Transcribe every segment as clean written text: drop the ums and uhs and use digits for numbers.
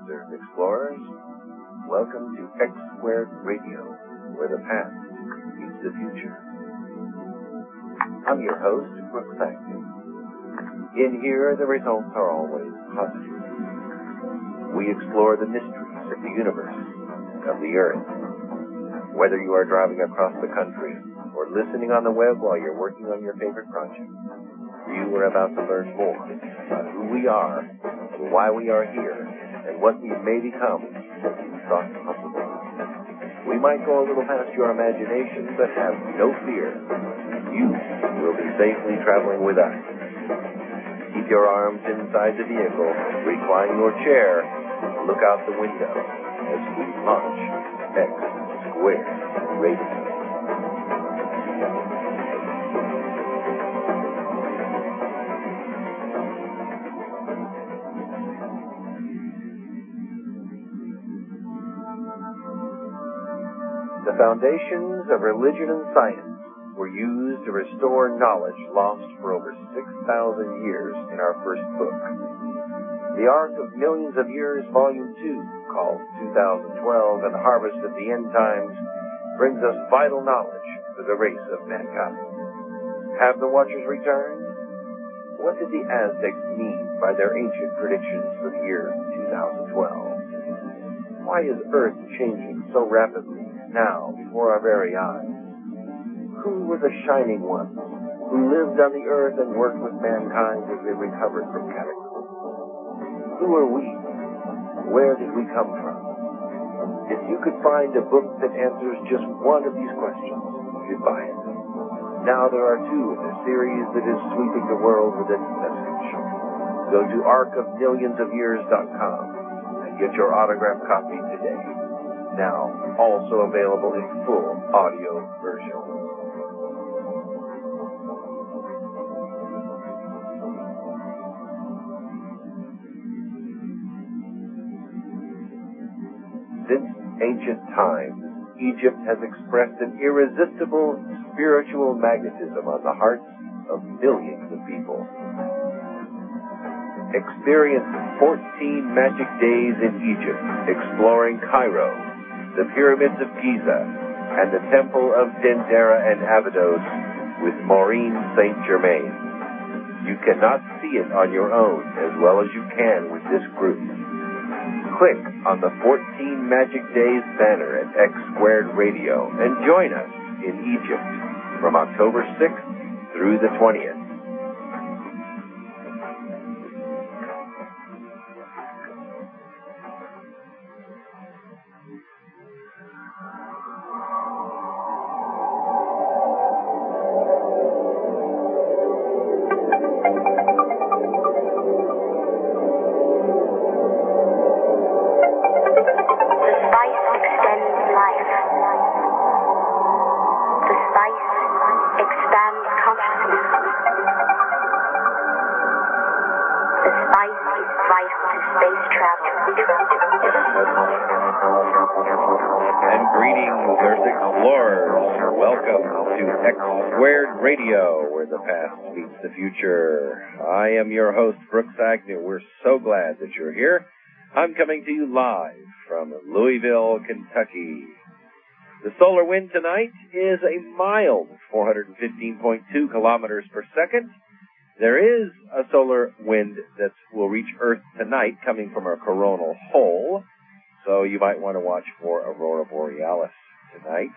Masters Explorers. Welcome to X Squared Radio, where the past meets the future. I'm your host, Brooks Agnew. In here, the results are always positive. We explore the mysteries of the universe, of the Earth. Whether you are driving across the country or listening on the web while you're working on your favorite project, you are about to learn more about who we are, and why we are here, and what we may become that you thought possible. We might go a little past your imagination, but have no fear. You will be safely traveling with us. Keep your arms inside the vehicle, recline your chair, and look out the window as we launch X Squared Radio. The foundations of religion and science were used to restore knowledge lost for over 6,000 years in our first book. The Ark of Millions of Years, Volume 2, called 2012 and the Harvest of the End Times, brings us vital knowledge for the race of mankind. Have the Watchers returned? What did the Aztecs mean by their ancient predictions for the year 2012? Why is Earth changing so rapidly now before our very eyes? Who were the shining ones who lived on the earth and worked with mankind as they recovered from cataclysms? Who are we? Where did we come from? If you could find a book that answers just one of these questions, you'd buy it. Now there are two in the series that is sweeping the world with its message. Go to arkofmillionsofyears.com and get your autographed copy today. Now also available in full audio version. Since ancient times, Egypt has expressed an irresistible spiritual magnetism on the hearts of millions of people. Experience 14 magic days in Egypt, exploring Cairo, the pyramids of Giza, and the temple of Dendera and Abydos with Maureen St. Germain. You cannot see it on your own as well as you can with this group. Click on the 14 Magic Days banner at X Squared Radio and join us in Egypt from October 6th through the 20th. And greetings, Earth Explorers. Welcome to X Squared Radio, where the past meets the future. I am your host, Brooks Agnew. We're so glad that you're here. I'm coming to you live from Louisville, Kentucky. The solar wind tonight is a mild 415.2 kilometers per second. There is a solar wind that will reach Earth tonight coming from a coronal hole, so you might want to watch for Aurora Borealis tonight.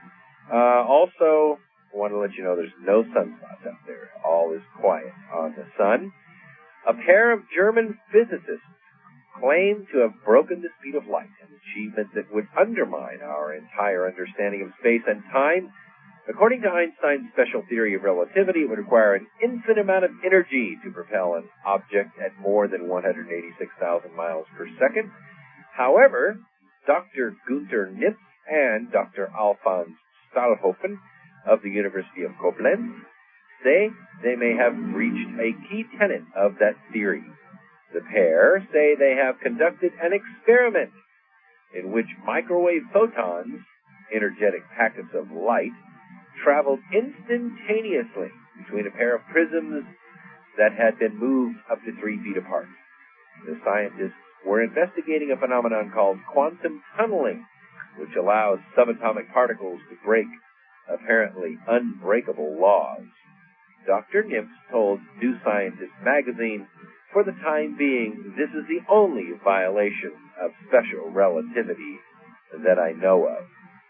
Also, I want to let you know there's no sunspots out there. All is quiet on the sun. A pair of German physicists claim to have broken the speed of light, an achievement that would undermine our entire understanding of space and time. According to Einstein's special theory of relativity, it would require an infinite amount of energy to propel an object at more than 186,000 miles per second. However, Dr. Gunther Nipf and Dr. Alfons Stahlhofen of the University of Koblenz say they may have reached a key tenet of that theory. The pair say they have conducted an experiment in which microwave photons, energetic packets of light, traveled instantaneously between a pair of prisms that had been moved up to 3 feet apart. The scientists were investigating a phenomenon called quantum tunneling, which allows subatomic particles to break apparently unbreakable laws. Dr. Nips told New Scientist magazine, "For the time being, this is the only violation of special relativity that I know of."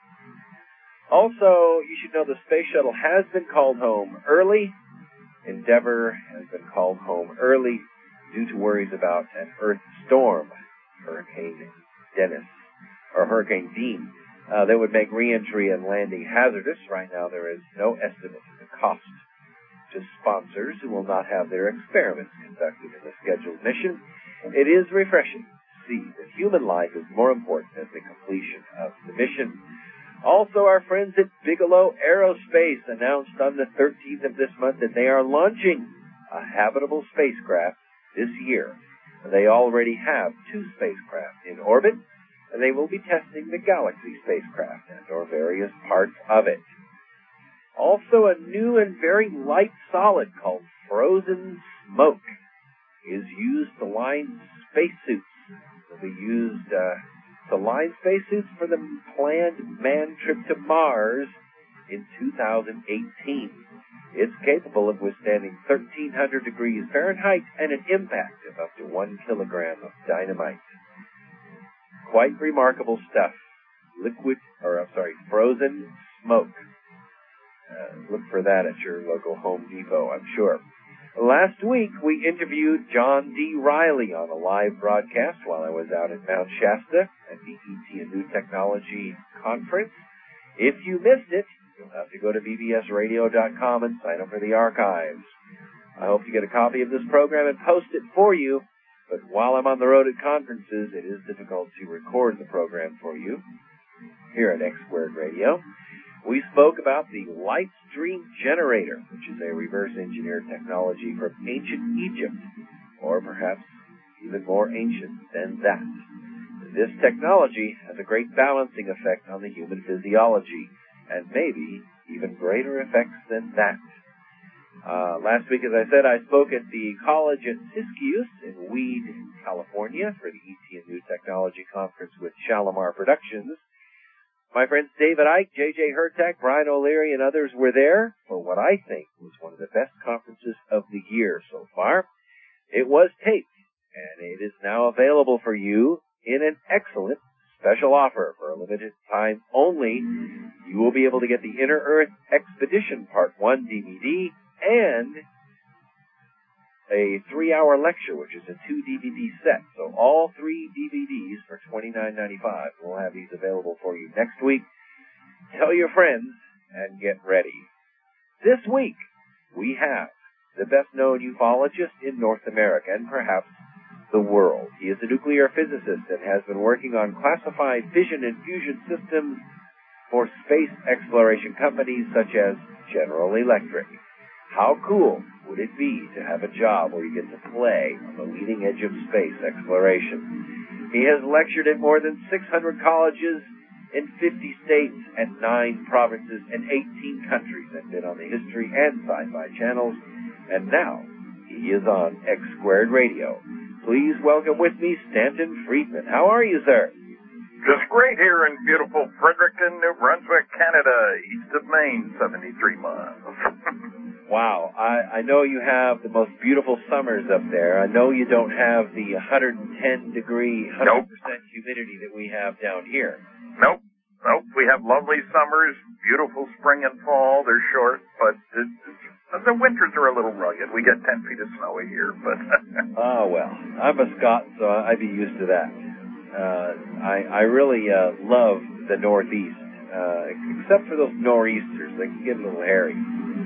Also, you should know the space shuttle has been called home early. Endeavour has been called home early due to worries about an Earth storm, Hurricane Dennis, or Hurricane Dean, that would make re-entry and landing hazardous. Right now, there is no estimate of the cost to sponsors who will not have their experiments conducted in the scheduled mission. It is refreshing to see that human life is more important than the completion of the mission. Also, our friends at Bigelow Aerospace announced on the 13th of this month that they are launching a habitable spacecraft this year. They already have 2 spacecraft in orbit, and they will be testing the Galaxy spacecraft and/or various parts of it. Also, a new and very light solid called frozen smoke is used to line spacesuits. It will be used to line spacesuits for the planned manned trip to Mars in 2018. It's capable of withstanding 1,300 degrees Fahrenheit and an impact of up to 1 kilogram of dynamite. Quite remarkable stuff. Frozen smoke. Look for that at your local Home Depot, I'm sure. Last week, we interviewed John D. Riley on a live broadcast while I was out at Mount Shasta at the ET and New Technology Conference. If you missed it, you'll have to go to bbsradio.com and sign up for the archives. I hope you get a copy of this program and post it for you, but while I'm on the road at conferences, it is difficult to record the program for you here at X Squared Radio. We spoke about the Light Stream Generator, which is a reverse-engineered technology from ancient Egypt, or perhaps even more ancient than that. This technology has a great balancing effect on the human physiology, and maybe even greater effects than that. Last week, as I said, I spoke at the college at Siskiyou in Weed, California, for the ET and New Technology Conference with Shalimar Productions. My friends David Icke, J.J. Hurtak, Brian O'Leary, and others were there for what I think was one of the best conferences of the year so far. It was taped, and it is now available for you in an excellent special offer for a limited time only. You will be able to get the Inner Earth Expedition Part 1 DVD and a 3-hour lecture, which is a 2-DVD set. So all 3 DVDs for $29.95. We'll have these available for you next week. Tell your friends and get ready. This week, we have the best-known ufologist in North America and perhaps the world. He is a nuclear physicist and has been working on classified fission and fusion systems for space exploration companies such as General Electric. How cool would it be to have a job where you get to play on the leading edge of space exploration? He has lectured at more than 600 colleges in 50 states and 9 provinces and 18 countries and been on the History and Sci-Fi channels. And now he is on X Squared Radio. Please welcome with me Stanton Friedman. How are you, sir? Just great here in beautiful Fredericton, New Brunswick, Canada, east of Maine, 73 miles. Wow, I know you have the most beautiful summers up there. I know you don't have the 110-degree, 100% humidity that we have down here. Nope. We have lovely summers, beautiful spring and fall. They're short, but the winters are a little rugged. We get 10 feet of snow a year, but... Oh, well, I'm a Scot, so I'd be used to that. I really love the Northeast, except for those nor'easters. They can get a little hairy.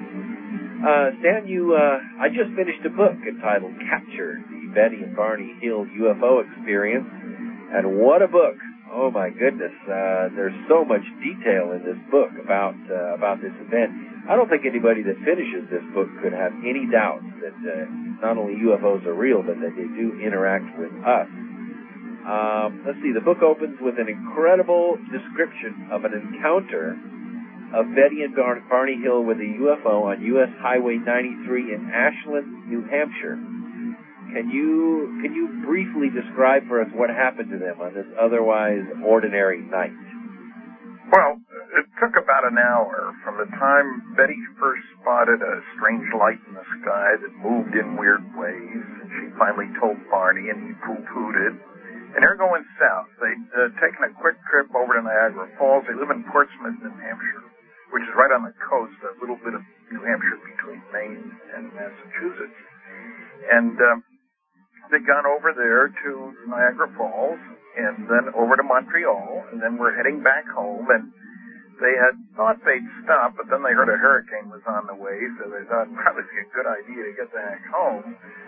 Stan, I just finished a book entitled Captured, the Betty and Barney Hill UFO Experience, and what a book. Oh my goodness, there's so much detail in this book about this event. I don't think anybody that finishes this book could have any doubt that not only UFOs are real, but that they do interact with us. Let's see, the book opens with an incredible description of an encounter of Betty and Barney Hill with a UFO on U.S. Highway 93 in Ashland, New Hampshire. Can you briefly describe for us what happened to them on this otherwise ordinary night? Well, it took about an hour from the time Betty first spotted a strange light in the sky that moved in weird ways, and she finally told Barney, and he poo-pooed it. And they're going south. They'd taken a quick trip over to Niagara Falls. They live in Portsmouth, New Hampshire, which is right on the coast, a little bit of New Hampshire between Maine and Massachusetts. And they'd gone over there to Niagara Falls, and then over to Montreal, and then we're heading back home, and they had thought they'd stop, but then they heard a hurricane was on the way, so they thought it'd probably be a good idea to get the heck home.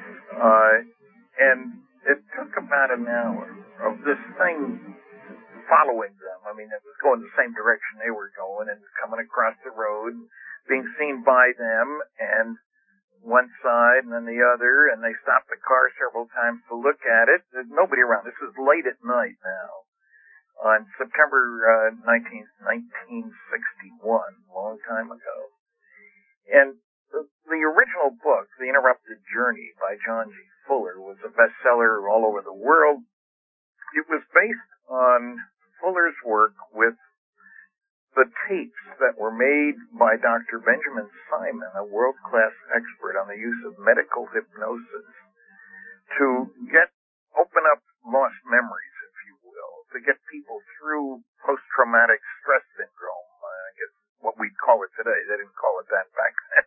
And it took about an hour of this thing following them. I mean, it was going the same direction they were going and coming across the road, being seen by them, and one side and then the other, and they stopped the car several times to look at it. There's nobody around. This is late at night now. On September 19th, 1961, a long time ago. And the original book, The Interrupted Journey by John G. Fuller, was a bestseller all over the world. It was based on Fuller's work with the tapes that were made by Dr. Benjamin Simon, a world-class expert on the use of medical hypnosis, to open up lost memories, if you will, to get people through post-traumatic stress syndrome, I guess what we'd call it today. They didn't call it that back then.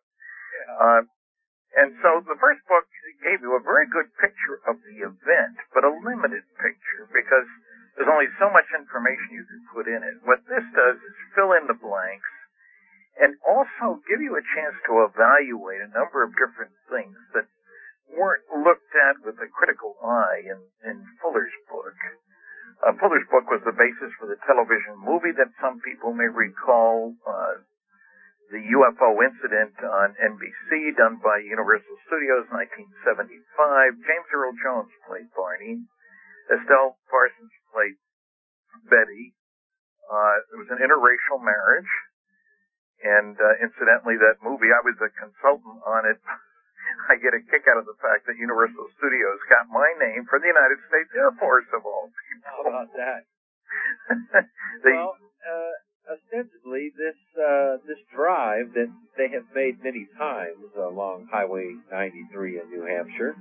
And so the first book gave you a very good picture of the event, but a limited picture, because there's only so much information you can put in it. What this does is fill in the blanks and also give you a chance to evaluate a number of different things that weren't looked at with a critical eye in Fuller's book. Fuller's book was the basis for the television movie that some people may recall, the UFO incident on NBC, done by Universal Studios, 1975. James Earl Jones played Barney. Estelle Parsons played Betty. It was an interracial marriage. And incidentally, that movie, I was a consultant on it. I get a kick out of the fact that Universal Studios got my name for the United States Air Force, of all people. How about that? Well, ostensibly, this drive that they have made many times along Highway 93 in New Hampshire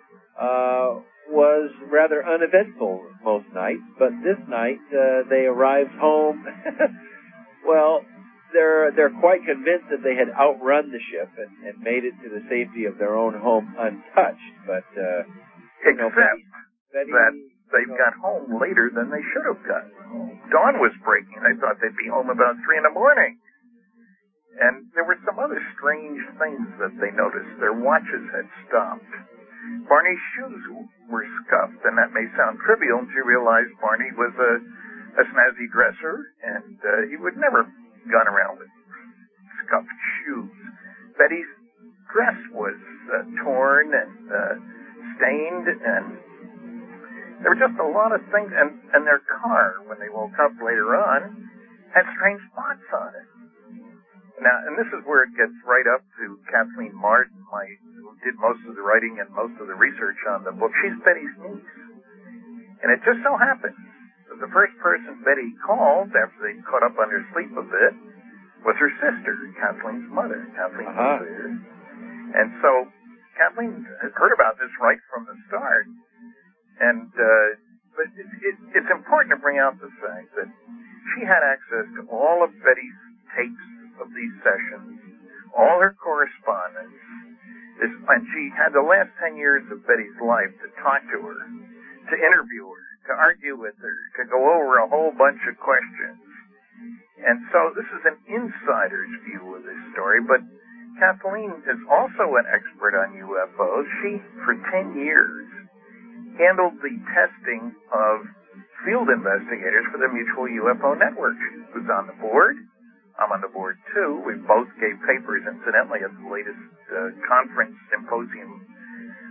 was rather uneventful most nights, but this night they arrived home. Well, they're quite convinced that they had outrun the ship and made it to the safety of their own home untouched. But except that they got home later than they should have gotten home. Dawn was breaking. They thought they'd be home about 3 in the morning. And there were some other strange things that they noticed. Their watches had stopped. Barney's shoes were scuffed, and that may sound trivial until you realize Barney was a snazzy dresser, and he would never gone around with scuffed shoes. Betty's dress was torn and stained, and there were just a lot of things. And their car, when they woke up later on, had strange spots on it. Now, and this is where it gets right up to Kathleen Martin, who did most of the writing and most of the research on the book. She's Betty's niece. And it just so happens that the first person Betty called after they caught up on her sleep a bit was her sister, Kathleen's mother. Kathleen was there. And so Kathleen had heard about this right from the start. And but it's important to bring out the fact that she had access to all of Betty's tapes of these sessions, all her correspondence, and she had the last 10 years of Betty's life to talk to her, to interview her, to argue with her, to go over a whole bunch of questions. And so this is an insider's view of this story, but Kathleen is also an expert on UFOs. She, for 10 years, handled the testing of field investigators for the Mutual UFO Network. She was on the board. I'm on the board, too. We both gave papers, incidentally, at the latest conference symposium.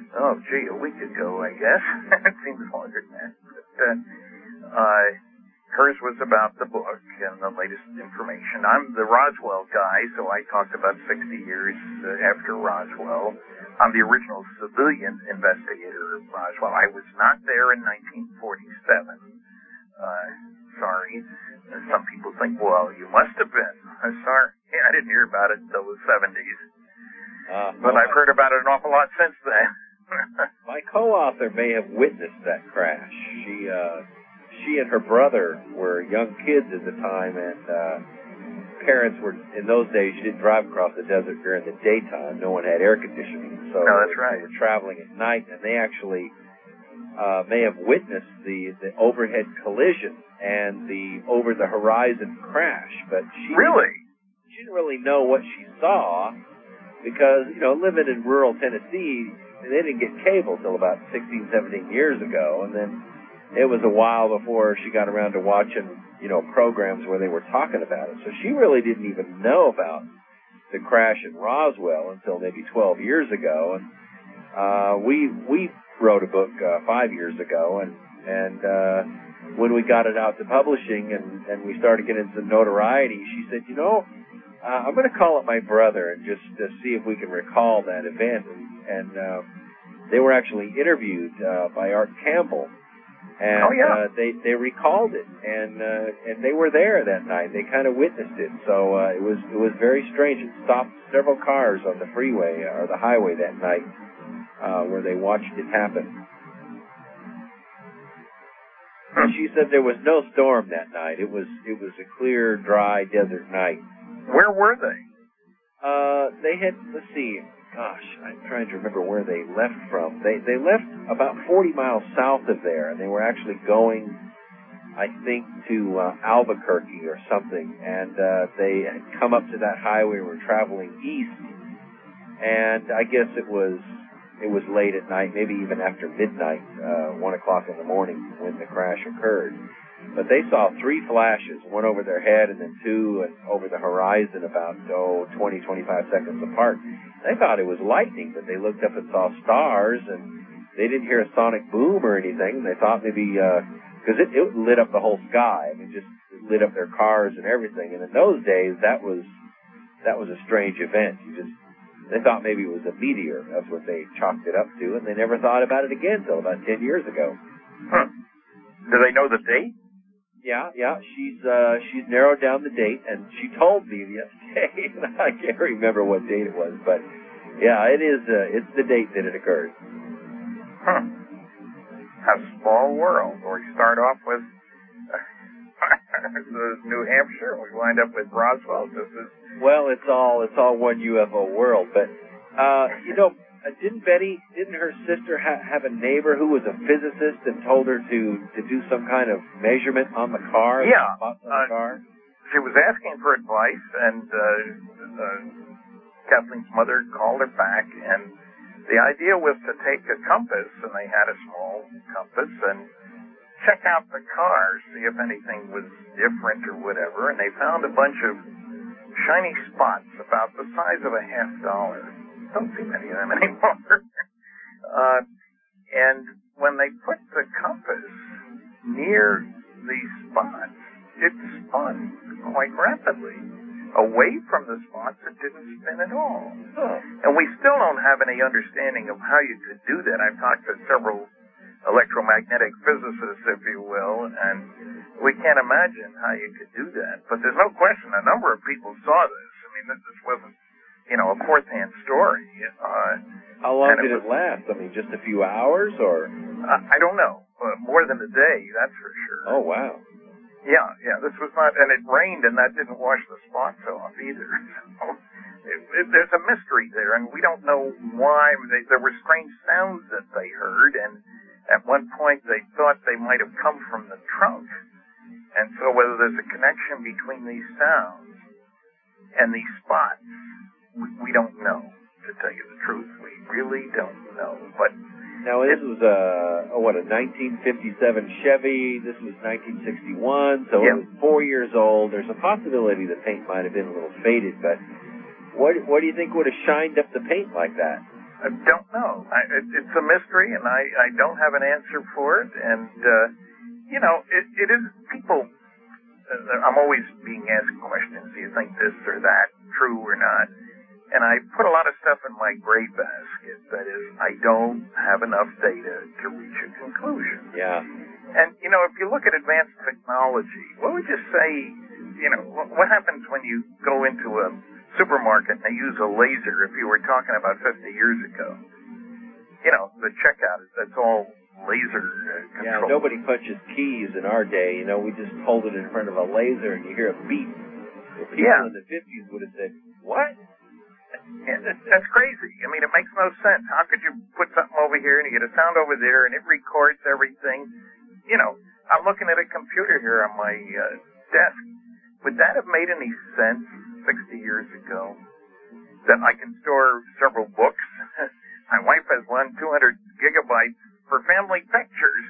A week ago, I guess. It seems longer than that. But, Hers was about the book and the latest information. I'm the Roswell guy, so I talked about 60 years after Roswell. I'm the original civilian investigator of Roswell. I was not there in 1947. Sorry. Some people think, well, you must have been. I'm sorry. I didn't hear about it until the 70s. But I've heard about it an awful lot since then. My co-author may have witnessed that crash. She and her brother were young kids at the time, and parents were, in those days, you didn't drive across the desert during the daytime. No one had air conditioning. So no, that's right. They were traveling at night, and they actually may have witnessed the overhead collision and the over-the-horizon crash. But she didn't really know what she saw because, living in rural Tennessee, they didn't get cable till about 16, 17 years ago, and then it was a while before she got around to watching, programs where they were talking about it. So she really didn't even know about the crash in Roswell until maybe 12 years ago. And we wrote a book 5 years ago, and when we got it out to publishing and we started getting some notoriety, she said, I'm going to call up my brother and just see if we can recall that event. And they were actually interviewed by Art Campbell. And they recalled it, and they were there that night. They kind of witnessed it, so it was very strange. It stopped several cars on the freeway or the highway that night where they watched it happen. And she said there was no storm that night. It was a clear, dry desert night. Where were they? They had, let's see. Gosh, I'm trying to remember where they left from. They left about 40 miles south of there, and they were actually going, I think, to Albuquerque or something. And they had come up to that highway and were traveling east. And I guess it was late at night, maybe even after midnight, 1 o'clock in the morning when the crash occurred. But they saw 3 flashes, one over their head and then 2 and over the horizon about, 20, 25 seconds apart. They thought it was lightning, but they looked up and saw stars, and they didn't hear a sonic boom or anything. They thought maybe, because it lit up the whole sky. I mean, just lit up their cars and everything. And in those days, that was a strange event. They thought maybe it was a meteor. That's what they chalked it up to, and they never thought about it again until about 10 years ago. Huh. Do they know the date? Yeah. She's narrowed down the date, and she told me the other day. I can't remember what date it was, but yeah, it is. It's the date that it occurred. Huh. A small world. Where we start off with New Hampshire, and we wind up with Roswell. Well, it's all one UFO world, but didn't her sister have a neighbor who was a physicist and told her to do some kind of measurement on the car? Yeah. On the car? She was asking for advice, and Kathleen's mother called her back, and the idea was to take a compass, and they had a small compass, and check out the car, see if anything was different or whatever, and they found a bunch of shiny spots about the size of a $50. Don't see many of them anymore. And when they put the compass near these spots, it spun quite rapidly. Away from the spots, it didn't spin at all. And we still don't have any understanding of how you could do that. I've talked to several electromagnetic physicists, if you will, and we can't imagine how you could do that. But there's no question a number of people saw this. I mean, this wasn't, a fourth-hand story. How long did it last? I mean, just a few hours, or? I don't know. More than a day, that's for sure. Oh, wow. Yeah, this was not, and it rained, and that didn't wash the spots off either. So there's a mystery there, and we don't know why. There were strange sounds that they heard, and at one point they thought they might have come from the trunk. And so whether there's a connection between these sounds and these spots, we don't know, to tell you the truth. We really don't know. But now, this was a 1957 Chevy. This was 1961, so it was 4 years old. There's a possibility the paint might have been a little faded, but what do you think would have shined up the paint like that? I don't know. It's a mystery, and I don't have an answer for it. And, it is, people I'm always being asked questions. Do you think this or that, true or not? And I put a lot of stuff in my gray basket. That is, I don't have enough data to reach a conclusion. Yeah. And, if you look at advanced technology, what would you say, what happens when you go into a supermarket and they use a laser if you were talking about 50 years ago? The checkout, that's all laser control. Yeah, nobody punches keys in our day. We just hold it in front of a laser and you hear a beep. The people in the 50s would have said, what? Yeah, that's crazy. I mean, it makes no sense. How could you put something over here and you get a sound over there and it records everything? I'm looking at a computer here on my desk. Would that have made any sense 60 years ago? That I can store several books? My wife has one, 200 gigabytes for family pictures.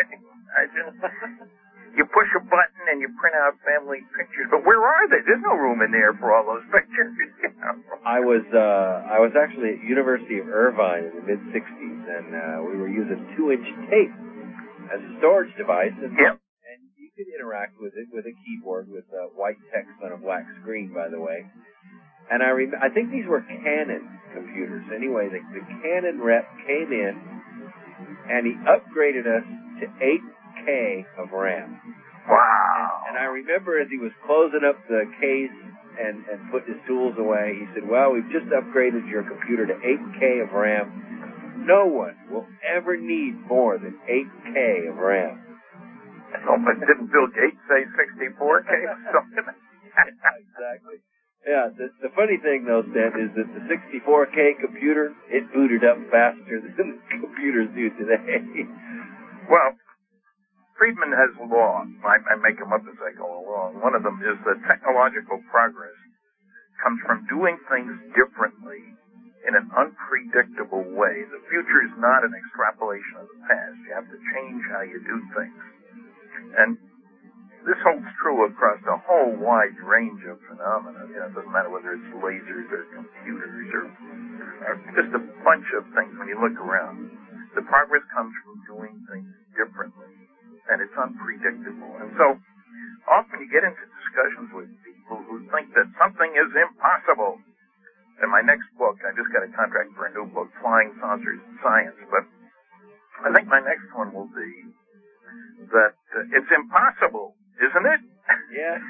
You push a button and you print out family pictures. But where are they? There's no room in there for all those pictures. I was actually at University of Irvine in the mid-'60s, and we were using 2-inch tape as a storage device. And you could interact with it with a keyboard with white text on a black screen, by the way. And I think these were Canon computers. Anyway, the Canon rep came in, and he upgraded us to 8K of RAM. Wow. And I remember as he was closing up the case and putting his tools away, he said, well, we've just upgraded your computer to 8K of RAM. No one will ever need more than 8K of RAM. Oh, but didn't Bill Gates say 64K or something? Exactly. Yeah, the funny thing, though, Stan, is that the 64K computer, it booted up faster than the computers do today. Well, Friedman has a law. I make them up as I go along. One of them is that technological progress comes from doing things differently in an unpredictable way. The future is not an extrapolation of the past. You have to change how you do things. And this holds true across a whole wide range of phenomena. It doesn't matter whether it's lasers or computers or just a bunch of things when you look around. The progress comes from doing things differently, and it's unpredictable. And so often you get into discussions with people who think that something is impossible. In my next book, I just got a contract for a new book, Flying Saucers in Science, but I think my next one will be that it's impossible, isn't it? Yeah.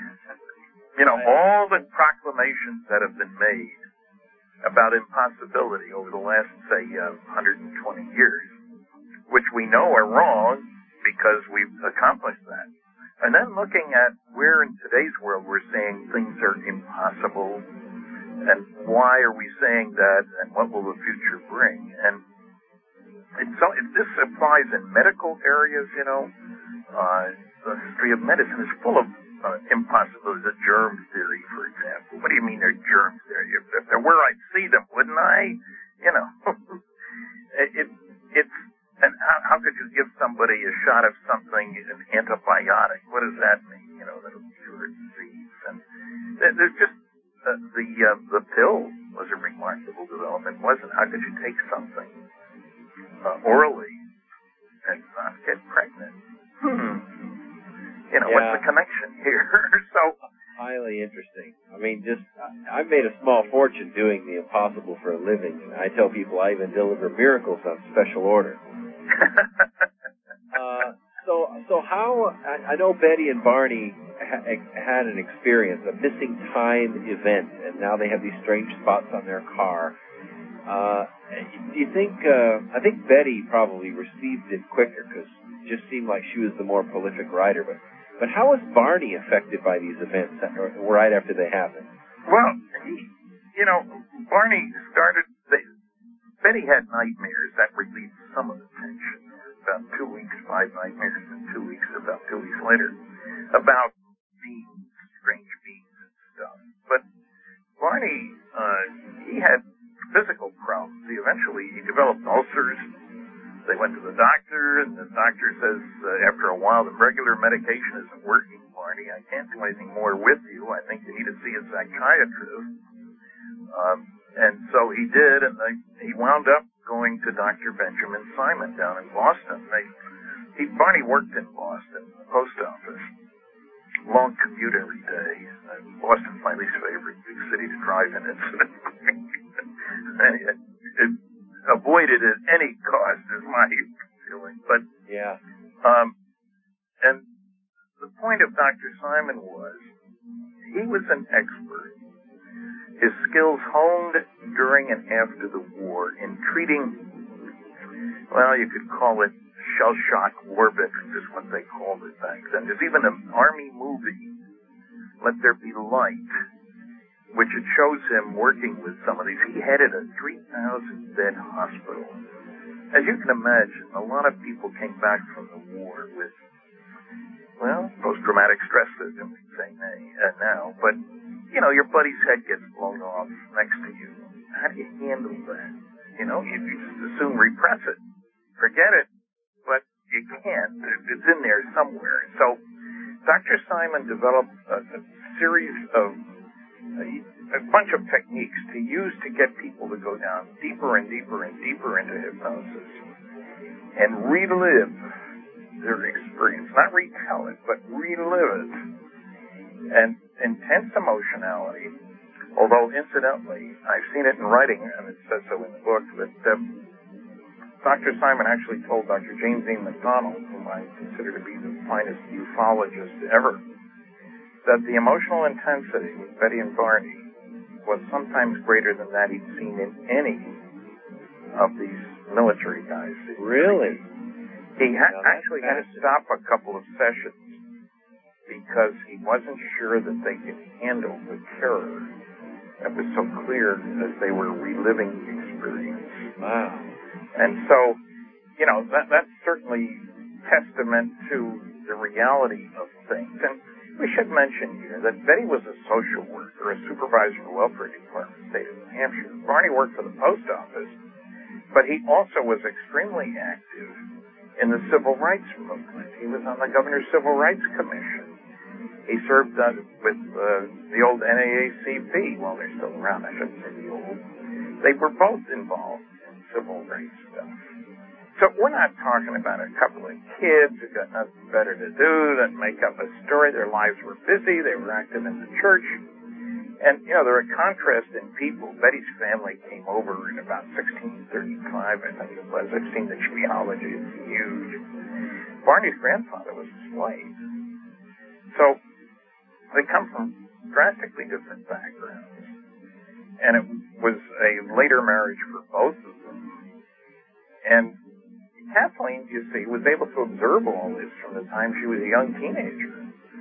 All the proclamations that have been made about impossibility over the last, say, 120 years, which we know are wrong because we've accomplished that. And then looking at where in today's world we're saying things are impossible, and why are we saying that, and what will the future bring? And if this applies in medical areas, the history of medicine is full of impossibilities. The germ theory, for example. What do you mean they're germ theory? If there were, I'd see them, wouldn't I? And how could you give somebody a shot of something, an antibiotic? What does that mean? That'll cure disease. And there's just the pill was a remarkable development, wasn't it? How could you take something orally and not get pregnant? What's the connection here? So highly interesting. I mean, I've made a small fortune doing the impossible for a living. I tell people I even deliver miracles on special order. So how? I know Betty and Barney had an experience, a missing time event, and now they have these strange spots on their car. Do you think? I think Betty probably received it quicker because it just seemed like she was the more prolific writer. But how was Barney affected by these events right after they happened? Well, Barney started. Betty had nightmares that relieved some of the tension. About 2 weeks, 5 nightmares in 2 weeks. About 2 weeks later, about beings, strange beings and stuff. But Barney, he had physical problems. He developed ulcers. They went to the doctor, and the doctor says, after a while, the regular medication isn't working, Barney. I can't do anything more with you. I think you need to see a psychiatrist. And so he did, and he wound up going to Dr. Benjamin Simon down in Boston. Barney worked in Boston, the post office. long commute every day. Boston's my least favorite big city to drive in. It avoided at any cost is my feeling. But yeah. And the point of Dr. Simon was he was an expert. His skills honed during and after the war in treating, well, you could call it shell shock war veterans is what they called it back then. There's even an Army movie, Let There Be Light, which it shows him working with some of these. He headed a 3,000-bed hospital. As you can imagine, a lot of people came back from the war with, well, post-traumatic stress syndrome, we say now. But, you know, your buddy's head gets blown off next to you. How do you handle that? You know, you just as soon repress it. Forget it. But you can't. It's in there somewhere. So Dr. Simon developed a series of a bunch of techniques to use to get people to go down deeper and deeper and deeper into hypnosis and relive their experience. Not retell it, but relive it. And intense emotionality, although incidentally, I've seen it in writing, and it says so in the book, that Dr. Simon actually told Dr. James E. McDonald, whom I consider to be the finest ufologist ever, that the emotional intensity with Betty and Barney was sometimes greater than that he'd seen in any of these military guys. Really? He actually had to stop a couple of sessions because he wasn't sure that they could handle the terror that was so clear as they were reliving the experience. Wow. And so, you know, that's certainly testament to the reality of things. And we should mention here that Betty was a social worker, a supervisor for the welfare department in the state of New Hampshire. Barney worked for the post office, but he also was extremely active in the civil rights movement. He was on the Governor's Civil Rights Commission. He served with the old NAACP. Well, they're still around. I shouldn't say the old. They were both involved in civil rights stuff. So we're not talking about a couple of kids who got nothing better to do than make up a story. Their lives were busy. They were active in the church. And, you know, there are contrasts in people. Betty's family came over in about 1635, I think it was. I've seen the genealogy. It's huge. Barney's grandfather was a slave. So they come from drastically different backgrounds. And it was a later marriage for both of them. And Kathleen, you see, was able to observe all this from the time she was a young teenager.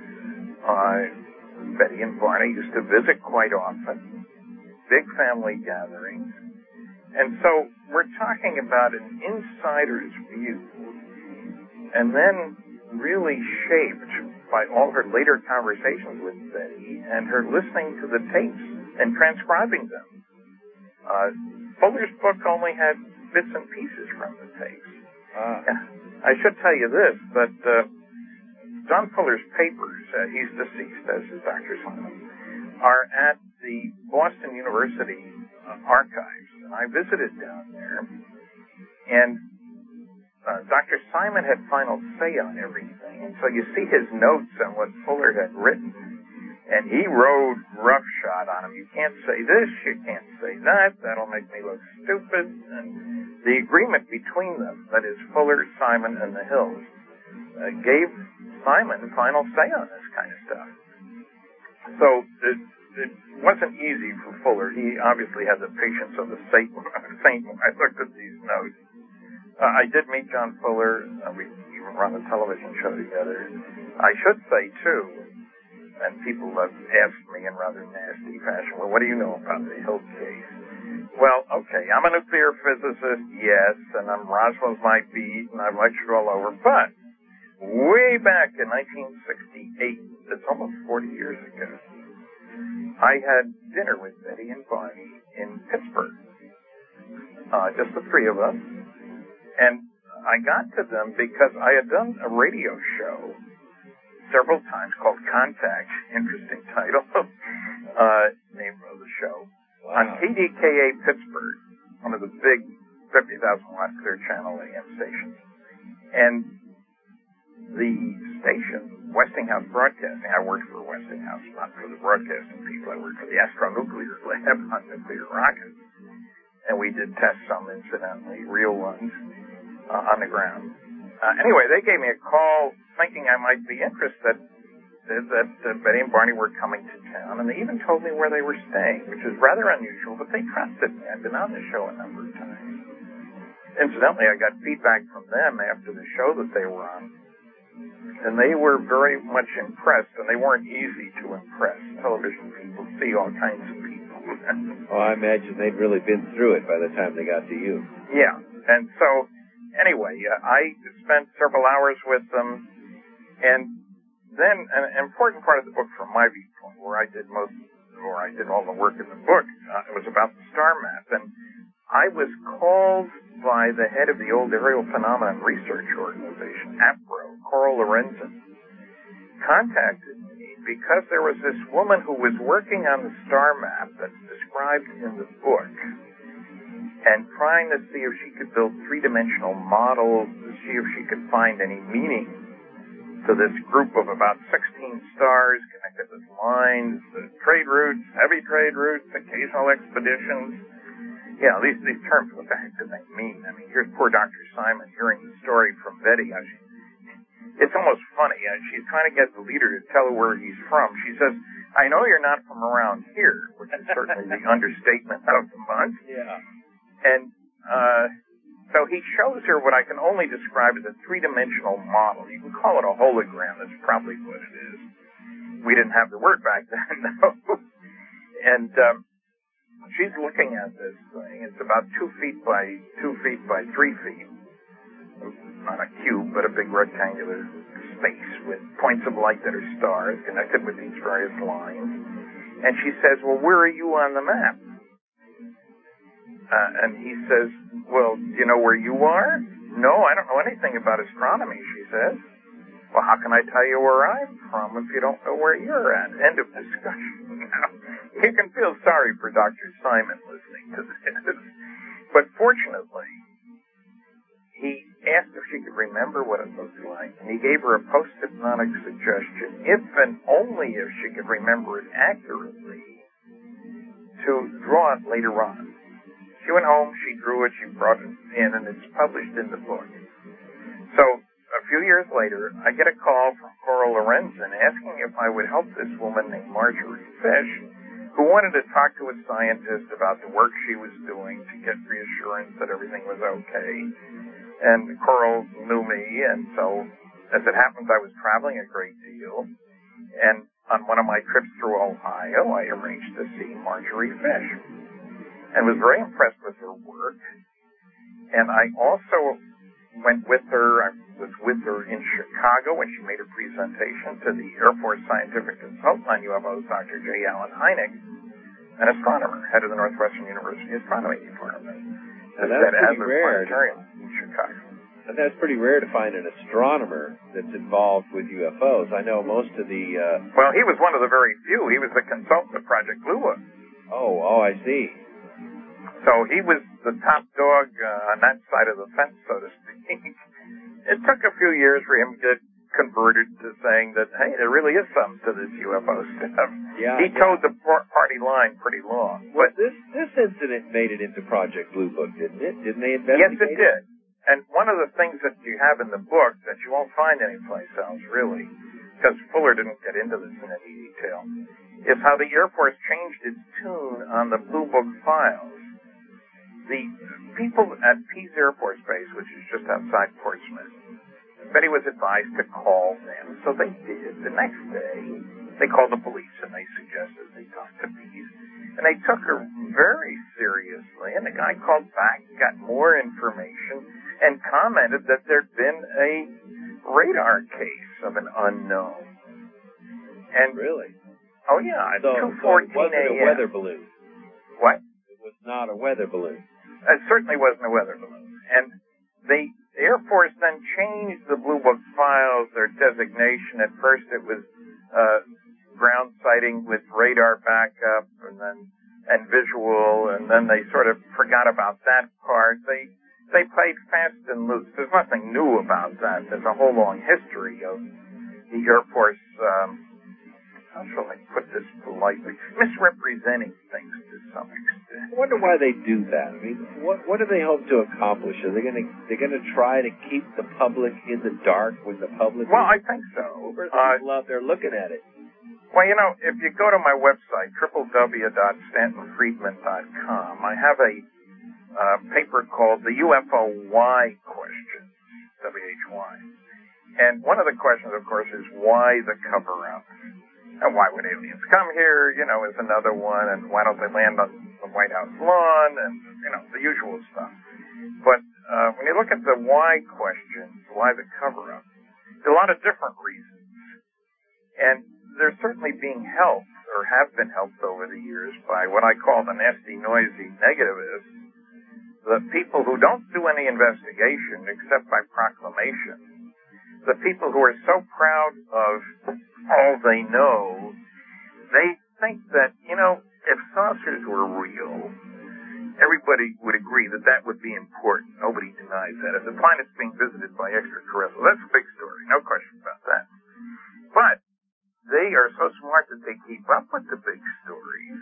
Betty and Barney used to visit quite often, big family gatherings. And so we're talking about an insider's view, and then really shaped by all her later conversations with Betty and her listening to the tapes and transcribing them. Fuller's book only had bits and pieces from the tapes. I should tell you this, but John Fuller's papers, he's deceased, as is Dr. Simon, are at the Boston University archives. And I visited down there, and Dr. Simon had final say on everything. And so you see his notes on what Fuller had written, and he rode roughshod on him. You can't say this, you can't say that, that'll make me look stupid. And the agreement between them, that is Fuller, Simon, and the Hills, gave Simon final say on this kind of stuff. So it wasn't easy for Fuller. He obviously had the patience of the saint when I looked at these notes. I did meet John Fuller. We even run a television show together. I should say, too, and people have asked me in rather nasty fashion, well, what do you know about the Hill case? Well, okay, I'm a nuclear physicist, yes, and I'm Roswell's my beat, and I've lectured all over, but way back in 1968, it's almost 40 years ago, I had dinner with Betty and Barney in Pittsburgh, just the three of us, and I got to them because I had done a radio show several times called Contact, interesting title, name of the show, on KDKA Pittsburgh, one of the big 50,000 watt Clear Channel AM stations. And the station Westinghouse Broadcasting. I worked for Westinghouse, not for the broadcasting people. I worked for the Astronuclear Lab on nuclear rockets. And we did test some, incidentally, real ones, on the ground. Anyway, they gave me a call thinking I might be interested that Betty and Barney were coming to town, and they even told me where they were staying, which is rather unusual, but they trusted me. I'd been on the show a number of times. Incidentally, I got feedback from them after the show that they were on, and they were very much impressed, and they weren't easy to impress. Television people see all kinds of people. Oh, I imagine they'd really been through it by the time they got to you. Yeah, and so, anyway, I spent several hours with them, and then an important part of the book from my viewpoint, where I did all the work in the book, it was about the star map, and I was called by the head of the Old Aerial Phenomenon Research Organization, APRO, Coral Lorenzen, contacted me because there was this woman who was working on the star map that's described in the book and trying to see if she could build three-dimensional models to see if she could find any meaning to this group of about 16 stars connected with lines, trade routes, heavy trade routes, occasional expeditions. You know, these terms, what the heck do they mean? I mean, here's poor Dr. Simon hearing the story from Betty. It's almost funny. She's trying to get the leader to tell her where he's from. She says, I know you're not from around here, which is certainly the understatement of the month. Yeah. And so he shows her what I can only describe as a three-dimensional model. You can call it a hologram. That's probably what it is. We didn't have the word back then, though. And she's looking at this thing. It's about 2 feet by 2 feet by 3 feet. Not a cube, but a big rectangular space with points of light that are stars connected with these various lines. And she says, well, where are you on the map? And he says, well, do you know where you are? No, I don't know anything about astronomy, she says. Well, how can I tell you where I'm from if you don't know where you're at? End of discussion. Now, you can feel sorry for Dr. Simon listening to this. But fortunately, he asked if she could remember what it looked like, and he gave her a post-hypnotic suggestion, if and only if she could remember it accurately, to draw it later on. She went home, she drew it, she brought it in, and it's published in the book. So, a few years later, I get a call from Coral Lorenzen asking if I would help this woman named Marjorie Fish, who wanted to talk to a scientist about the work she was doing to get reassurance that everything was okay. And Coral knew me, and so, as it happens, I was traveling a great deal, and on one of my trips through Ohio, I arranged to see Marjorie Fish, and was very impressed with her work. And I also went with her, I was with her in Chicago when she made a presentation to the Air Force Scientific Consultant on UFOs, Dr. J. Allen Hynek, an astronomer, head of the Northwestern University Astronomy Department. And that's pretty rare. In Chicago. And that's pretty rare to find an astronomer that's involved with UFOs. I know most of the... Well, he was one of the very few. He was the consultant of Project Blue Book. Oh, I see. So he was the top dog on that side of the fence, so to speak. It took a few years for him to get converted to saying that, hey, there really is something to this UFO stuff. Yeah, he towed the party line pretty long. Well, this incident made it into Project Blue Book, didn't it? Didn't they investigate Yes, it did. And one of the things that you have in the book that you won't find anyplace else, really, because Fuller didn't get into this in any detail, is how the Air Force changed its tune on the Blue Book files. The people at Pease Air Force Base, which is just outside Portsmouth, Betty was advised to call them, so they did. The next day, they called the police, and they suggested they talk to Pease. And they took her very seriously, and the guy called back, got more information, and commented that there'd been a radar case of an unknown. And really? Oh, yeah, at 2:14 a.m. So it wasn't a weather balloon? What? It was not a weather balloon. It certainly wasn't a weather balloon. And the Air Force then changed the Blue Book files, their designation. At first it was ground sighting with radar backup and visual, and then they sort of forgot about that part. They played fast and loose. There's nothing new about that. There's a whole long history of the Air Force, how shall I put this politely, misrepresenting things to some extent. I wonder why they do that. I mean, what do they hope to accomplish? Are they gonna try to keep the public in the dark when the public? Well, I think so. Where's the people out there looking at it? Well, you know, if you go to my website, www.stantonfriedman.com, I have a paper called the UFO Why Question, WHY. And one of the questions, of course, is why the cover-up? And why would aliens come here, you know, is another one, and why don't they land on the White House lawn, and, you know, the usual stuff. But when you look at the why questions, why the cover-up, there are a lot of different reasons. And they're certainly being helped, or have been helped over the years, by what I call the nasty, noisy negativists, the people who don't do any investigation except by proclamation, the people who are so proud of all they know, they think that, you know, if saucers were real, everybody would agree that that would be important. Nobody denies that. If the planet's being visited by extraterrestrials, that's a big story, no question about that. But they are so smart that they keep up with the big stories,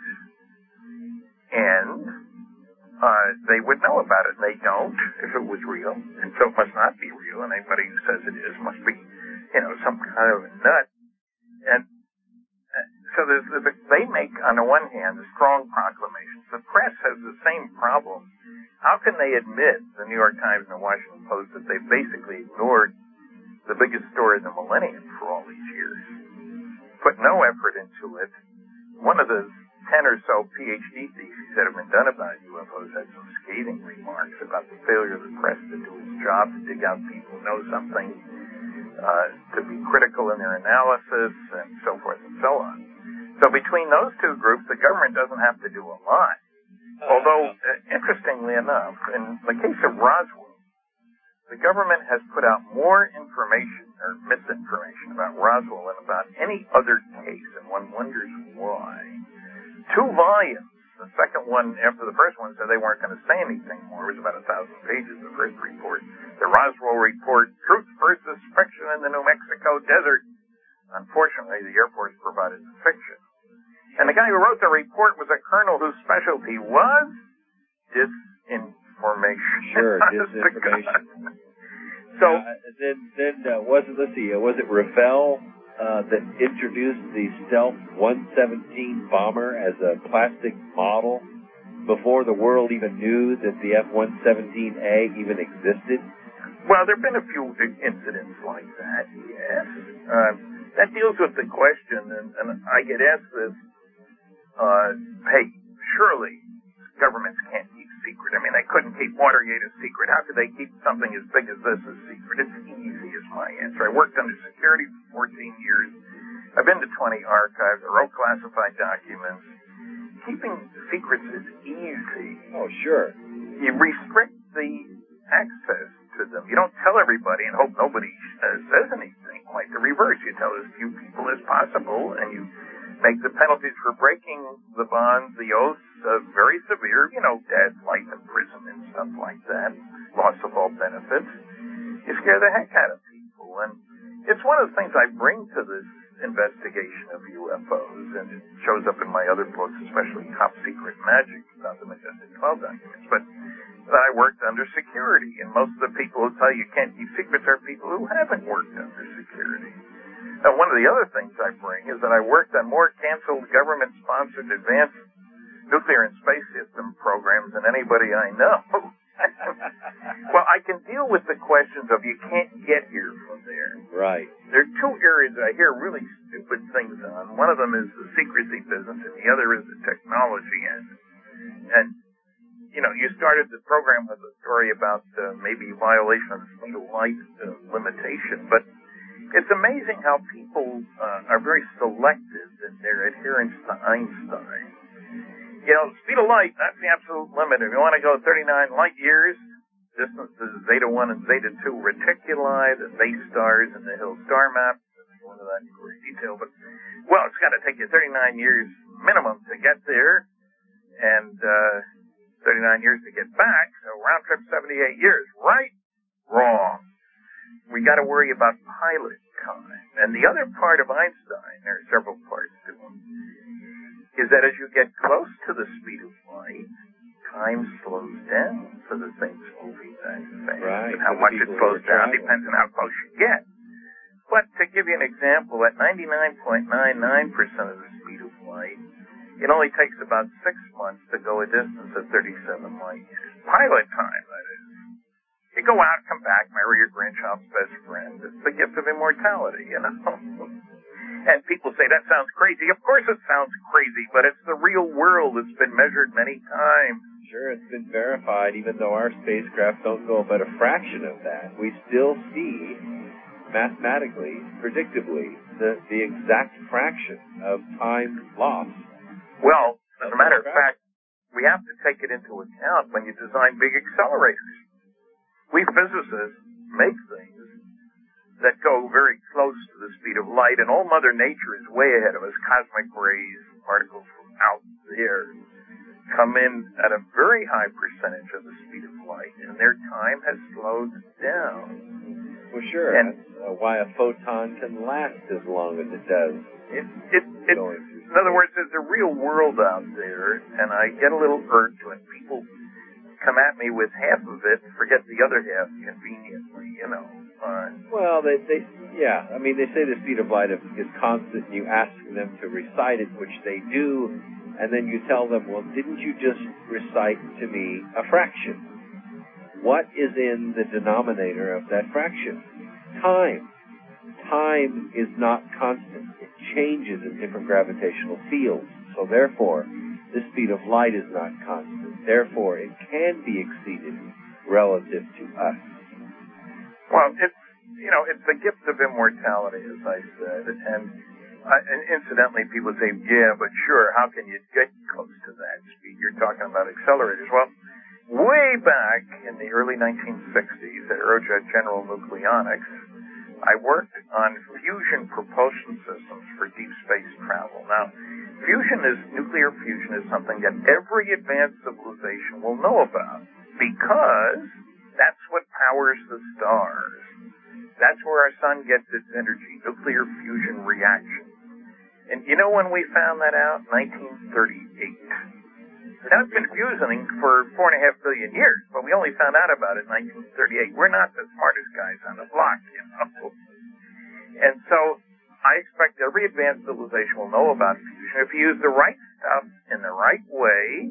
and they would know about it. They don't, if it was real, and so it must not be real, and anybody who says it is must be, you know, some kind of a nut. And so they make, on the one hand, strong proclamations. The press has the same problem. How can they admit, the New York Times and the Washington Post, that they basically ignored the biggest story of the millennium for all these years? Put no effort into it. One of the 10 or so PhD theses that have been done about UFOs had some scathing remarks about the failure of the press to do its job, to dig out people who know something, to be critical in their analysis, and so forth and so on. So between those two groups, the government doesn't have to do a lot. Although, interestingly enough, in the case of Roswell, the government has put out more information, or misinformation, about Roswell than about any other case, and one wonders why. 2 volumes. The second one, after the first one, said they weren't going to say anything more. It was about 1,000 pages, the first report. The Roswell Report, Truth versus Fiction in the New Mexico Desert. Unfortunately, the Air Force provided the fiction. And the guy who wrote the report was a colonel whose specialty was disinformation. Sure, disinformation. So was it Rafael that introduced the Stealth 117 bomber as a plastic model before the world even knew that the F-117A even existed? Well, there have been a few incidents like that, yes. That deals with the question, and I get asked this, hey, surely governments can't keep secret. I mean, they couldn't keep Watergate a secret. How could they keep something as big as this a secret? It's easy, is my answer. I worked under security for 14 years. I've been to 20 archives. I wrote classified documents. Keeping secrets is easy. Oh, sure. You restrict the access to them. You don't tell everybody and hope nobody says anything. Like the reverse. You tell as few people as possible, and you make the penalties for breaking the bonds, the oaths, very severe, you know, death, life imprisonment, stuff like that, loss of all benefits. You scare the heck out of people. And it's one of the things I bring to this investigation of UFOs, and it shows up in my other books, especially Top Secret Magic, about the Majestic 12 documents. But I worked under security, and most of the people who tell you can't keep secrets are people who haven't worked under security. Now, one of the other things I bring is that I worked on more canceled government-sponsored advanced nuclear and space system programs than anybody I know. Well, I can deal with the questions of you can't get here from there. Right. There are 2 areas I hear really stupid things on. One of them is the secrecy business, and the other is the technology end. And, you know, you started the program with a story about maybe violation of the speed of light limitation, but it's amazing how people are very selective in their adherence to Einstein. You know, speed of light, that's the absolute limit. If you want to go 39 light years, distances Zeta 1 and Zeta 2 reticuli, the base stars and the Hill star map. I don't go into that in great detail, but, well, it's got to take you 39 years minimum to get there, and 39 years to get back, so round trip 78 years. Right? Wrong. We got to worry about pilots. time. And the other part of Einstein, there are several parts to him, is that as you get close to the speed of light, time slows down so the thing's moving that fast. Right. And how much it slows down depends on how close you get. But to give you an example, at 99.99% of the speed of light, it only takes about 6 months to go a distance of 37 light years. Pilot time, that is. You go out, come back, marry your grandchild's best friend. It's the gift of immortality, you know. And people say, that sounds crazy. Of course it sounds crazy, but it's the real world. It's been measured many times. Sure, it's been verified, even though our spacecraft don't go but a fraction of that. We still see, mathematically, predictably, the exact fraction of time lost. Well, as a matter of fact, we have to take it into account when you design big accelerators. We physicists make things that go very close to the speed of light, and all Mother Nature is way ahead of us. Cosmic rays, particles from out there, come in at a very high percentage of the speed of light, and their time has slowed down. Well, sure. And that's why a photon can last as long as it does. In other words, there's a real world out there, and I get a little irked when people come at me with half of it and forget the other half conveniently, you know. Well, they say the speed of light is constant, and you ask them to recite it, which they do, and then you tell them, well, didn't you just recite to me a fraction? What is in the denominator of that fraction? Time. Time is not constant. It changes in different gravitational fields. So therefore, the speed of light is not constant. Therefore, it can be exceeded relative to us. Well, it's the gift of immortality, as I said. And incidentally, people say, yeah, but sure, how can you get close to that speed? You're talking about accelerators. Well, way back in the early 1960s at Aerojet General Nucleonics, I worked on fusion propulsion systems for deep space travel. Now, nuclear fusion is something that every advanced civilization will know about because that's what powers the stars. That's where our sun gets its energy, nuclear fusion reaction. And you know when we found that out? 1938. Now, it's been fusing for 4.5 billion years, but we only found out about it in 1938. We're not the smartest guys on the block, you know. And so I expect every advanced civilization will know about fusion. If you use the right stuff in the right way,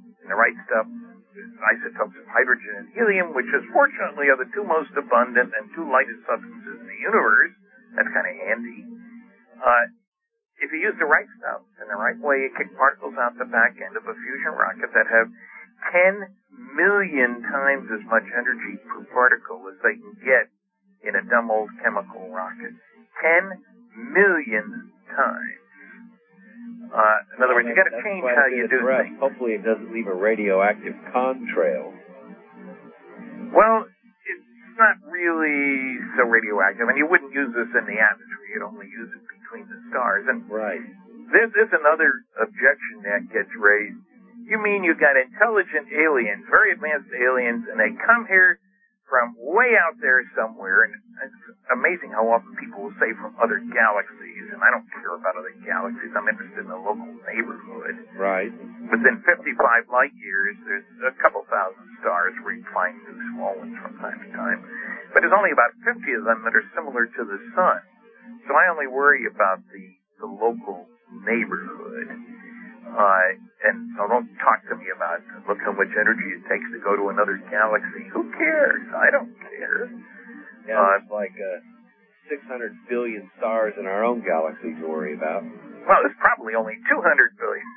isotopes of hydrogen and helium, which is fortunately are the two most abundant and two lightest substances in the universe, that's kind of handy. If you use the right stuff in the right way, you kick particles out the back end of a fusion rocket that have 10 million times as much energy per particle as they can get in a dumb old chemical rocket. 10 million times. In other words, you got to change how you do things. Hopefully it doesn't leave a radioactive contrail. Well, it's not really so radioactive, and you wouldn't use this in the atmosphere. You'd only use it between the stars. And right. There's another objection that gets raised. You mean you got intelligent aliens, very advanced aliens, and they come here from way out there somewhere, and it's amazing how often people will say from other galaxies, and I don't care about other galaxies, I'm interested in the local neighborhood. Right. Within 55 light years, there's a couple thousand stars where you find new small ones from time to time, but there's only about 50 of them that are similar to the sun. So I only worry about the local neighborhood. And so don't talk to me about, look how much energy it takes to go to another galaxy. Who cares? I don't care. Yeah, it's like 600 billion stars in our own galaxy to worry about. Well, there's probably only 200 billion.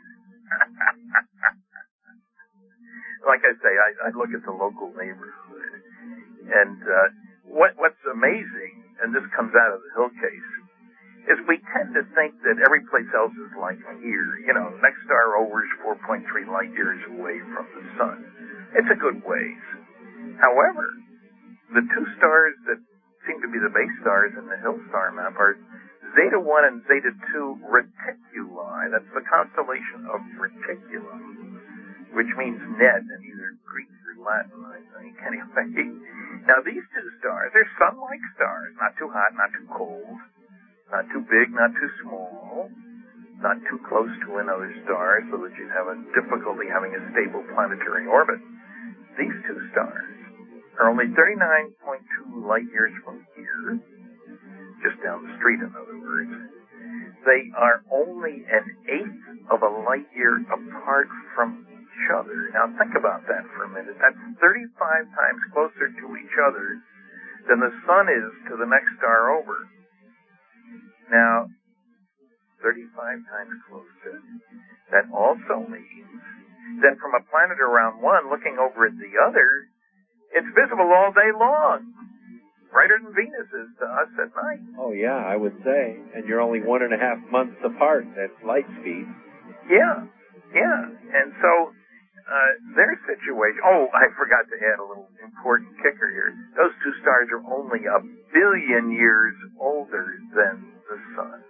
Like I say, I look at the local neighborhood. And what's amazing, and this comes out of the Hill case, is we tend to think that every place else is like here. You know, the next star over is 4.3 light years away from the sun. It's a good ways. However, the two stars that seem to be the base stars in the Hill star map are Zeta 1 and Zeta 2 Reticuli. That's the constellation of Reticulum, which means net in either Greek or Latin, I think. Anyway, now these two stars are sun-like stars, not too hot, not too cold, not too big, not too small, not too close to another star so that you'd have a difficulty having a stable planetary orbit. These two stars are only 39.2 light years from here, just down the street, in other words. They are only an eighth of a light year apart from each other. Now think about that for a minute. That's 35 times closer to each other than the sun is to the next star over. Now, 35 times closer. That also means that from a planet around one looking over at the other, it's visible all day long. Brighter than Venus is to us at night. Oh, yeah, I would say. And you're only 1.5 months apart at light speed. Yeah. And so, their situation... Oh, I forgot to add a little important kicker here. Those two stars are only 1 billion years older than the sun.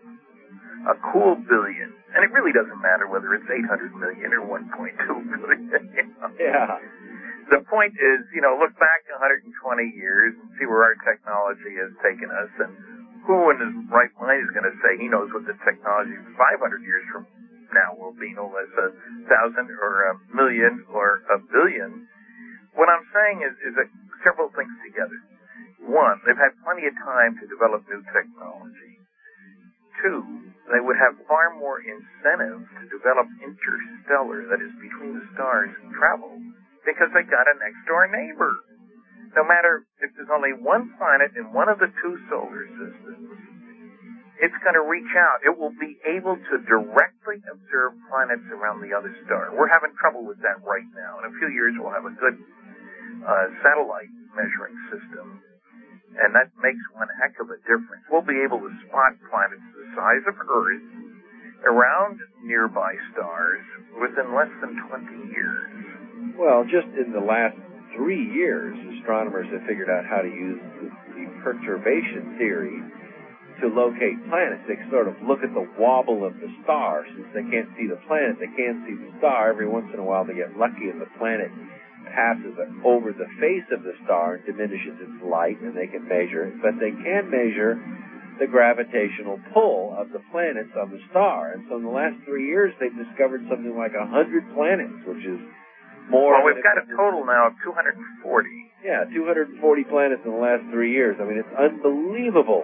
A cool billion. And it really doesn't matter whether it's 800 million or 1.2 billion. Yeah. The point is, look back 120 years and see where our technology has taken us, and who in his right mind is going to say he knows what the technology 500 years from now will be, no less 1,000 or 1 million or 1 billion. What I'm saying is that several things together. One, they've had plenty of time to develop new technology. Two, they would have far more incentive to develop interstellar, that is, between the stars, travel, because they got a next-door neighbor. No matter if there's only one planet in one of the two solar systems, it's going to reach out. It will be able to directly observe planets around the other star. We're having trouble with that right now. In a few years, we'll have a good satellite measuring system, and that makes one heck of a difference. We'll be able to spot planets the size of Earth around nearby stars within less than 20 years. Well, just in the last 3 years, astronomers have figured out how to use the perturbation theory to locate planets. They sort of look at the wobble of the star. Since they can't see the planet, they can't see the star. Every once in a while they get lucky and the planet passes over the face of the star and diminishes its light, and they can measure it. But they can measure the gravitational pull of the planets on the star. And so in the last 3 years, they've discovered something like 100 planets, which is more. Well, we've got a total now of 240. Yeah, 240 planets in the last 3 years. I mean, it's unbelievable.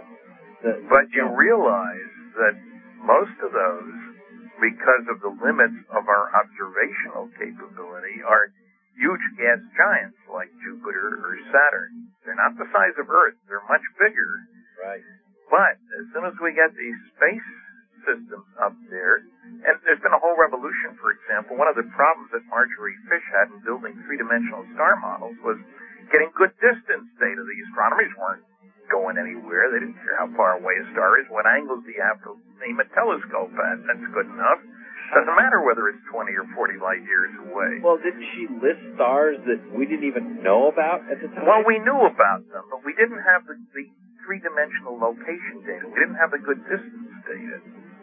But you realize that most of those, because of the limits of our observational capability, are huge gas giants like Jupiter or Saturn. They're not the size of Earth. They're much bigger. Right. But as soon as we get these space systems up there, and there's been a whole revolution, for example, one of the problems that Marjorie Fish had in building three-dimensional star models was getting good distance data. The astronomers weren't going anywhere. They didn't care how far away a star is. What angles do you have to aim a telescope at? That's good enough. Doesn't matter whether it's 20 or 40 light years away. Well, didn't she list stars that we didn't even know about at the time? Well, we knew about them, but we didn't have the three-dimensional location data. We didn't have the good distance data.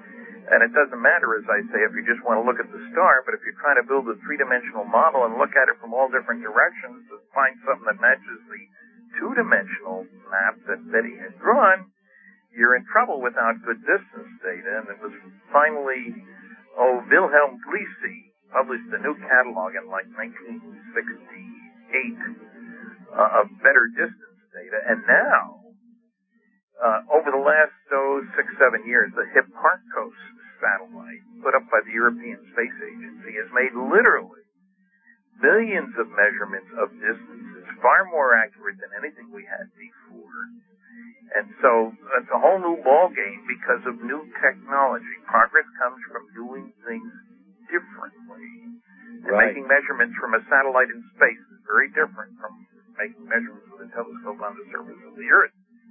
And it doesn't matter, as I say, if you just want to look at the star, but if you're trying to build a three-dimensional model and look at it from all different directions to find something that matches the two-dimensional map that Betty had drawn, you're in trouble without good distance data. And it was finally, Wilhelm Gliese published a new catalog in like 1968 of better distance data. And now, over the last 6-7 years, the Hipparcos satellite put up by the European Space Agency has made literally millions of measurements of distances, far more accurate than anything we had before. And so it's a whole new ballgame because of new technology. Progress comes from doing things differently. And right. Making measurements from a satellite in space is very different from making measurements with a telescope on the surface of the Earth.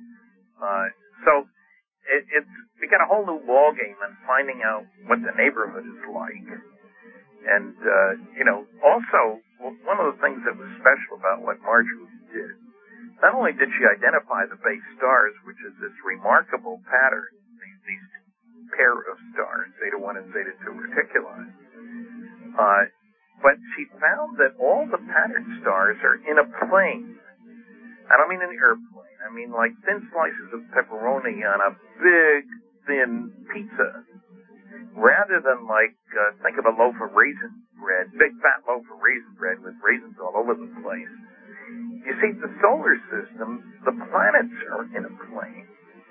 So we got a whole new ballgame on finding out what the neighborhood is like. And, also, one of the things that was special about what Marjorie did, not only did she identify the base stars, which is this remarkable pattern, these pair of stars, Zeta 1 and Zeta 2 reticuli, But she found that all the pattern stars are in a plane. I don't mean an airplane. I mean like thin slices of pepperoni on a big, thin pizza. Rather than like, think of a loaf of raisin bread, big fat loaf of raisin bread with raisins all over the place. You see, the solar system, the planets are in a plane.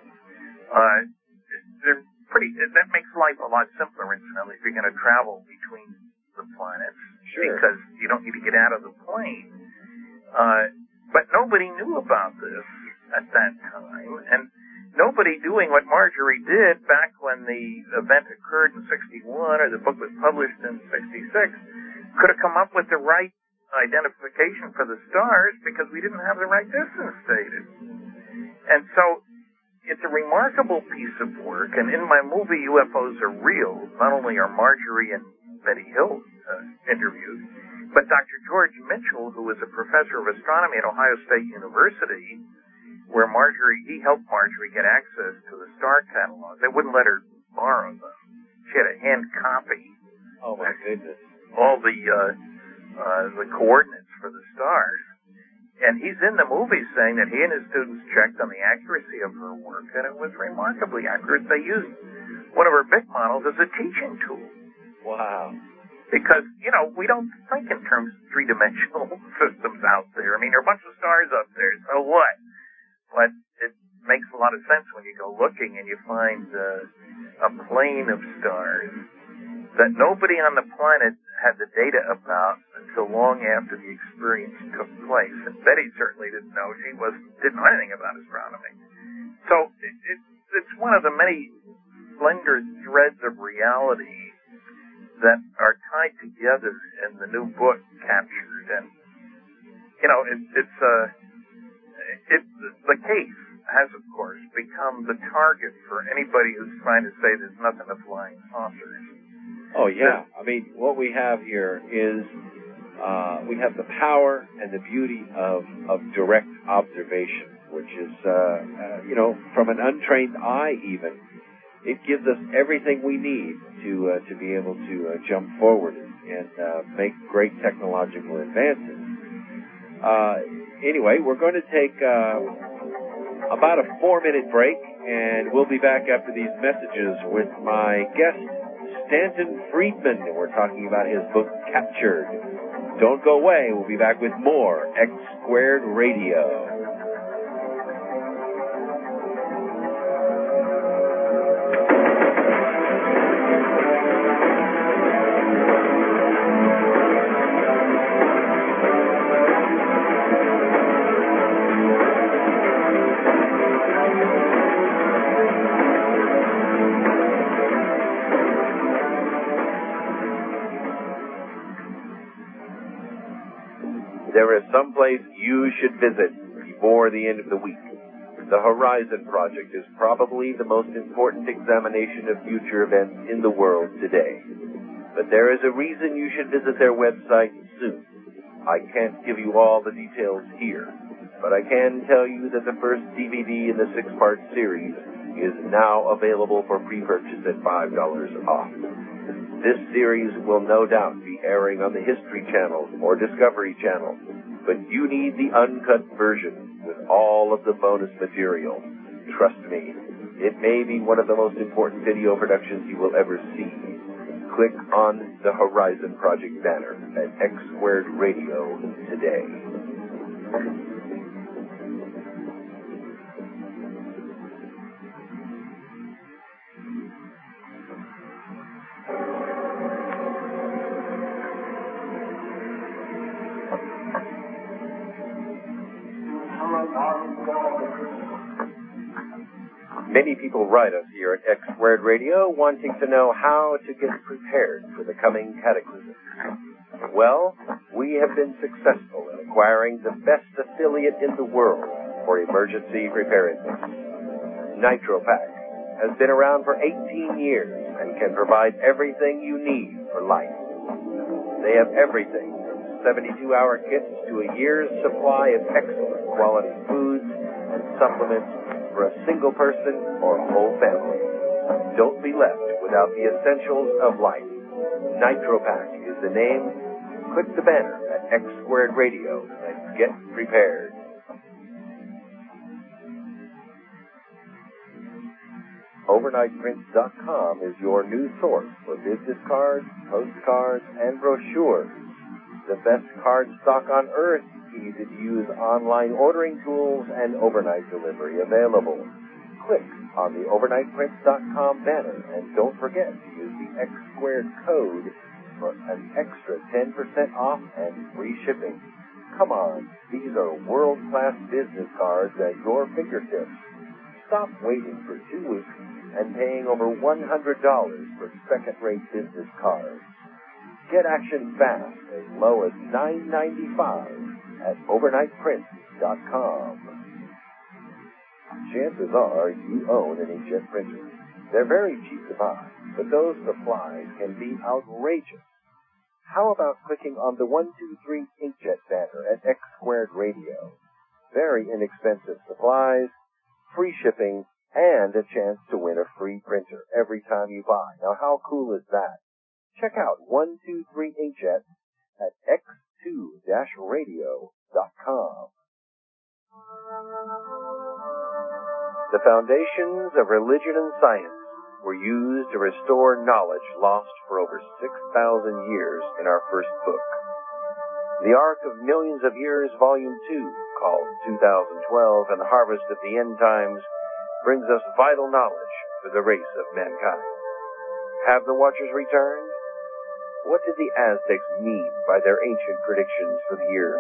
They're pretty, that makes life a lot simpler, incidentally, if you're going to travel between the planets. Sure. Because you don't need to get out of the plane. But nobody knew about this at that time, and nobody doing what Marjorie did back when the event occurred in 61 or the book was published in 66 could have come up with the right identification for the stars because we didn't have the right distance stated. And so it's a remarkable piece of work, and in my movie UFOs Are Real, not only are Marjorie and Betty Hill interviewed, but Dr. George Mitchell, who was a professor of astronomy at Ohio State University, where he helped Marjorie get access to the star catalog. They wouldn't let her borrow them. She had a hand copy. Oh my goodness. All the coordinates for the stars. And he's in the movie saying that he and his students checked on the accuracy of her work, and it was remarkably accurate. They used one of her big models as a teaching tool. Wow. Because, we don't think in terms of three-dimensional systems out there. I mean, there are a bunch of stars up there, so what? But it makes a lot of sense when you go looking and you find a plane of stars that nobody on the planet had the data about until long after the experience took place. And Betty certainly didn't know. She didn't know anything about astronomy. So it's one of the many slender threads of reality that are tied together in the new book captured. And, the case has, of course, become the target for anybody who's trying to say there's nothing to flying saucers. Oh, yeah. I mean, what we have here is we have the power and the beauty of direct observation, which is, from an untrained eye even, it gives us everything we need to be able to jump forward and make great technological advances. Anyway, we're going to take about a 4-minute break, and we'll be back after these messages with my guest, Stanton Friedman. We're talking about his book, Captured. Don't go away. We'll be back with more X Squared Radio. There is someplace you should visit before the end of the week. The Horizon Project is probably the most important examination of future events in the world today. But there is a reason you should visit their website soon. I can't give you all the details here, but I can tell you that the first DVD in the 6-part series is now available for pre-purchase at $5 off. This series will no doubt be airing on the History Channel or Discovery Channel, but you need the uncut version with all of the bonus material. Trust me, it may be one of the most important video productions you will ever see. Click on the Horizon Project banner at X Squared Radio today. Many people write us here at X Squared Radio wanting to know how to get prepared for the coming cataclysm. Well, we have been successful in acquiring the best affiliate in the world for emergency preparedness. NitroPack has been around for 18 years and can provide everything you need for life. They have everything from 72-hour kits to a year's supply of excellent quality foods and supplements for a single person or a whole family. Don't be left without the essentials of life. NitroPack is the name, Click the banner at X Squared Radio and get prepared. OvernightPrints.com is your new source for business cards, postcards, and brochures. The best card stock on earth, easy-to-use online ordering tools, and overnight delivery available. Click on the OvernightPrints.com banner and don't forget to use the X Squared code for an extra 10% off and free shipping. Come on, these are world-class business cards at your fingertips. Stop waiting for 2 weeks and paying over $100 for second-rate business cards. Get action fast as low as $9.95 at OvernightPrints.com. Chances are you own an inkjet printer. They're very cheap to buy, but those supplies can be outrageous. How about clicking on the 123 Inkjet banner at X Squared Radio? Very inexpensive supplies, free shipping, and a chance to win a free printer every time you buy. Now, how cool is that? Check out 123 Inkjet at x2-radio.com. The foundations of religion and science were used to restore knowledge lost for over 6,000 years in our first book. The Ark of Millions of Years, Volume 2, called 2012 and the Harvest of the End Times, brings us vital knowledge for the race of mankind. Have the Watchers returned? What did the Aztecs mean by their ancient predictions for the year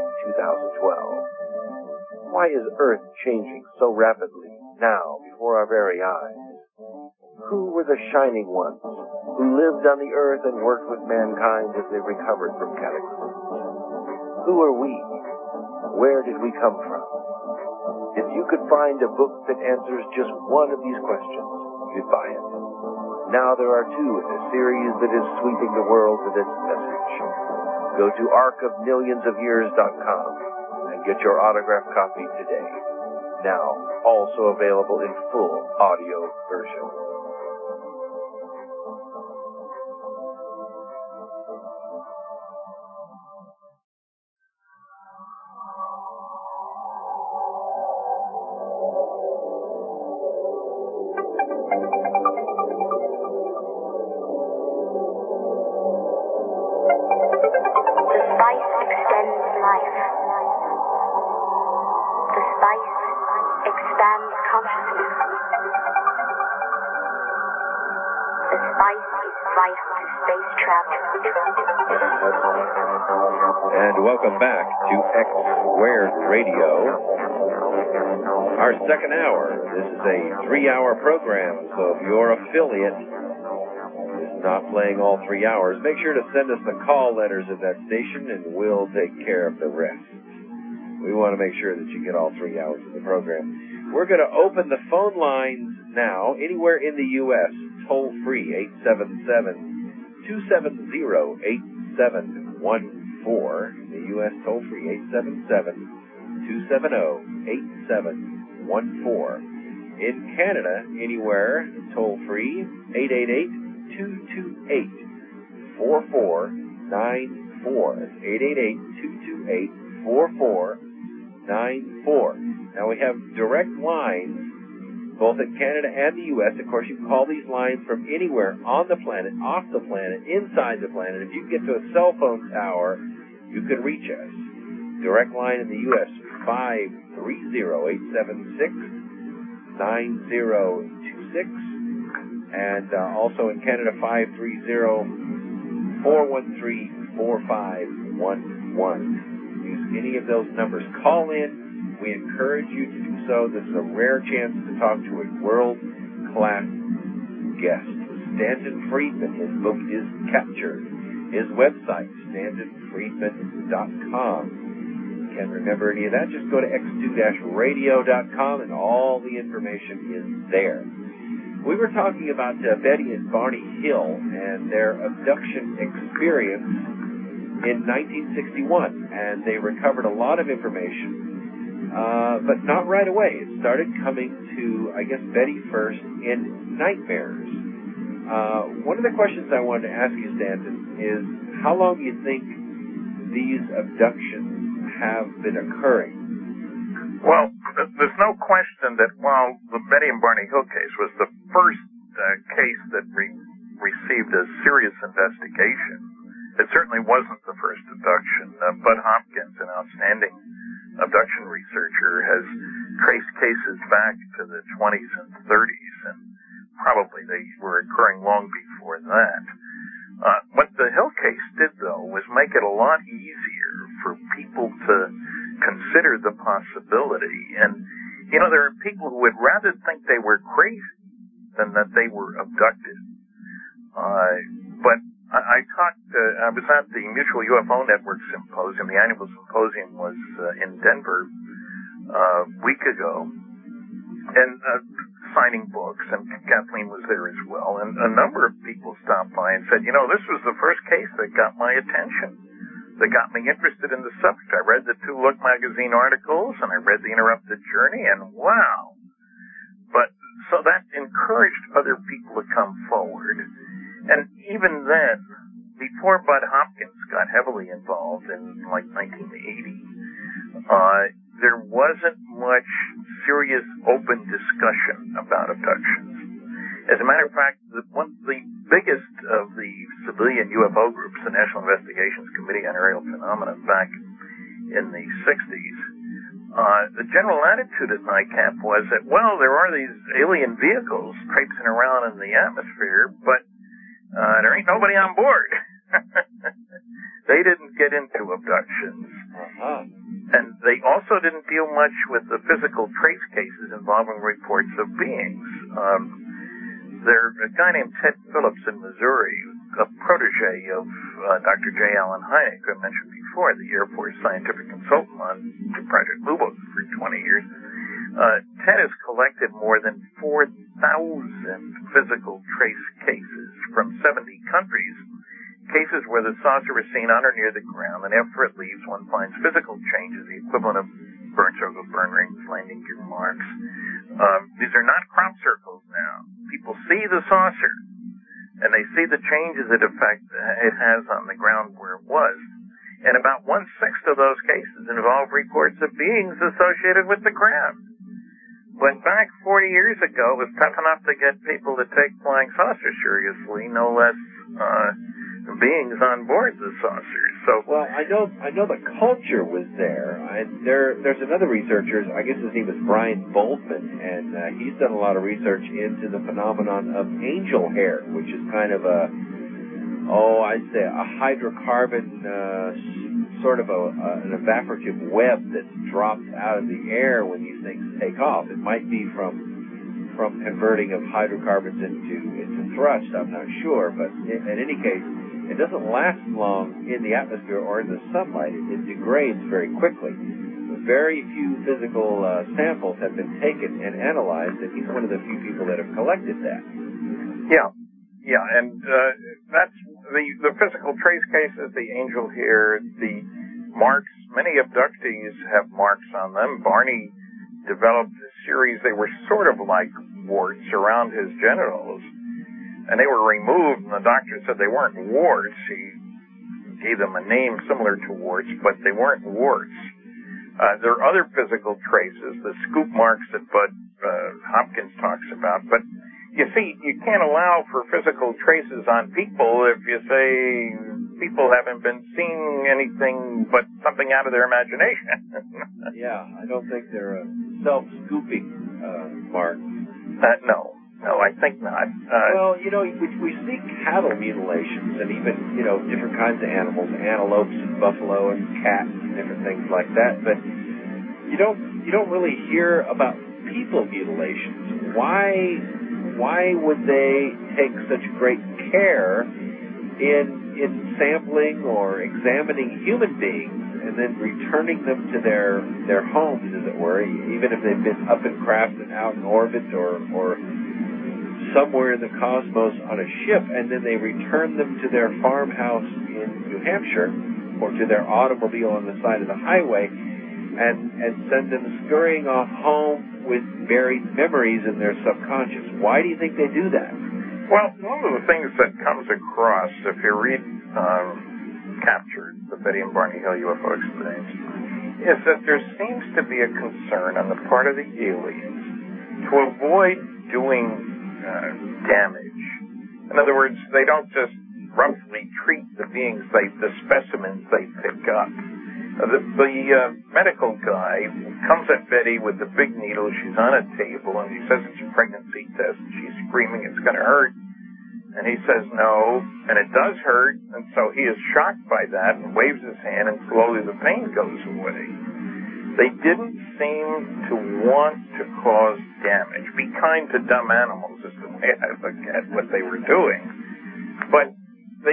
2012? Why is Earth changing so rapidly now before our very eyes? Who were the shining ones who lived on the earth and worked with mankind as they recovered from cataclysms? Who are we? Where did we come from? If you could find a book that answers just one of these questions, you'd buy it. Now there are 2 in a series that is sweeping the world with its message. Go to arkofmillionsofyears.com and get your autographed copy today. Now, also available in full audio version. And welcome back to X Squared Radio. Our second hour. This is a 3-hour program, so if your affiliate is not playing all 3 hours, make sure to send us the call letters of that station and we'll take care of the rest. We want to make sure that you get all 3 hours of the program. We're going to open the phone lines now, anywhere in the U.S., toll free, 877-270-8714. In the U.S., toll free, 877-270-8714. In Canada, anywhere, toll free, 888-228-4494. That's 888-228-4494. Now we have direct lines both in Canada and the U.S. Of course, you can call these lines from anywhere on the planet, off the planet, inside the planet. If you get to a cell phone tower, you can reach us. Direct line in the U.S., 530-876-9026. And also in Canada, 530-413-4511. Use any of those numbers. Call in. We encourage you to do so. This is a rare chance to talk to a world-class guest. Stanton Friedman. His book is Captured. His website, StantonFriedman.com. Can't remember any of that? Just go to x2-radio.com and all the information is there. We were talking about Betty and Barney Hill and their abduction experience in 1961, and they recovered a lot of information. But not right away. It started coming to, I guess, Betty first in nightmares. One of the questions I wanted to ask you, Stanton, is how long do you think these abductions have been occurring? Well, there's no question that while the Betty and Barney Hill case was the first case that received a serious investigation, it certainly wasn't the first abduction. Bud Hopkins, an outstanding abduction researcher, has traced cases back to the 20s and 30s, and probably they were occurring long before that. What the Hill case did, though, was make it a lot easier for people to consider the possibility. And, you know, there are people who would rather think they were crazy than that they were abducted. But I was at the Mutual UFO Network Symposium. The annual symposium was in Denver a week ago, and signing books, and Kathleen was there as well, and a number of people stopped by and said, you know, this was the first case that got my attention, that got me interested in the subject. I read the Two Look magazine articles, and I read the Interrupted Journey, and wow. But, so that encouraged other people to come forward. And even then, before Bud Hopkins got heavily involved in, like, 1980, there wasn't much serious open discussion about abductions. As a matter of fact, the biggest of the civilian UFO groups, the National Investigations Committee on Aerial Phenomena, back in the 60s, the general attitude at NICAP was that, well, there are these alien vehicles traipsing around in the atmosphere, but there ain't nobody on board. They didn't get into abductions. And they also didn't deal much with the physical trace cases involving reports of beings. There's a guy named Ted Phillips in Missouri, a protege of Dr. J. Allen Hynek, who I mentioned before, the Air Force scientific consultant on Project Lubos for 20 years. Ted has collected more than 4,000 physical trace cases from 70 countries, cases where the saucer was seen on or near the ground, and after it leaves, one finds physical changes, the equivalent of burn circles, burn rings, landing gear marks. These are not crop circles now. People see the saucer, and they see the changes it has on the ground where it was. And about 1/6 of those cases involve reports of beings associated with the craft. But back 40 years ago, it was tough enough to get people to take flying saucers seriously, no less beings on board the saucers. So, well, I know the culture was there. There's another researcher, I guess his name is Brian Boltman, and he's done a lot of research into the phenomenon of angel hair, which is kind of I'd say a hydrocarbon, sort of an evaporative web that drops out of the air when these things take off. It might be from converting of hydrocarbons into thrust, I'm not sure, but in any case, it doesn't last long in the atmosphere or in the sunlight. It degrades very quickly. Very few physical samples have been taken and analyzed, and he's one of the few people that have collected that. Yeah, and that's the physical trace cases, the angel hair, the marks. Many abductees have marks on them. Barney developed a series. They were sort of like warts around his genitals, and they were removed, and the doctor said they weren't warts. He gave them a name similar to warts, but they weren't warts. There are other physical traces, the scoop marks that Bud Hopkins talks about, but you see, you can't allow for physical traces on people if you say people haven't been seeing anything but something out of their imagination. Yeah, I don't think they're a self-scooping mark. No, I think not. Well, we see cattle mutilations and even, different kinds of animals, antelopes and buffalo and cats and different things like that, but you don't really hear about people mutilations. Why would they take such great care in sampling or examining human beings and then returning them to their homes, as it were, even if they've been up in craft and out in orbit or somewhere in the cosmos on a ship, and then they return them to their farmhouse in New Hampshire or to their automobile on the side of the highway and send them scurrying off home with buried memories in their subconscious? Why do you think they do that? Well, one of the things that comes across, if you read captured the Betty and Barney Hill UFO experience is that there seems to be a concern on the part of the aliens to avoid doing damage. In other words, they don't just roughly treat the specimens they pick up. The medical guy comes at Betty with the big needle. She's on a table, and he says it's a pregnancy test. She's screaming, it's going to hurt. And he says no, and it does hurt, and so he is shocked by that and waves his hand, and slowly the pain goes away. They didn't seem to want to cause damage. Be kind to dumb animals is the way I look at what they were doing. But they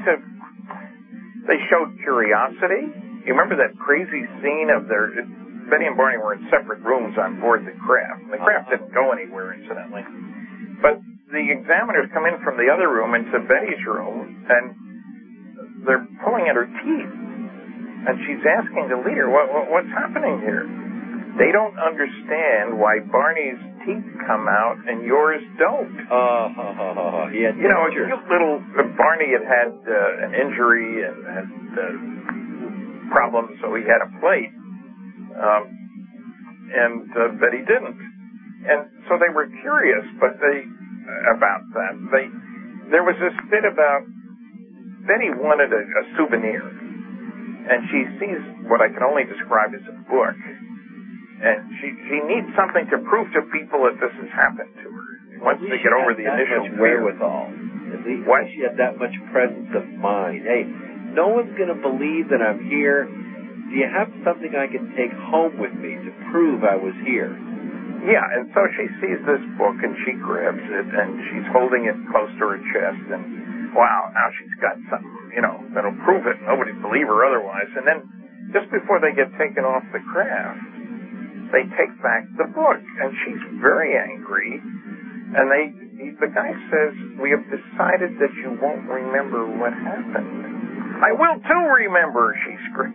showed curiosity. You remember that crazy scene of Betty and Barney were in separate rooms on board the craft. The craft didn't go anywhere, incidentally. But the examiners come in from the other room into Betty's room, and they're pulling at her teeth. And she's asking the leader, what's happening here? They don't understand why Barney's teeth come out and yours don't. He had Barney had an injury and had problems, so he had a plate. And Betty didn't. And so they were curious, about that. There was this bit about Betty wanted a souvenir, and she sees what I can only describe as a book, and she needs something to prove to people that this has happened to her. Once they get over the initial wherewithal, at least she had that much presence of mind. Hey, no one's going to believe that I'm here. Do you have something I can take home with me to prove I was here? Yeah, and so she sees this book, and she grabs it, and she's holding it close to her chest, and wow, now she's got something, that'll prove it. Nobody'd believe her otherwise. And then, just before they get taken off the craft, they take back the book, and she's very angry, and the guy says, we have decided that you won't remember what happened. I will too remember, she screamed.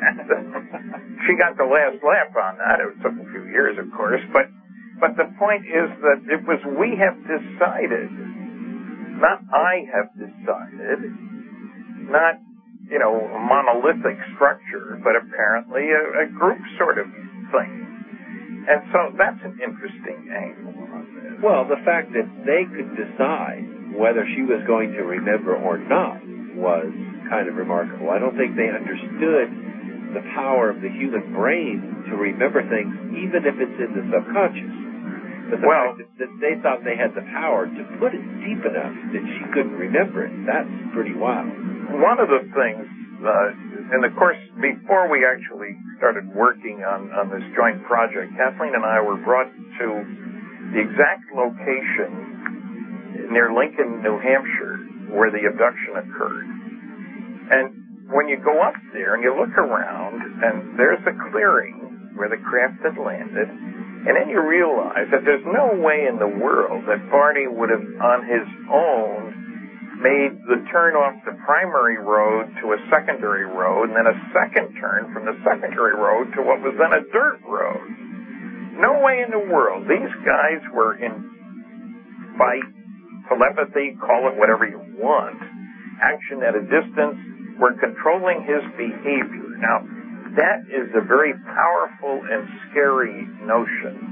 She got the last laugh on that. It took a few years, of course, but the point is that it was we have decided, not I have decided, not, a monolithic structure, but apparently a group sort of thing. And so that's an interesting angle on this. Well, the fact that they could decide whether she was going to remember or not was kind of remarkable. I don't think they understood the power of the human brain to remember things, even if it's in the subconscious. But the fact that they thought they had the power to put it deep enough that she couldn't remember it, that's pretty wild. One of the things, and of course, before we actually started working on this joint project, Kathleen and I were brought to the exact location near Lincoln, New Hampshire, where the abduction occurred. And when you go up there and you look around, and there's a clearing where the craft had landed, and then you realize that there's no way in the world that Barney would have, on his own, made the turn off the primary road to a secondary road, and then a second turn from the secondary road to what was then a dirt road. No way in the world. These guys were in fight, telepathy, call it whatever you want, action at a distance, were controlling his behavior. Now, that is a very powerful and scary notion.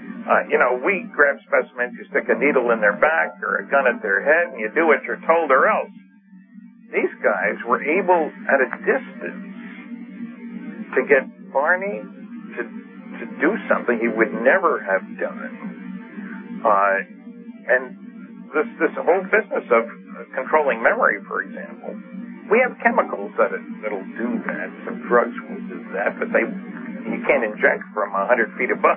We grab specimens, you stick a needle in their back or a gun at their head, and you do what you're told or else. These guys were able, at a distance, to get Barney to do something he would never have done. And this whole business of controlling memory, for example, we have chemicals that'll do that. Some drugs will do that, but you can't inject from 100 feet above.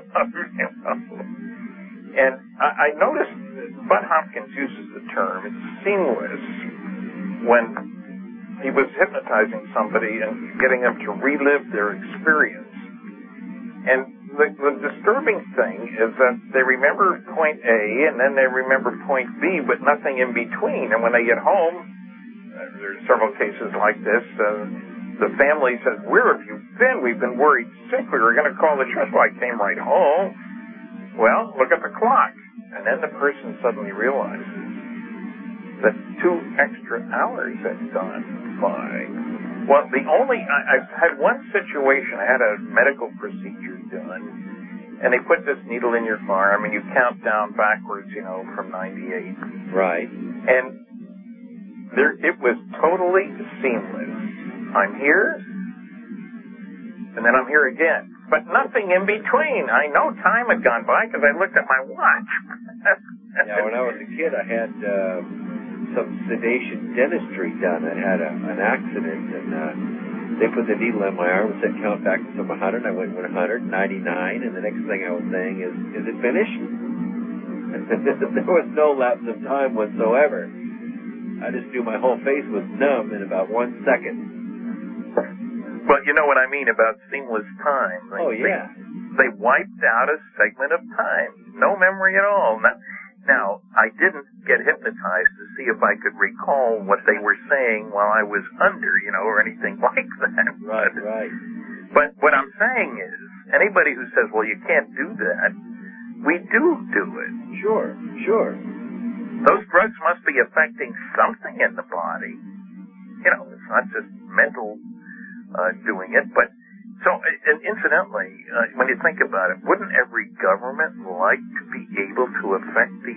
And I noticed Bud Hopkins uses the term, it's seamless, when he was hypnotizing somebody and getting them to relive their experience. And the disturbing thing is that they remember point A and then they remember point B, but nothing in between. And when they get home, there's several cases like this, the family says, where have you been? We've been worried sick. We were going to call the church. Well, I came right home. Well, look at the clock. And then the person suddenly realizes that 2 extra hours had gone by. Well, I've had one situation, I had a medical procedure done, and they put this needle in your arm, and you count down backwards, from 98. Right. And it was totally seamless. I'm here, and then I'm here again. But nothing in between. I know time had gone by because I looked at my watch. Yeah, when I was a kid, I had some sedation dentistry done. I had an accident, and they put the needle in my arm and said, count back from 100. I went 100, 99, and the next thing I was saying is it finished? There was no lapse of time whatsoever. I just knew my whole face was numb in about 1 second. Well, you know what I mean about seamless time. Yeah. They wiped out a segment of time. No memory at all. Now, I didn't get hypnotized to see if I could recall what they were saying while I was under, or anything like that. Right. But what I'm saying is, anybody who says, well, you can't do that, we do it. Sure. Those drugs must be affecting something in the body. It's not just mental doing it, but and incidentally, when you think about it, wouldn't every government like to be able to affect the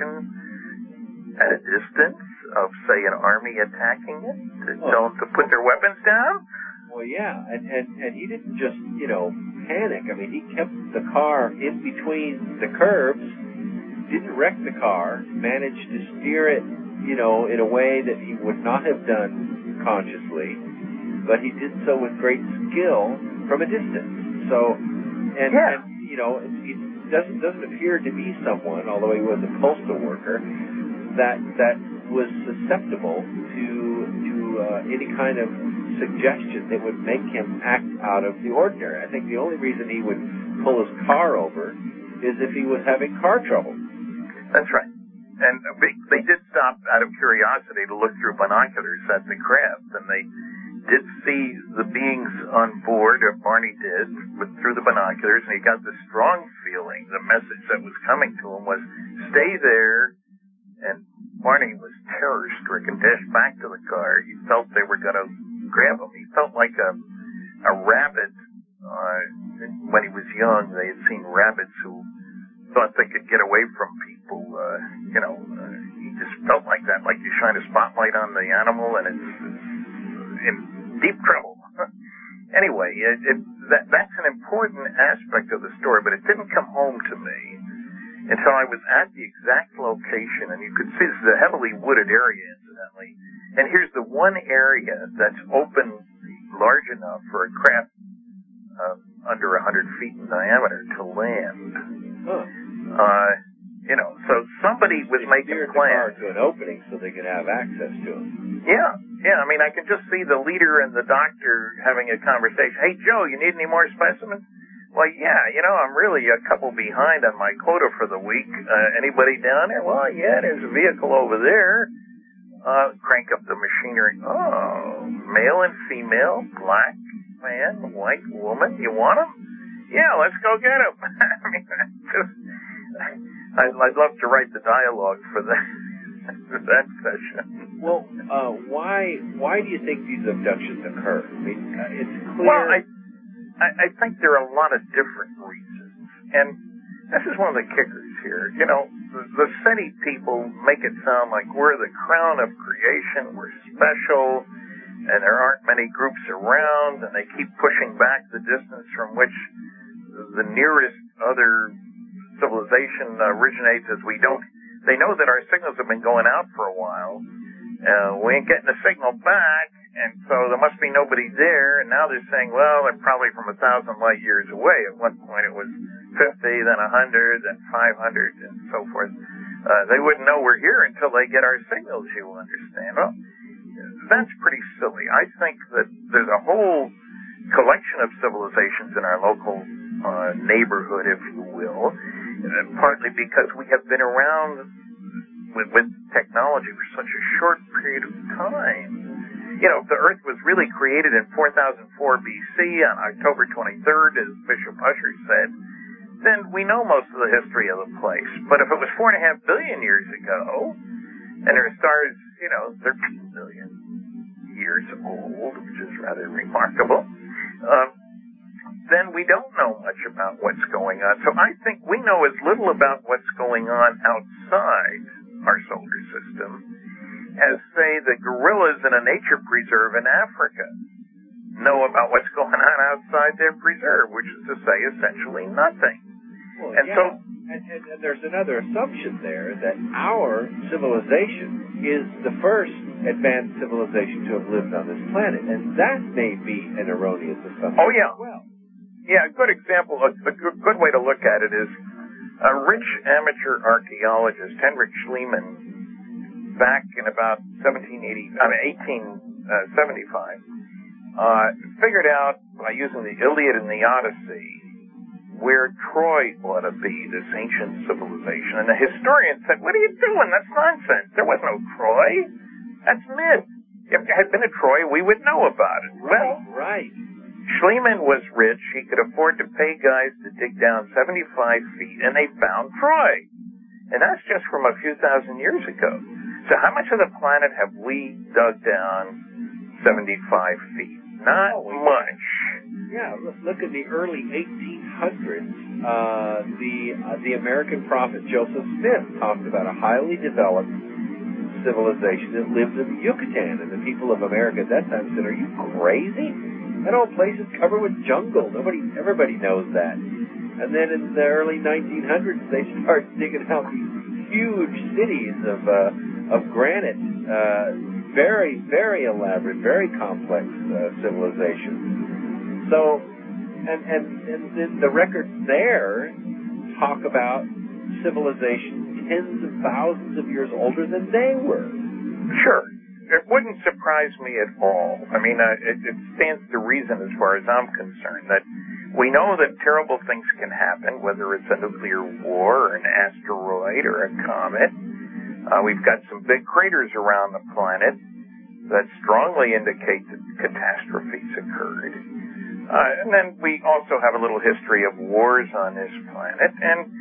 action at a distance of, say, an army attacking it, to put their weapons down? Well, yeah, and he didn't just, panic. I mean, he kept the car in between the curbs, didn't wreck the car, managed to steer it, in a way that he would not have done consciously, but he did so with great skill from a distance. So, and he doesn't appear to be someone, although he was a postal worker, that was susceptible to any kind of suggestion that would make him act out of the ordinary. I think the only reason he would pull his car over is if he was having car trouble. That's right. And they did stop out of curiosity to look through binoculars at the craft, and they did see the beings on board, or Barney did, through the binoculars, and he got the strong feeling, the message that was coming to him was, stay there, and Barney was terror-stricken, dashed back to the car. He felt they were going to grab him. He felt like a rabbit. When he was young, they had seen rabbits who thought they could get away from people. He just felt like that, like you shine a spotlight on the animal and it's in deep trouble. Anyway, that's an important aspect of the story, but it didn't come home to me until I was at the exact location, and you could see this is a heavily wooded area, incidentally. And here's the one area that's open large enough for a craft under 100 feet in diameter to land. So somebody was making plans. The car to an opening so they could have access to him. Yeah. I mean, I can just see the leader and the doctor having a conversation. Hey, Joe, you need any more specimens? Well, yeah, I'm really a couple behind on my quota for the week. Anybody down there? Well, yeah, there's a vehicle over there. Crank up the machinery. Oh, male and female, black man, white woman. You want them? Yeah, let's go get them. I mean, I'd love to write the dialogue for that session. Well, why do you think these abductions occur? I mean, it's clear. Well, I think there are a lot of different reasons, and this is one of the kickers here. The SETI people make it sound like we're the crown of creation, we're special, and there aren't many groups around, and they keep pushing back the distance from which the nearest other civilization originates, as they know that our signals have been going out for a while. We ain't getting a signal back, and so there must be nobody there, and now they're saying, well, they're probably from 1,000 light years away. At one point it was 50, then 100, then 500, and so forth. They wouldn't know we're here until they get our signals, you understand. Well, that's pretty silly. I think that there's a whole collection of civilizations in our local neighborhood, if you will, partly because we have been around with technology for such a short period of time. If the Earth was really created in 4004 BC on October 23rd, as Bishop Ussher said, then we know most of the history of the place. But if it was 4.5 billion years ago, And there are stars, 13 million years old, which is rather remarkable. Then we don't know much about what's going on. So I think we know as little about what's going on outside our solar system as, say, the gorillas in a nature preserve in Africa know about what's going on outside their preserve, which is to say essentially nothing. Well, and there's another assumption there that our civilization is the first advanced civilization to have lived on this planet, and that may be an erroneous assumption. Oh, yeah. As well. Yeah, a good example, a good way to look at it is a rich amateur archaeologist, Henrik Schliemann, back in about 1875, figured out by using the Iliad and the Odyssey where Troy ought to be, this ancient civilization. And the historian said, "What are you doing? That's nonsense. There was no Troy. That's myth. If there had been a Troy, we would know about it." Right. Schliemann was rich. He could afford to pay guys to dig down 75 feet, and they found Troy. And that's just from a few thousand years ago. So how much of the planet have we dug down 75 feet? Not much. Yeah, look at the early 1800s. The American prophet Joseph Smith talked about a highly developed civilization that lived in the Yucatan, and the people of America at that time said, "Are you crazy? That whole place is covered with jungle. Everybody knows that." And then in the early 1900s, they start digging out these huge cities of granite, very, very elaborate, very complex civilization. So, and the records there talk about civilization tens of thousands of years older than they were. Sure. It wouldn't surprise me at all. I mean, it stands to reason as far as I'm concerned that we know that terrible things can happen, whether it's a nuclear war or an asteroid or a comet. We've got some big craters around the planet that strongly indicate that catastrophes occurred. And then we also have a little history of wars on this planet. And,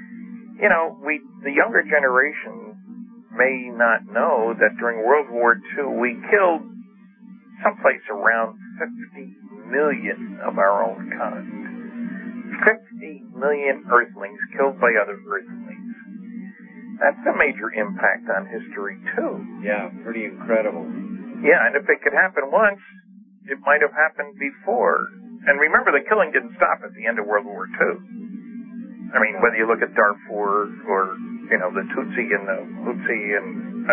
the younger generation may not know that during World War II, we killed someplace around 50 million of our own kind. 50 million Earthlings killed by other Earthlings. That's a major impact on history, too. Yeah, pretty incredible. Yeah, and if it could happen once, it might have happened before. And remember, the killing didn't stop at the end of World War II. I mean, whether you look at Darfur or, the Tutsi and the Hutsi and...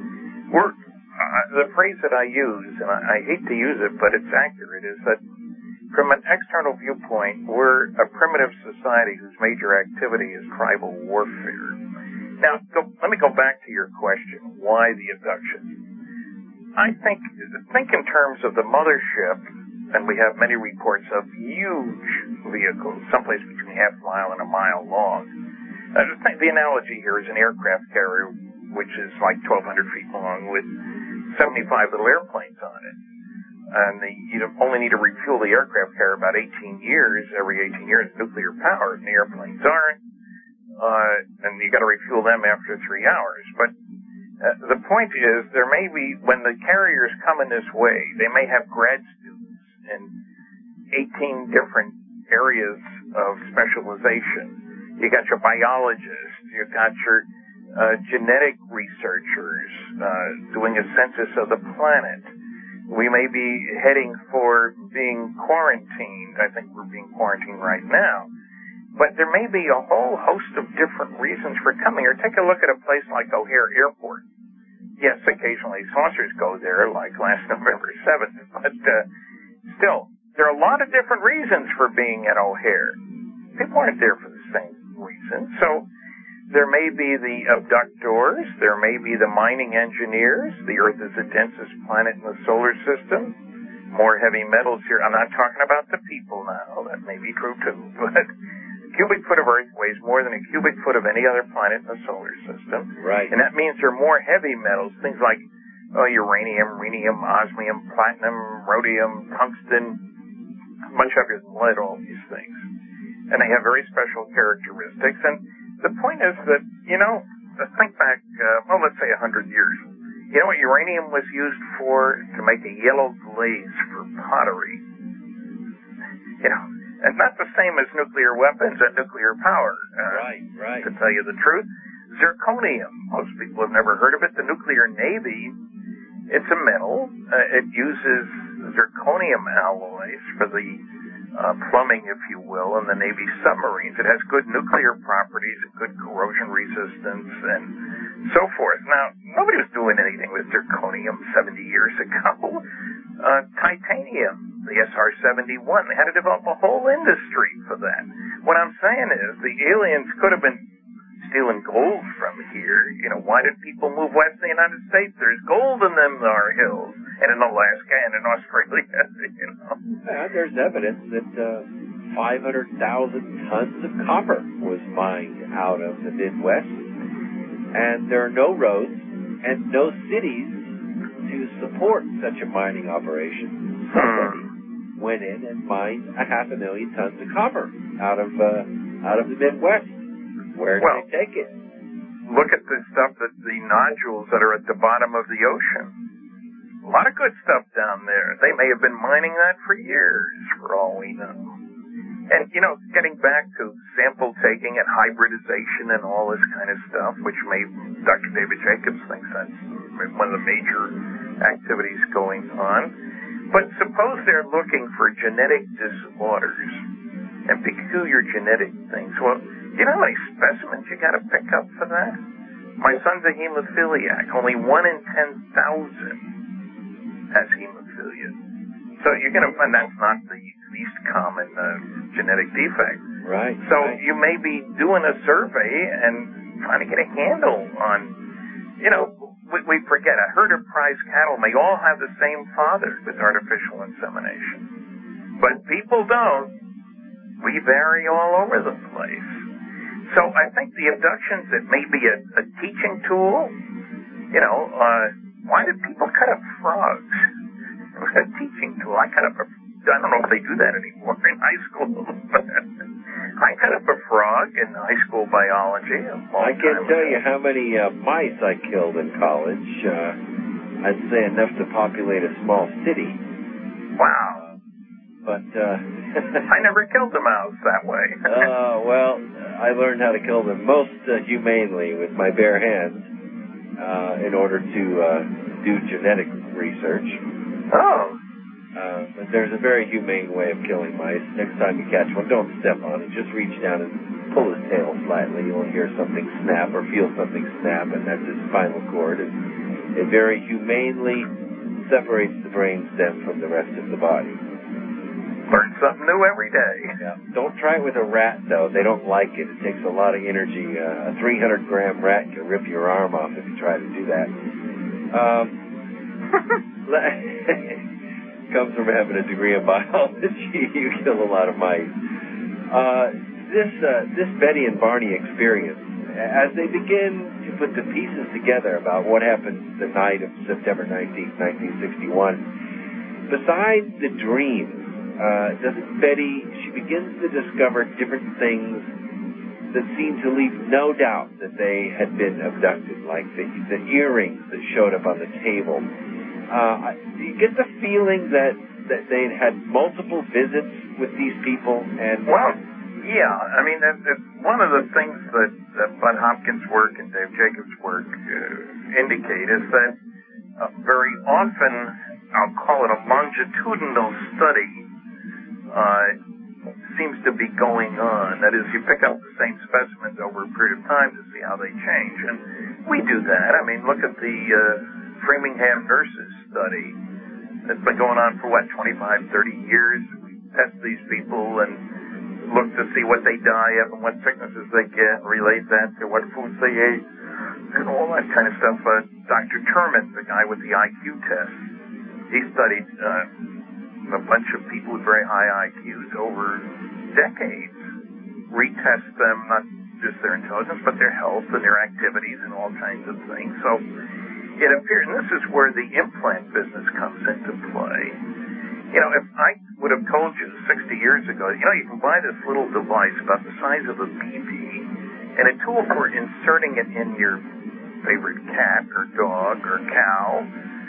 the phrase that I use, and I hate to use it, but it's accurate, is that from an external viewpoint, we're a primitive society whose major activity is tribal warfare. Now, let me go back to your question. Why the abduction? I think in terms of the mothership, and we have many reports of huge vehicles, someplace between half a mile and a mile long. I think the analogy here is an aircraft carrier, which is like 1,200 feet long with 75 little airplanes on it. And you only need to refuel the aircraft carrier about 18 years. Every 18 years, nuclear power, and the airplanes aren't. And you got to refuel them after 3 hours. But the point is, there may be, when the carriers come in this way, they may have grad students in 18 different areas of specialization. You got your biologists, you got your genetic researchers doing a census of the planet. We may be heading for being quarantined. I think we're being quarantined right now. But there may be a whole host of different reasons for coming. Or take a look at a place like O'Hare Airport. Yes, occasionally saucers go there, like last November 7th, but still, there are a lot of different reasons for being at O'Hare. People aren't there for the same reason. So there may be the abductors, there may be the mining engineers. The Earth is the densest planet in the solar system. More heavy metals here. I'm not talking about the people now. That may be true too, but a cubic foot of Earth weighs more than a cubic foot of any other planet in the solar system. Right. And that means there are more heavy metals, things like uranium, rhenium, osmium, platinum, rhodium, tungsten, much heavier than lead, all these things. And they have very special characteristics. And the point is that, think back, let's say 100 years. You know what uranium was used for? To make a yellow glaze for pottery. You know, and not the same as nuclear weapons and nuclear power. Right. To tell you the truth. Zirconium. Most people have never heard of it. The nuclear navy, it's a metal. It uses zirconium alloys for the plumbing, if you will, in the Navy submarines. It has good nuclear properties, good corrosion resistance, and so forth. Now, nobody was doing anything with zirconium 70 years ago. Titanium, the SR-71, they had to develop a whole industry for that. What I'm saying is the aliens could have been stealing gold from here. You know, why did people move west in the United States? There's gold in them our hills, and in Alaska and in Australia, you know. Yeah, there's evidence that 500,000 tons of copper was mined out of the Midwest, and there are no roads and no cities to support such a mining operation. Somebody went in and mined 500,000 tons of copper out of the Midwest. Where did they take it? Look at the stuff the nodules that are at the bottom of the ocean. A lot of good stuff down there. They may have been mining that for years, for all we know. And, you know, getting back to sample taking and hybridization and all this kind of stuff, which Dr. David Jacobs thinks that's one of the major activities going on. But suppose they're looking for genetic disorders and peculiar genetic things. Well, you know how many specimens you got to pick up for that? My son's a hemophiliac. Only 1 in 10,000 has hemophilia. So you're going to find that's not the least common genetic defect. Right. So you may be doing a survey and trying to get a handle on, you know, we forget a herd of prize cattle may all have the same father with artificial insemination. But people don't. We vary all over the place. So I think the abductions, it may be a teaching tool. You know, why did people cut up frogs? It was a teaching tool. I don't know if they do that anymore in high school. But I cut up a frog in high school biology. I can't tell you how many mice I killed in college. I'd say enough to populate a small city. Wow. But I never killed a mouse that way. Well, I learned how to kill them most humanely with my bare hands in order to do genetic research. Oh. But there's a very humane way of killing mice. Next time you catch one, don't step on it. Just reach down and pull his tail slightly. You'll hear something snap or feel something snap, and that's his spinal cord. And it very humanely separates the brain stem from the rest of the body. Learn something new every day. Yeah. Don't try it with a rat, though. They don't like it. It takes a lot of energy. A 300-gram rat can rip your arm off if you try to do that. Comes from having a degree in biology. You kill a lot of mice. This Betty and Barney experience, as they begin to put the pieces together about what happened the night of September 19th, 1961, besides the dream, she begins to discover different things that seem to leave no doubt that they had been abducted, like the earrings that showed up on the table. Do you get the feeling that they'd had multiple visits with these people? And well, yeah. I mean, it's one of the things that Bud Hopkins' work and Dave Jacobs' work indicate is that very often, I'll call it a longitudinal study, seems to be going on. That is, you pick up the same specimens over a period of time to see how they change. And we do that. I mean, look at the Framingham nurses study. It's been going on for, 25, 30 years. We test these people and look to see what they die of and what sicknesses they get, and relate that to what foods they ate, and all that kind of stuff. Dr. Terman, the guy with the IQ test, he studied a bunch of people with very high IQs over decades, retest them, not just their intelligence, but their health and their activities and all kinds of things. So it appears, and this is where the implant business comes into play. You know, if I would have told you 60 years ago, you can buy this little device about the size of a BB and a tool for inserting it in your favorite cat or dog or cow,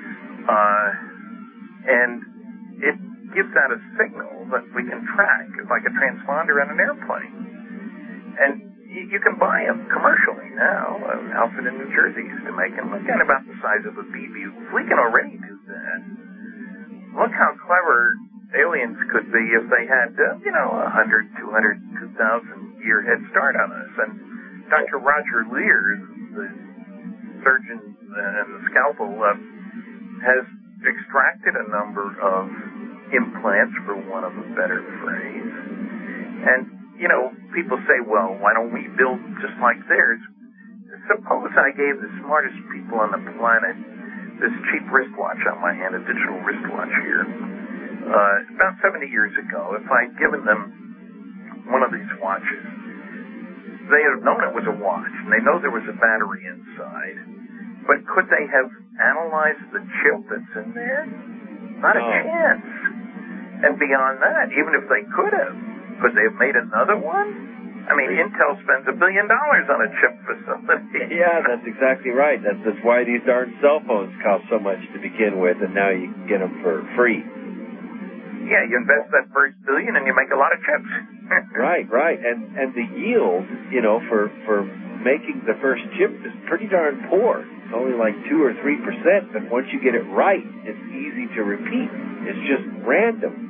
and it gives out a signal that we can track. It's like a transponder on an airplane. And you can buy them commercially now. An outfit in New Jersey used to make them. Again, about the size of a BB. We can already do that. Look how clever aliens could be if they had, 100, 200, 2,000 year head start on us. And Dr. Roger Lear, the surgeon and the scalpel, has extracted a number of implants, for want of a better phrase. And, people say, well, why don't we build just like theirs? Suppose I gave the smartest people on the planet this cheap wristwatch on my hand, a digital wristwatch here. About 70 years ago, if I'd given them one of these watches, they have known it was a watch, and they know there was a battery inside. But could they have analyzed the chip that's in there? Not a chance. And beyond that, even if they could they have made another one? I mean, Intel spends $1 billion on a chip facility. Yeah, that's exactly right. That's why these darn cell phones cost so much to begin with, and now you can get them for free. Yeah, you invest that first $1 billion and you make a lot of chips. Right. And the yield, for making the first chip is pretty darn poor. It's only like 2 or 3%, but once you get it right, it's easy to repeat. It's just random.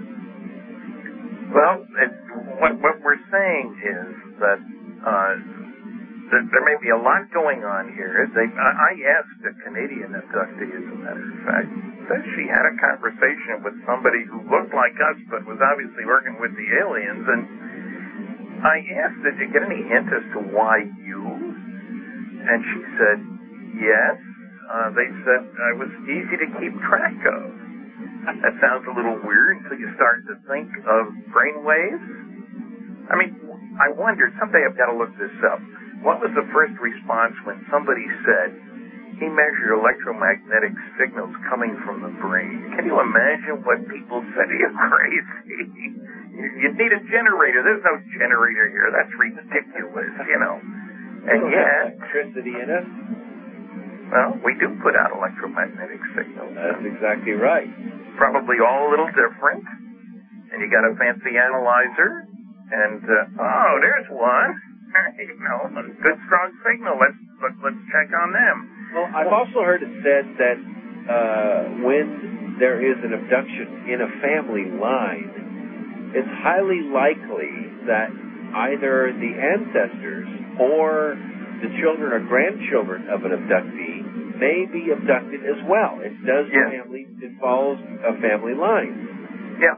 Well, what we're saying is that there may be a lot going on here. I asked a Canadian abductee, as a matter of fact, that she had a conversation with somebody who looked like us but was obviously working with the aliens, and I asked, did you get any hint as to why you? And she said, yes. They said I was easy to keep track of. That sounds a little weird until you start to think of brainwaves. I mean, I wondered, someday I've got to look this up. What was the first response when somebody said he measured electromagnetic signals coming from the brain? Can you imagine what people said? You're crazy. You need a generator. There's no generator here. That's ridiculous, And yet, electricity in us. Well, we do put out electromagnetic signals. That's exactly right. Probably all a little different. And you got a fancy analyzer. And, there's one. A good strong signal. Let's check on them. Well, I've also heard it said that when there is an abduction in a family line, it's highly likely that either the ancestors or the children or grandchildren of an abductee may be abducted as well. It does involve a family line. Yeah,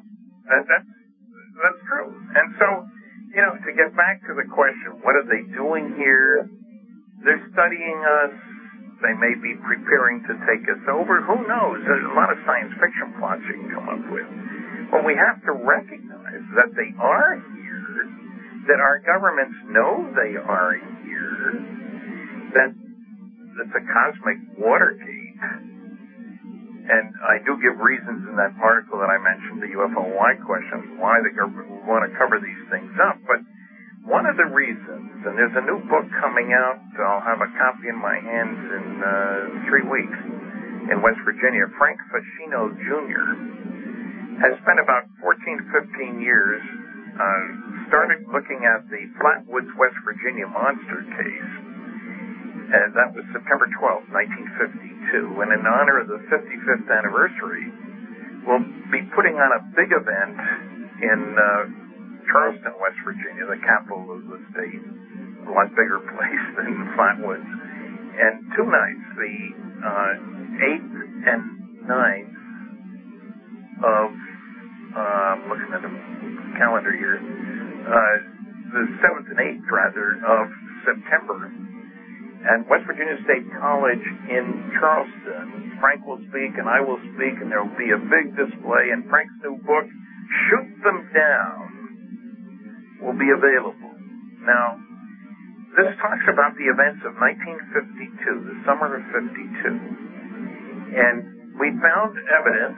that's true. And so, to get back to the question, what are they doing here? They're studying us. They may be preparing to take us over. Who knows? There's a lot of science fiction plots you can come up with. But we have to recognize that they are here, that our governments know they are here, that it's a cosmic Watergate. And I do give reasons in that article that I mentioned, the UFO why questions, why the government would want to cover these things up. But one of the reasons, and there's a new book coming out, I'll have a copy in my hands in 3 weeks, in West Virginia. Frank Fascino Jr. has spent about 15 years, started looking at the Flatwoods, West Virginia monster case. And that was September 12th, 1952. And in honor of the 55th anniversary, we'll be putting on a big event in Charleston, West Virginia, the capital of the state, a lot bigger place than Flatwoods. And 2 nights, the 8th and 9th of, I'm looking at the calendar here, the 7th and 8th, rather, of September. At West Virginia State College in Charleston, Frank will speak and I will speak, and there will be a big display, and Frank's new book, Shoot Them Down, will be available. Now, this talks about the events of 1952, the summer of 52. And we found evidence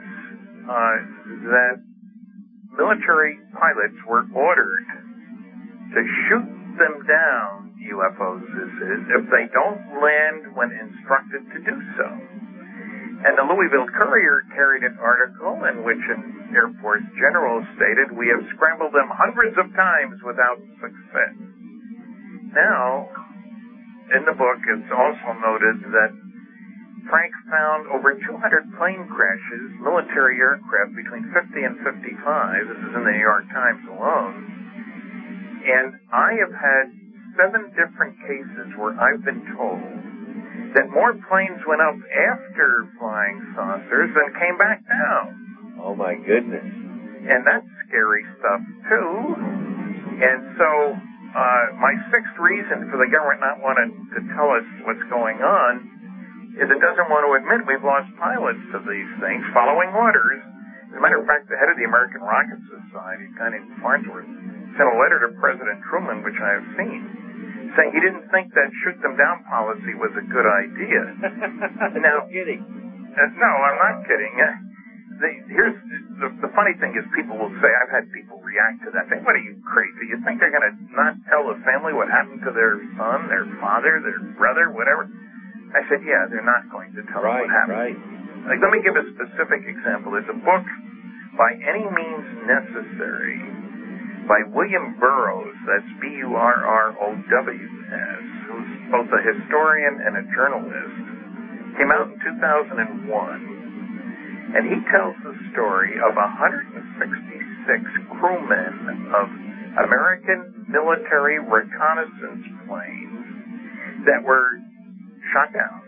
that military pilots were ordered to shoot them down UFOs is if they don't land when instructed to do so. And the Louisville Courier carried an article in which an Air Force general stated, "We have scrambled them hundreds of times without success." Now, in the book, it's also noted that Frank found over 200 plane crashes, military aircraft between 50 and 55. This is in the New York Times alone. And I have had 7 different cases where I've been told that more planes went up after flying saucers than came back down. Oh, my goodness. And that's scary stuff, too. And so my 6th reason for the government not wanting to tell us what's going on is it doesn't want to admit we've lost pilots to these things, following orders. As a matter of fact, the head of the American Rocket Society, a guy named Farnsworth, sent a letter to President Truman, which I have seen, saying he didn't think that shoot-them-down policy was a good idea. Now, kidding. No, I'm not kidding. Here's the funny thing is people will say, I've had people react to that. Think, what are you, crazy? You think they're going to not tell the family what happened to their son, their father, their brother, whatever? I said, yeah, they're not going to tell them what happened. Right. Like, let me give a specific example. There's a book, By Any Means Necessary, by William Burroughs, that's B-U-R-R-O-W-S, who's both a historian and a journalist. Came out in 2001, and he tells the story of 166 crewmen of American military reconnaissance planes that were shot down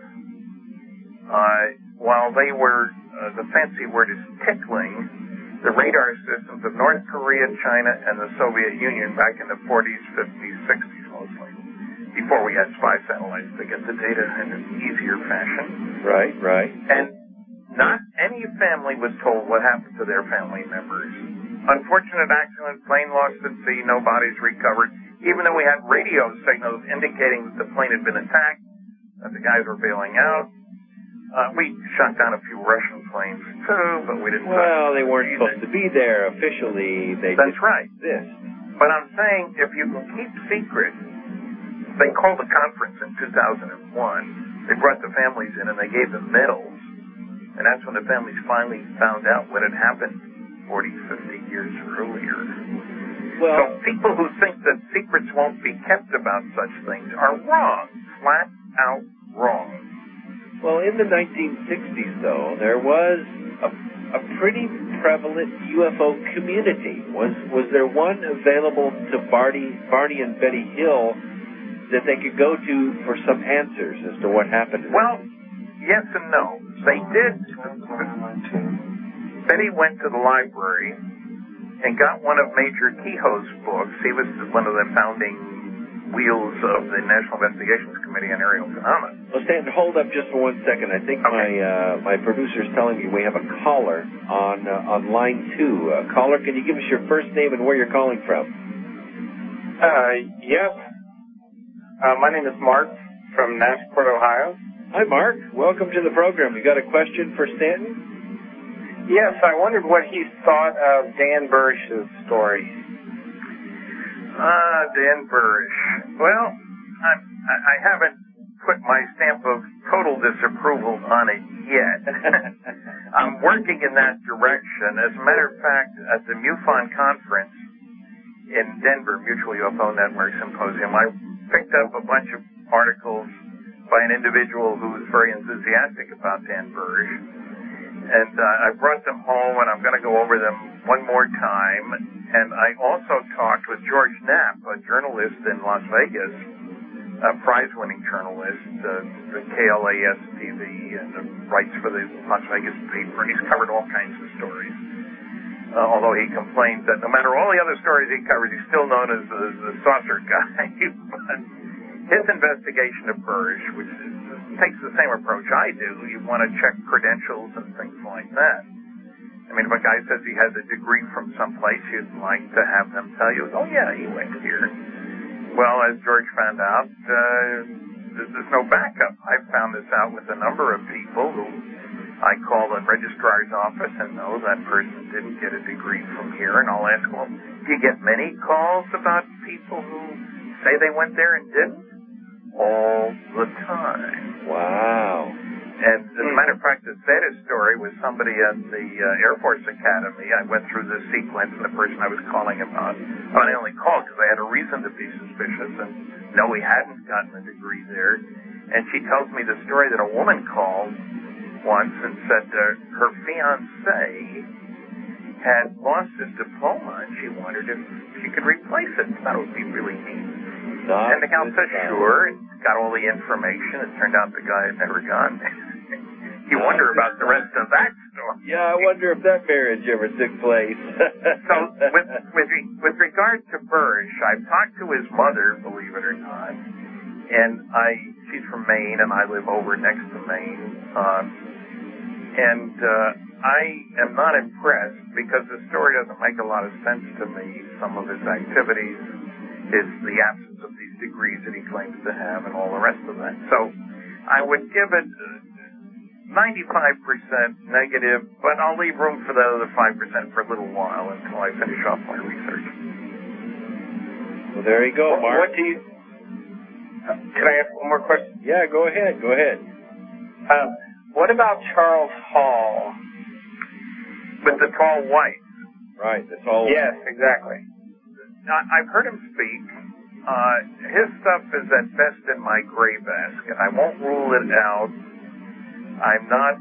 while they were, the fancy word is tickling, the radar systems of North Korea, China, and the Soviet Union back in the 40s, 50s, 60s mostly, before we had spy satellites to get the data in an easier fashion. Right. And not any family was told what happened to their family members. Unfortunate accident, plane lost at sea, no bodies recovered, even though we had radio signals indicating that the plane had been attacked, that the guys were bailing out. We shot down a few Russian planes, too, but we didn't... Well, they weren't supposed to be there officially. That's right. Exist. But I'm saying, if you can keep secret, they called a conference in 2001. They brought the families in and they gave them medals. And that's when the families finally found out what had happened 40, 50 years earlier. Well, so people who think that secrets won't be kept about such things are wrong. Flat out wrong. Well, in the 1960s, though, there was a pretty prevalent UFO community. Was there one available to Barney and Betty Hill that they could go to for some answers as to what happened? Well, yes and no. They did. Betty went to the library and got one of Major Kehoe's books. He was one of the founding wheels of the National Investigations Committee on Aerial Phenomena. Well, Stanton, hold up just for 1 second. I think my producer's telling me we have a caller on line 2. Caller, can you give us your first name and where you're calling from? Yes. My name is Mark from Nashport, Ohio. Hi, Mark. Welcome to the program. You got a question for Stanton? Yes, I wondered what he thought of Dan Burrish's story. Dan Burrish. Well, I haven't put my stamp of total disapproval on it yet. I'm working in that direction. As a matter of fact, at the MUFON conference in Denver, Mutual UFO Network Symposium, I picked up a bunch of articles by an individual who was very enthusiastic about Dan Burrish. And I brought them home, and I'm going to go over them one more time. And I also talked with George Knapp, a journalist in Las Vegas, a prize-winning journalist, the KLAS TV, and writes for the Las Vegas paper, and he's covered all kinds of stories. Although he complains that no matter all the other stories he covers, he's still known as the saucer guy. But his investigation of Burrish, which takes the same approach I do, you want to check credentials and things like that. I mean, if a guy says he has a degree from someplace, you'd like to have them tell you, oh yeah, he went here. Well, as George found out, there's no backup. I found this out with a number of people who I call the registrar's office and know that person didn't get a degree from here, and I'll ask, well, do you get many calls about people who say they went there and didn't? All the time. Wow. And as a matter of fact, the saddest story was somebody at the Air Force Academy. I went through the sequence, and the person I was calling about, I only called because I had a reason to be suspicious, and no, he hadn't gotten a degree there. And she tells me the story that a woman called once and said her fiancé had lost his diploma, and she wondered if she could replace it. I thought it would be really neat. And the gal said, sure, and got all the information. It turned out the guy had never gone. You wonder about the rest of that story. Yeah, I wonder if that marriage ever took place. So, with regard to Bursch, I've talked to his mother, believe it or not, and she's from Maine, and I live over next to Maine, and I am not impressed because the story doesn't make a lot of sense to me. Some of his activities, the absence of these degrees that he claims to have, and all the rest of that. So, I would give it 95% negative, but I'll leave room for the other 5% for a little while until I finish off my research. Well, there you go, Mark. What do you... Can I ask one more question? Yeah, go ahead. What about Charles Hall? With the tall white. Right, the tall white. Yes, exactly. I've heard him speak. His stuff is at best in my gray basket. I won't rule it out. I'm not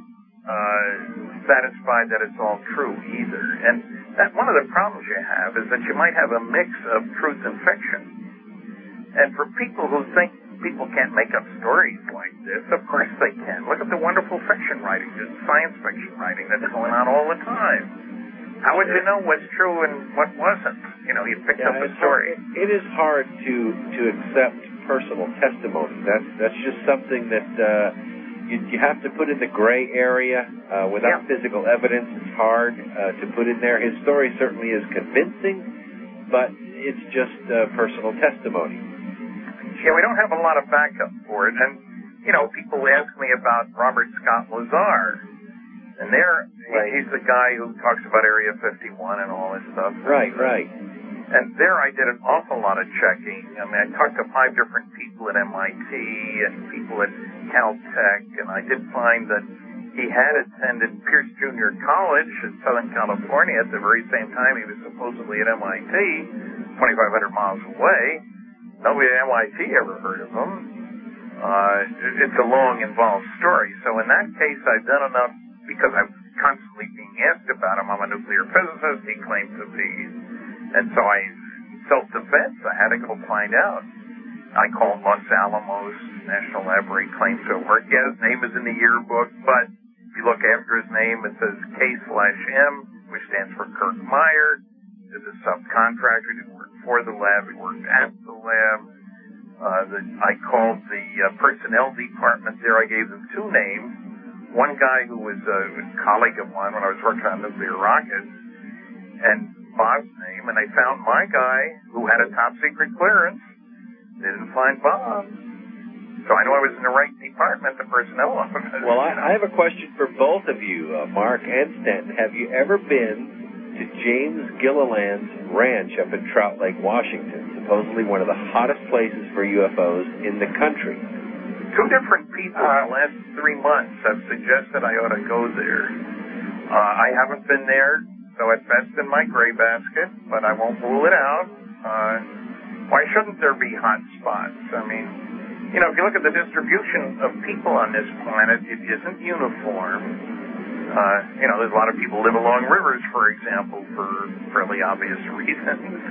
satisfied that it's all true either. And that one of the problems you have is that you might have a mix of truth and fiction. And for people who think people can't make up stories like this, of course they can. Look at the wonderful fiction writing, the science fiction writing that's going on all the time. How would you know what's true and what wasn't? You know, you picked up a story. It is hard to accept personal testimony. That's just something that you have to put in the gray area. Without physical evidence, it's hard to put in there. His story certainly is convincing, but it's just personal testimony. Yeah, we don't have a lot of backup for it. And, you know, people ask me about Robert Scott Lazar. And he's the guy who talks about Area 51 and all this stuff. Right. And there I did an awful lot of checking. I mean, I talked to 5 different people at MIT and people at Caltech, and I did find that he had attended Pierce Junior College in Southern California at the very same time he was supposedly at MIT, 2,500 miles away. Nobody at MIT ever heard of him. It's a long, involved story. So in that case, I've done enough because I'm constantly being asked about him. I'm a nuclear physicist. He claims to be. And so self-defense, I had to go find out. I called Los Alamos National Lab where he claims to have worked. Yeah, his name is in the yearbook, but if you look after his name, it says K/M, which stands for Kirk Meyer. As a subcontractor, he worked for the lab, he worked at the lab. I called the personnel department there. I gave them 2 names. One guy who was a colleague of mine when I was working on nuclear rockets, and Bob's name, and they found my guy who had a top secret clearance. They didn't find Bob. So I know I was in the right department, the personnel office. Well, I have a question for both of you, Mark and Stanton. Have you ever been to James Gilliland's ranch up in Trout Lake, Washington, supposedly one of the hottest places for UFOs in the country? 2 different people in the last 3 months have suggested I ought to go there. I haven't been there, so at best in my gray basket, but I won't rule it out. Why shouldn't there be hot spots? I mean, you know, if you look at the distribution of people on this planet, it isn't uniform. You know, there's a lot of people live along rivers, for example, for fairly obvious reasons.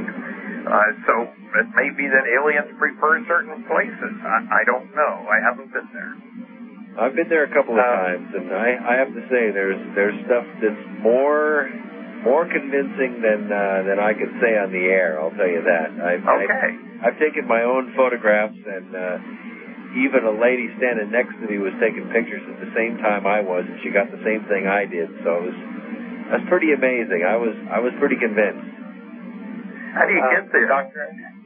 So it may be that aliens prefer certain places. I don't know. I haven't been there. I've been there a couple of times, and I have to say there's stuff that's more convincing than I could say on the air. I'll tell you that. I've taken my own photographs, and even a lady standing next to me was taking pictures at the same time I was, and she got the same thing I did. So that's pretty amazing. I was pretty convinced. How do you get there? Doctor?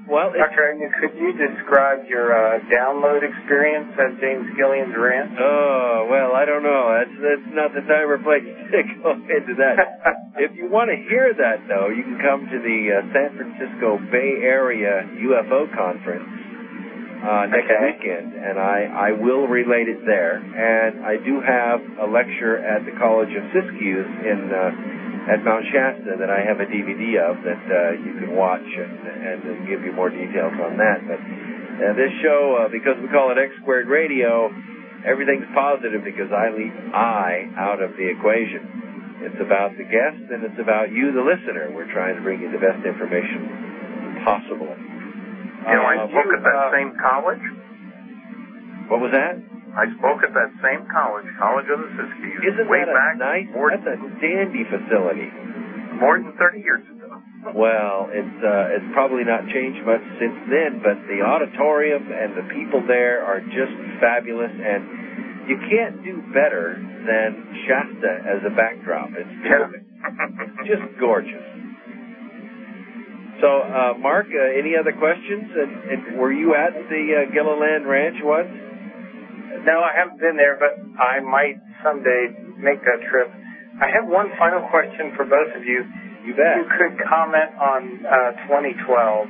Well, Dr. Agnew, could you describe your download experience at James Gillian's Ranch? Oh, well, I don't know. That's not the time or place to go into that. If you want to hear that, though, you can come to the San Francisco Bay Area UFO Conference next weekend, and I will relate it there. And I do have a lecture at the College of Siskiyou at Mount Shasta that I have a DVD of that you can watch and give you more details on that. But this show, because we call it X Squared Radio, everything's positive because I leave I out of the equation. It's about the guest and it's about you, the listener. We're trying to bring you the best information possible. I spoke at that same college. What was that? I spoke at that same college, College of the Siskiyou. Isn't way that back, nice? That's a dandy facility. More than 30 years ago. Well, it's probably not changed much since then, but the auditorium and the people there are just fabulous, and you can't do better than Shasta as a backdrop. It's just gorgeous. So, Mark, any other questions? And were you at the Gilliland Ranch once? No, I haven't been there, but I might someday make that trip. I have one final question for both of you. You bet. You could comment on 2012.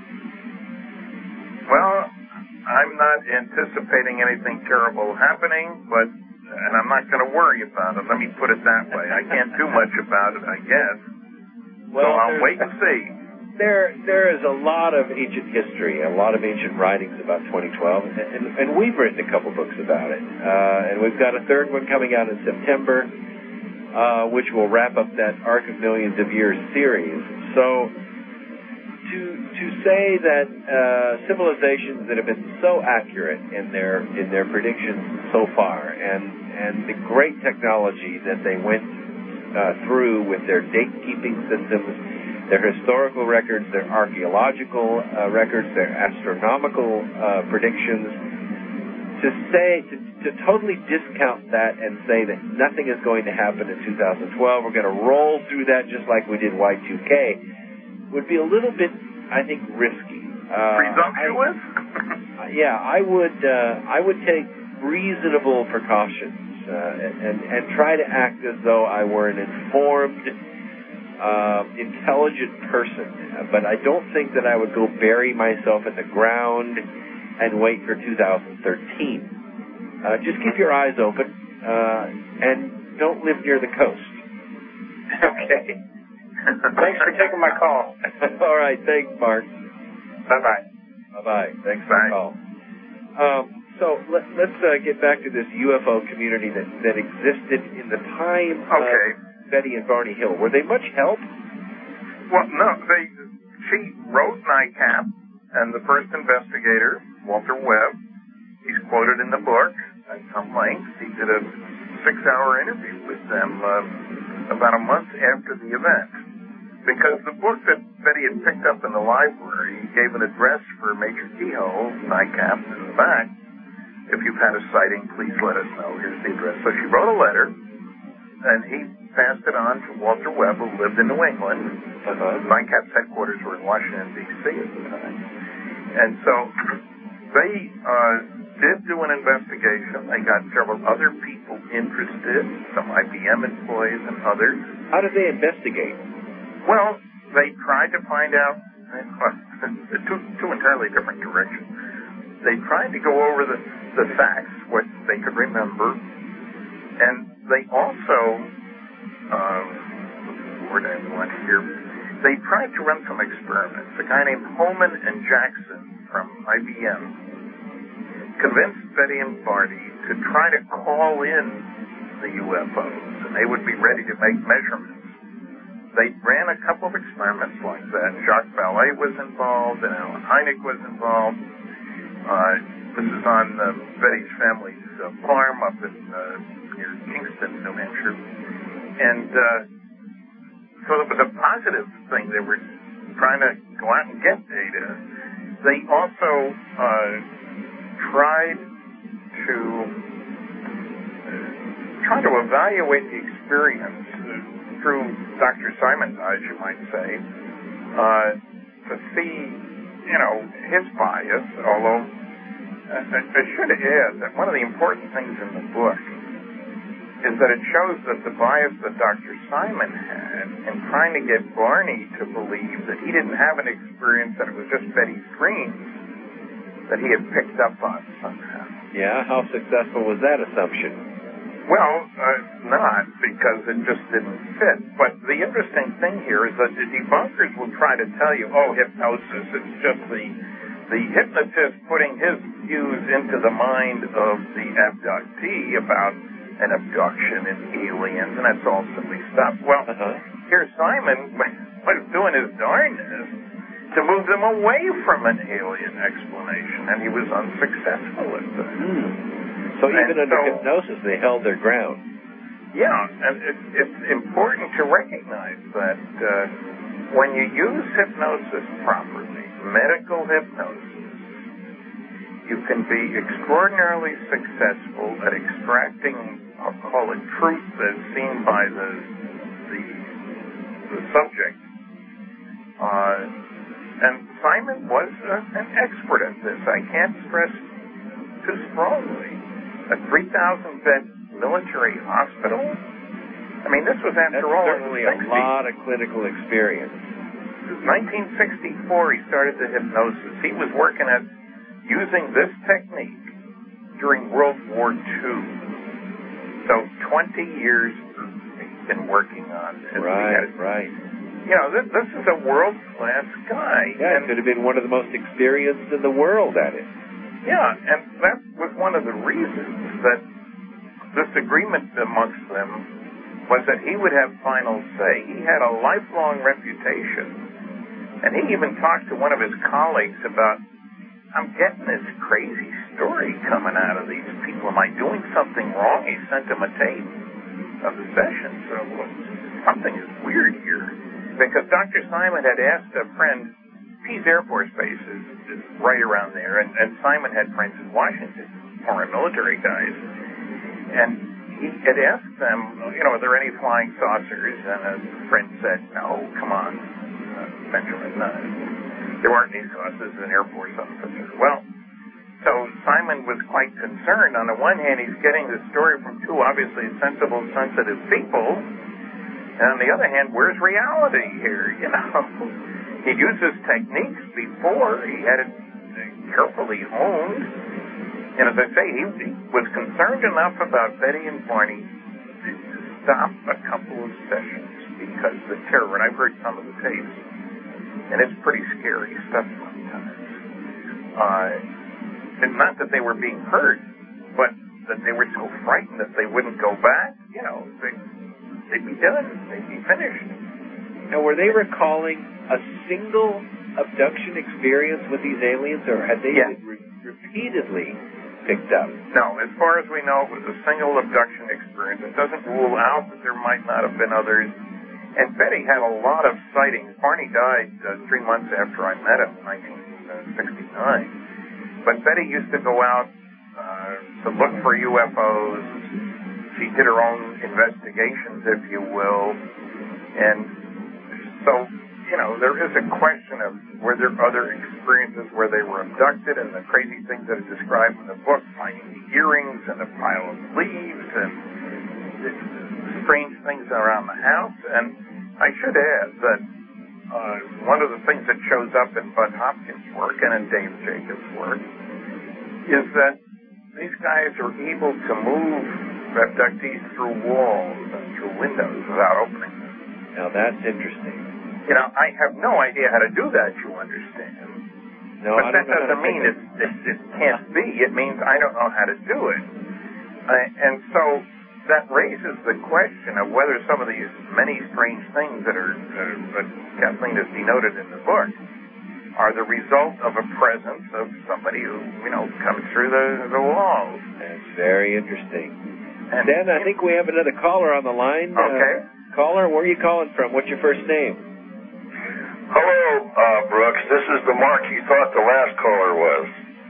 Well, I'm not anticipating anything terrible happening, and I'm not going to worry about it. Let me put it that way. I can't do much about it, I guess. Well, so I'll wait and see. There is a lot of ancient history, a lot of ancient writings about 2012, and we've written a couple books about it. And we've got a third one coming out in September, which will wrap up that Arc of Millions of Years series. So to say that civilizations that have been so accurate in their predictions so far, and the great technology that they went through with their date-keeping systems, their historical records, their archaeological records, their astronomical predictions, to totally discount that and say that nothing is going to happen in 2012, we're going to roll through that just like we did Y2K, would be a little bit, I think, risky. Presumptuous? Yeah, I would take reasonable precautions and try to act as though I were an informed, intelligent person, but I don't think that I would go bury myself in the ground and wait for 2013. Just keep your eyes open and don't live near the coast. Okay. Thanks for taking my call. All right, thanks, Mark. Bye-bye. Bye-bye. Thanks for the call. So let's get back to this UFO community that existed in the time of Betty and Barney Hill. Were they much help? Well, no. She wrote NICAP, and the first investigator, Walter Webb, he's quoted in the book at some length. He did a 6-hour interview with them about a month after the event. Because the book that Betty had picked up in the library gave an address for Major Kehoe, NICAP, in the back. If you've had a sighting, please let us know. Here's the address. So she wrote a letter, and he passed it on to Walter Webb, who lived in New England. NICAP's headquarters were in Washington, D.C. at the time. And so they did do an investigation. They got several other people interested, some IBM employees and others. How did they investigate? Well, they tried to find out two entirely different directions. They tried to go over the facts, what they could remember, and they also, where did I want here? They tried to run some experiments. A guy named Holman and Jackson from IBM convinced Betty and Barney to try to call in the UFOs, and they would be ready to make measurements. They ran a couple of experiments like that. Jacques Vallée was involved, and Alan Hynek was involved. This is on Betty's family's farm up in near Kingston, New Hampshire. And so it was a positive thing. They were trying to go out and get data. They also tried to evaluate the experience through Dr. Simon's eyes, you might say, to see his bias, although I should add that one of the important things in the book is that it shows that the bias that Dr. Simon had in trying to get Barney to believe that he didn't have an experience, that it was just Betty's dreams, that he had picked up on somehow. Yeah, how successful was that assumption? Well, not, because it just didn't fit. But the interesting thing here is that the debunkers will try to tell you, hypnosis, it's just the hypnotist putting his views into the mind of the abductee about an abduction and aliens, and that's all silly stuff. Well, here Simon was doing his darndest to move them away from an alien explanation, and he was unsuccessful at that. So even under hypnosis, they held their ground. Yeah, and it's important to recognize that when you use hypnosis properly, medical hypnosis, you can be extraordinarily successful at extracting, I'll call it, truth as seen by the subject. And Simon was an expert at this. I can't stress too strongly. A 3,000-bed military hospital? I mean, this was, after all, certainly a lot of clinical experience. 1964, he started the hypnosis. He was working at using this technique during World War II. So 20 years he's been working on this. Right. This is a world-class guy. Yeah, could have been one of the most experienced in the world at it. Yeah, and that was one of the reasons that this agreement amongst them was that he would have final say. He had a lifelong reputation, and he even talked to one of his colleagues about, I'm getting this crazy story coming out of these people. Am I doing something wrong? He sent him a tape of the session, so something is weird here. Because Dr. Simon had asked a friend, Pease Air Force Base is right around there, and Simon had friends in Washington, former military guys, and he had asked them, are there any flying saucers? And a friend said, no, come on, Benjamin, there aren't any saucers, an Air Force officer. Well, so Simon was quite concerned. On the one hand, he's getting the story from two obviously sensible, sensitive people, and on the other hand, where's reality here, He'd used his techniques before. He had it carefully honed. And as I say, he was concerned enough about Betty and Barney to stop a couple of sessions because the terror, and I've heard some of the tapes, and it's pretty scary stuff sometimes. It's not that they were being hurt, but that they were so frightened that they wouldn't go back. They'd be done. They'd be finished. Now, were they recalling a single abduction experience with these aliens, or had they repeatedly picked up? No, as far as we know, it was a single abduction experience. It doesn't rule out that there might not have been others. And Betty had a lot of sightings. Barney died 3 months after I met him in 1969. But Betty used to go out to look for UFOs. She did her own investigations, if you will. And so, there is a question of were there other experiences where they were abducted, and the crazy things that are described in the book, finding the earrings and a pile of leaves and strange things around the house. And I should add that one of the things that shows up in Bud Hopkins' work and in Dave Jacobs' work is that these guys are able to move abductees through walls and through windows without opening them. Now that's interesting. I have no idea how to do that, you understand. No, but that doesn't mean it can't be. It means I don't know how to do it. And so that raises the question of whether some of these many strange things that Kathleen has denoted in the book are the result of a presence of somebody who, comes through the walls. That's very interesting. And Dan, I think we have another caller on the line. Okay. Caller, where are you calling from? What's your first name? Hello, Brooks. This is the Mark you thought the last caller was.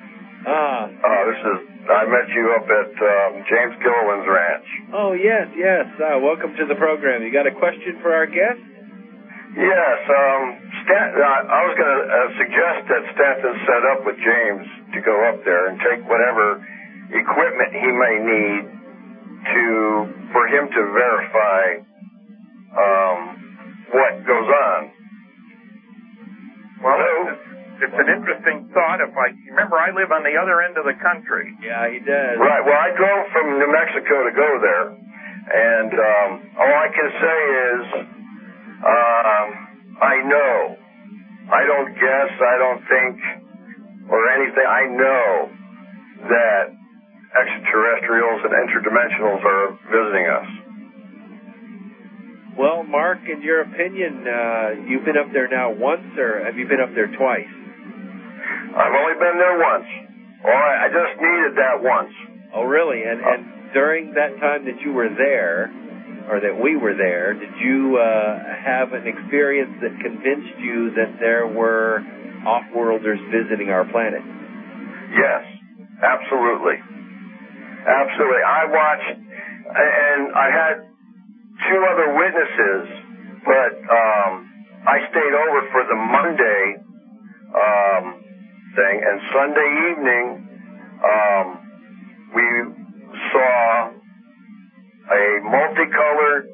I met you up at James Gilliland's ranch. Oh, yes. Welcome to the program. You got a question for our guest? Yes, I was going to suggest that Stanton set up with James to go up there and take whatever equipment he may need for him to verify what goes on. Well, it's an interesting thought. Remember, I live on the other end of the country. Yeah, he does. Right. Well, I drove from New Mexico to go there, and all I can say is I know. I don't guess. I don't think or anything. I know that extraterrestrials and interdimensionals are visiting us. Well, Mark, in your opinion, you've been up there now once, or have you been up there twice? I've only been there once. I just needed that once. Oh, really? And during that time that you were there, or that we were there, did you have an experience that convinced you that there were off-worlders visiting our planet? Yes, absolutely. Absolutely. I watched, and I had 2 other witnesses, but I stayed over for the Monday thing, and Sunday evening we saw a multicolored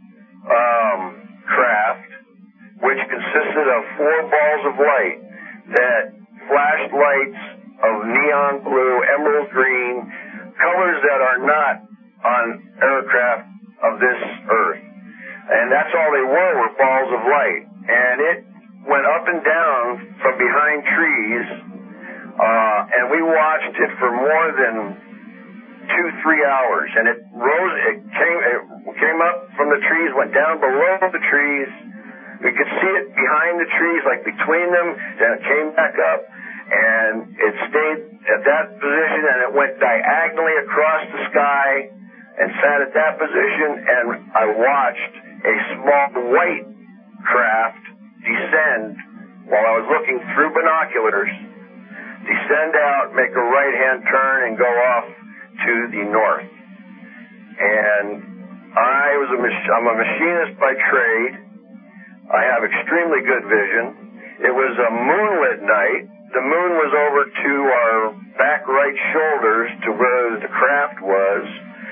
craft which consisted of 4 balls of light that flashed lights of neon blue, emerald green, colors that are not on aircraft of this earth. And that's all they were balls of light. And it went up and down from behind trees, and we watched it for more than 2-3 hours. And it came up from the trees, went down below the trees. We could see it behind the trees, like between them, then it came back up, and it stayed at that position, and it went diagonally across the sky and sat at that position, and I watched a small white craft descend while I was looking through binoculars, descend out, make a right-hand turn, and go off to the north. And I'm a machinist by trade. I have extremely good vision. It was a moonlit night. The moon was over to our back right shoulders to where the craft was.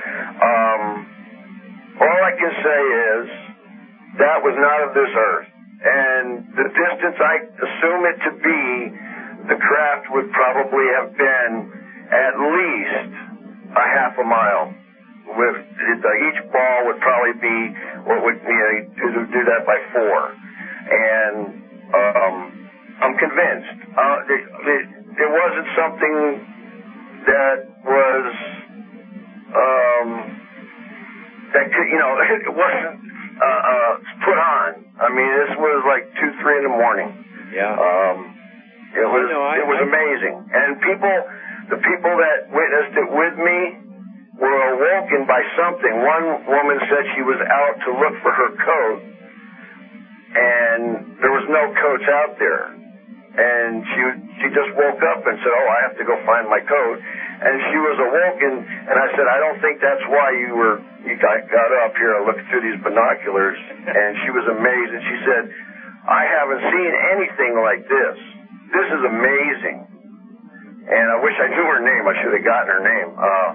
All I can say is that was not of this earth. And the distance I assume it to be, the craft would probably have been at least a half a mile. Each ball would probably be what would do that by 4. And I'm convinced it wasn't something that was that could, it wasn't put on. I mean, this was like 2-3 in the morning. Yeah. It was amazing. And the people that witnessed it with me were awoken by something. One woman said she was out to look for her coat, and there was no coats out there. And she just woke up and said, "Oh, I have to go find my coat." And she was awoken, and I said, "I don't think that's why you got up here and looked through these binoculars." And she was amazed, and she said, "I haven't seen anything like this. This is amazing." And I wish I knew her name. I should have gotten her name.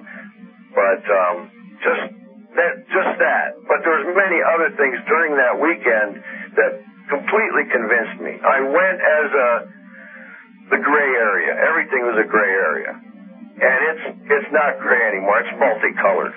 Just that. But there was many other things during that weekend that completely convinced me. I went as the gray area. Everything was a gray area. And it's not gray anymore. It's multicolored.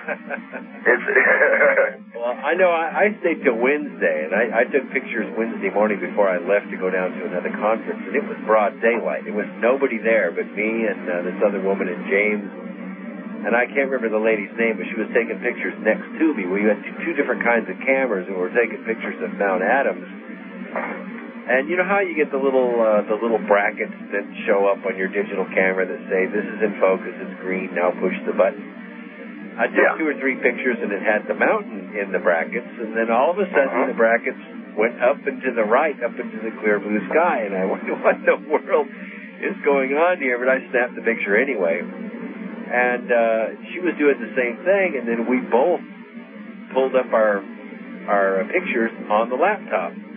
Well, I know I stayed till Wednesday, and I took pictures Wednesday morning before I left to go down to another conference, and it was broad daylight. There was nobody there but me and this other woman and James. And I can't remember the lady's name, but she was taking pictures next to me. We had 2 different kinds of cameras, and we were taking pictures of Mount Adams. And you know how you get the little brackets that show up on your digital camera that say, "This is in focus, it's green, now push the button." I took 2 or 3 pictures, and it had the mountain in the brackets, and then all of a sudden the brackets went up and to the right, up into the clear blue sky, and I wondered what in the world is going on here, but I snapped the picture anyway. And she was doing the same thing, and then we both pulled up our pictures on the laptop.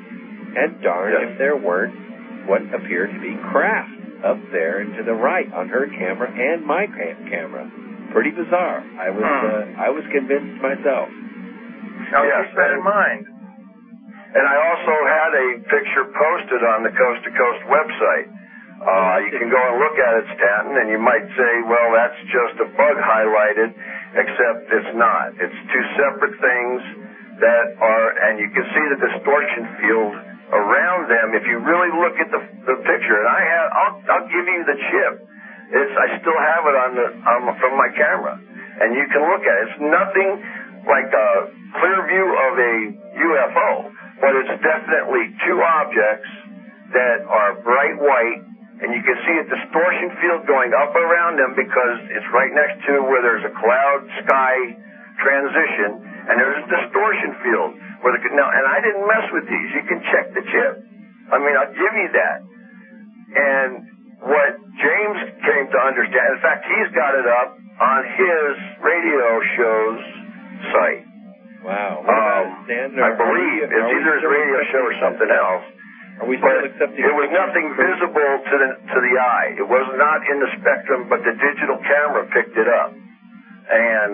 And darn if there weren't what appeared to be craft up there and to the right on her camera and my camera. Pretty bizarre. I was convinced myself. Now keep that in mind. And I also had a picture posted on the Coast to Coast website. You can go and look at it, Stanton, and you might say, well, that's just a bug highlighted, except it's not. It's two separate things that are, and you can see the distortion field around them if you really look at the picture. And I'll give you the chip. I still have it from my camera, and you can look at it. It's nothing like a clear view of a UFO, but it's definitely two objects that are bright white, and you can see a distortion field going up around them because it's right next to where there's a cloud sky transition, and there's a distortion field where and I didn't mess with these. You can check the chip. I mean, I'll give you that. And what James came to understand, in fact, he's got it up on his radio show's site. Wow. I believe it's either his radio show or something else. Are we still accepting? It was nothing visible to the eye. It was not in the spectrum, but the digital camera picked it up, and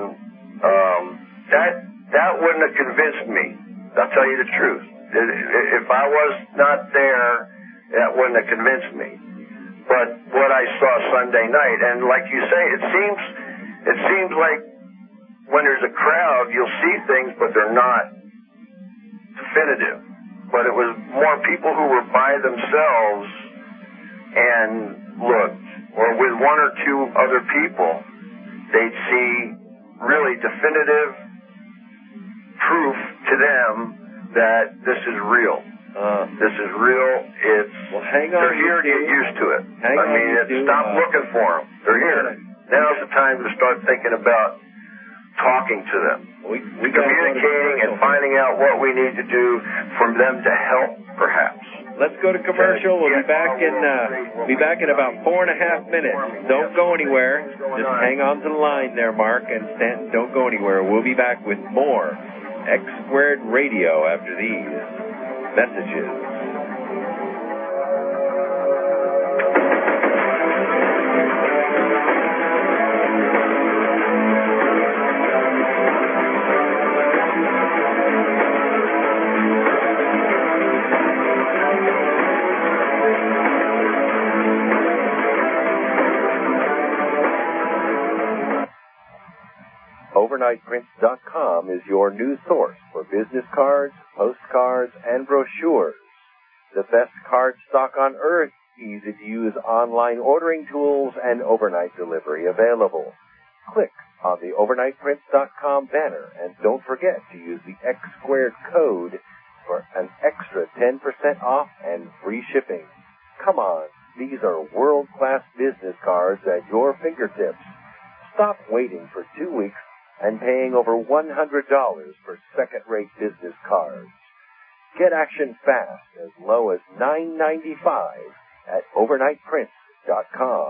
that wouldn't have convinced me. I'll tell you the truth. If I was not there, that wouldn't have convinced me. But what I saw Sunday night, and like you say, it seems like when there's a crowd, you'll see things, but they're not definitive. But it was more people who were by themselves and looked, or with one or two other people, they'd see really definitive proof to them that this is real. This is real. They're here to get used to it. Stop looking for them. They're here. Now's the time to start thinking about talking to them, communicating and finding out what we need to do for them to help, perhaps. Let's go to commercial. We'll be back in about 4.5 minutes. Don't go anywhere. Just hang on to the line there, Mark and Stanton. Don't go anywhere. We'll be back with more X Squared Radio after these messages. OvernightPrints.com is your new source for business cards, postcards, and brochures. The best card stock on earth, easy-to-use online ordering tools, and overnight delivery available. Click on the OvernightPrints.com banner, and don't forget to use the X Squared code for an extra 10% off and free shipping. Come on, these are world-class business cards at your fingertips. Stop waiting for 2 weeks and paying over $100 for second-rate business cards. Get action fast, as low as $9.95 at overnightprints.com.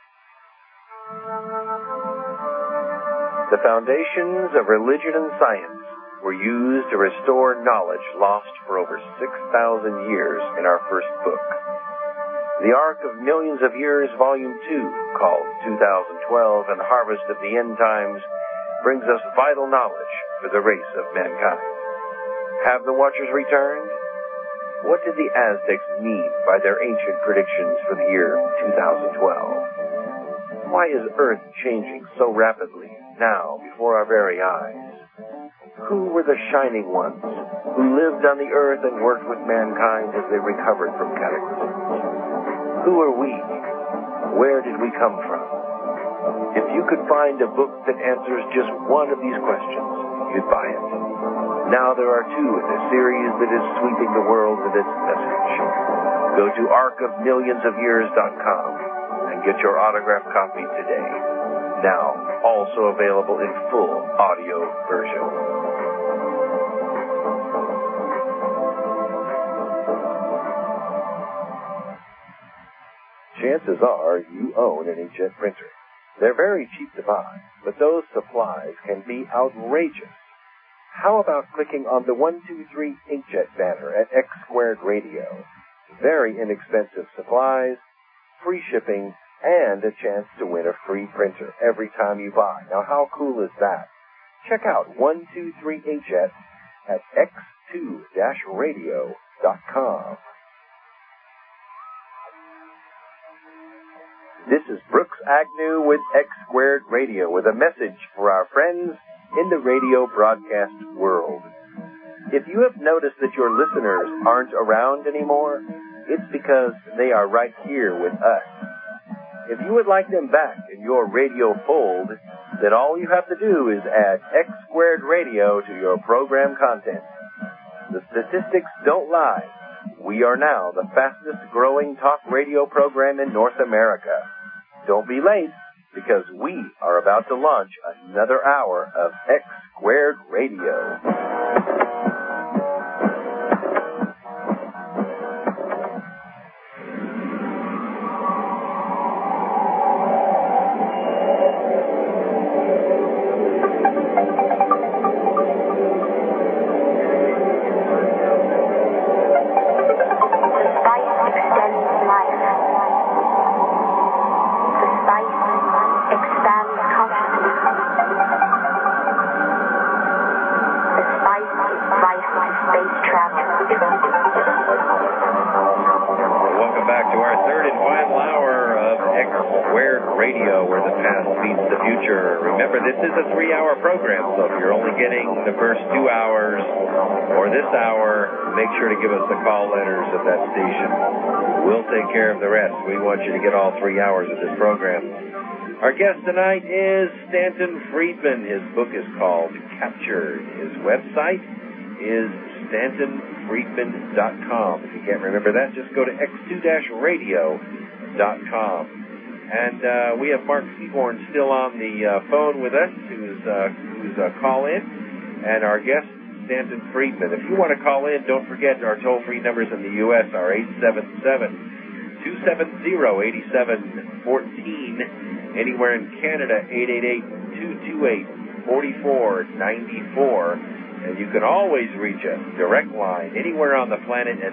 The foundations of religion and science were used to restore knowledge lost for over 6,000 years in our first book. The Ark of Millions of Years, Volume 2, called 2012 and Harvest of the End Times, brings us vital knowledge for the race of mankind. Have the Watchers returned? What did the Aztecs mean by their ancient predictions for the year 2012? Why is Earth changing so rapidly now before our very eyes? Who were the shining ones who lived on the Earth and worked with mankind as they recovered from cataclysms? Who are we? Where did we come from? If you could find a book that answers just one of these questions, you'd buy it. Now there are two in a series that is sweeping the world with its message. Go to arkofmillionsofyears.com and get your autographed copy today. Now, also available in full audio version. Chances are you own an inkjet printer. They're very cheap to buy, but those supplies can be outrageous. how about clicking on the 123HF banner at X Squared Radio? Very inexpensive supplies, free shipping, and a chance to win a free printer every time you buy. Now, how cool is that? Check out 123HF at x2-radio.com. This is Brooks Agnew with X Squared Radio with a message for our friends in the radio broadcast world. If you have noticed that your listeners aren't around anymore, it's because they are right here with us. If you would like them back in your radio fold, then all you have to do is add X Squared Radio to your program content. The statistics don't lie. We are now the fastest growing talk radio program in North America. Don't be late, because we are about to launch another hour of X Squared Radio. This is a 3-hour program, so if you're only getting the first 2 hours or this hour, make sure to give us the call letters of that station. We'll take care of the rest. We want you to get all 3 hours of this program. Our guest tonight is Stanton Friedman. His book is called Captured. His website is stantonfriedman.com. If you can't remember that, just go to x2-radio.com. And we have Mark Seaborn still on the phone with us, who's a call-in, and our guest, Stanton Friedman. If you want to call in, don't forget our toll-free numbers in the U.S. are 877-270-8714. Anywhere in Canada, 888-228-4494. And you can always reach us, direct line, anywhere on the planet at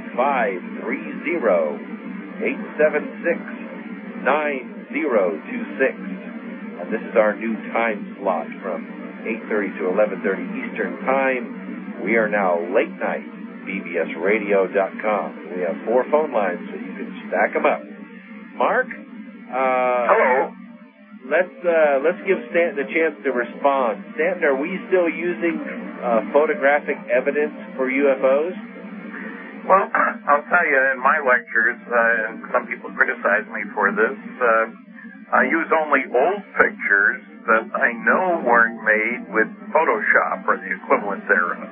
530-876-926. And this is our new time slot from 8:30 to 11:30 Eastern Time. We are now late night, bbsradio.com. We have 4 phone lines, so you can stack them up. Mark? Hello. Let's give Stanton a chance to respond. Stanton, are we still using photographic evidence for UFOs? Well, I'll tell you, in my lectures, and some people criticize me for this, I use only old pictures that I know weren't made with Photoshop or the equivalent thereof.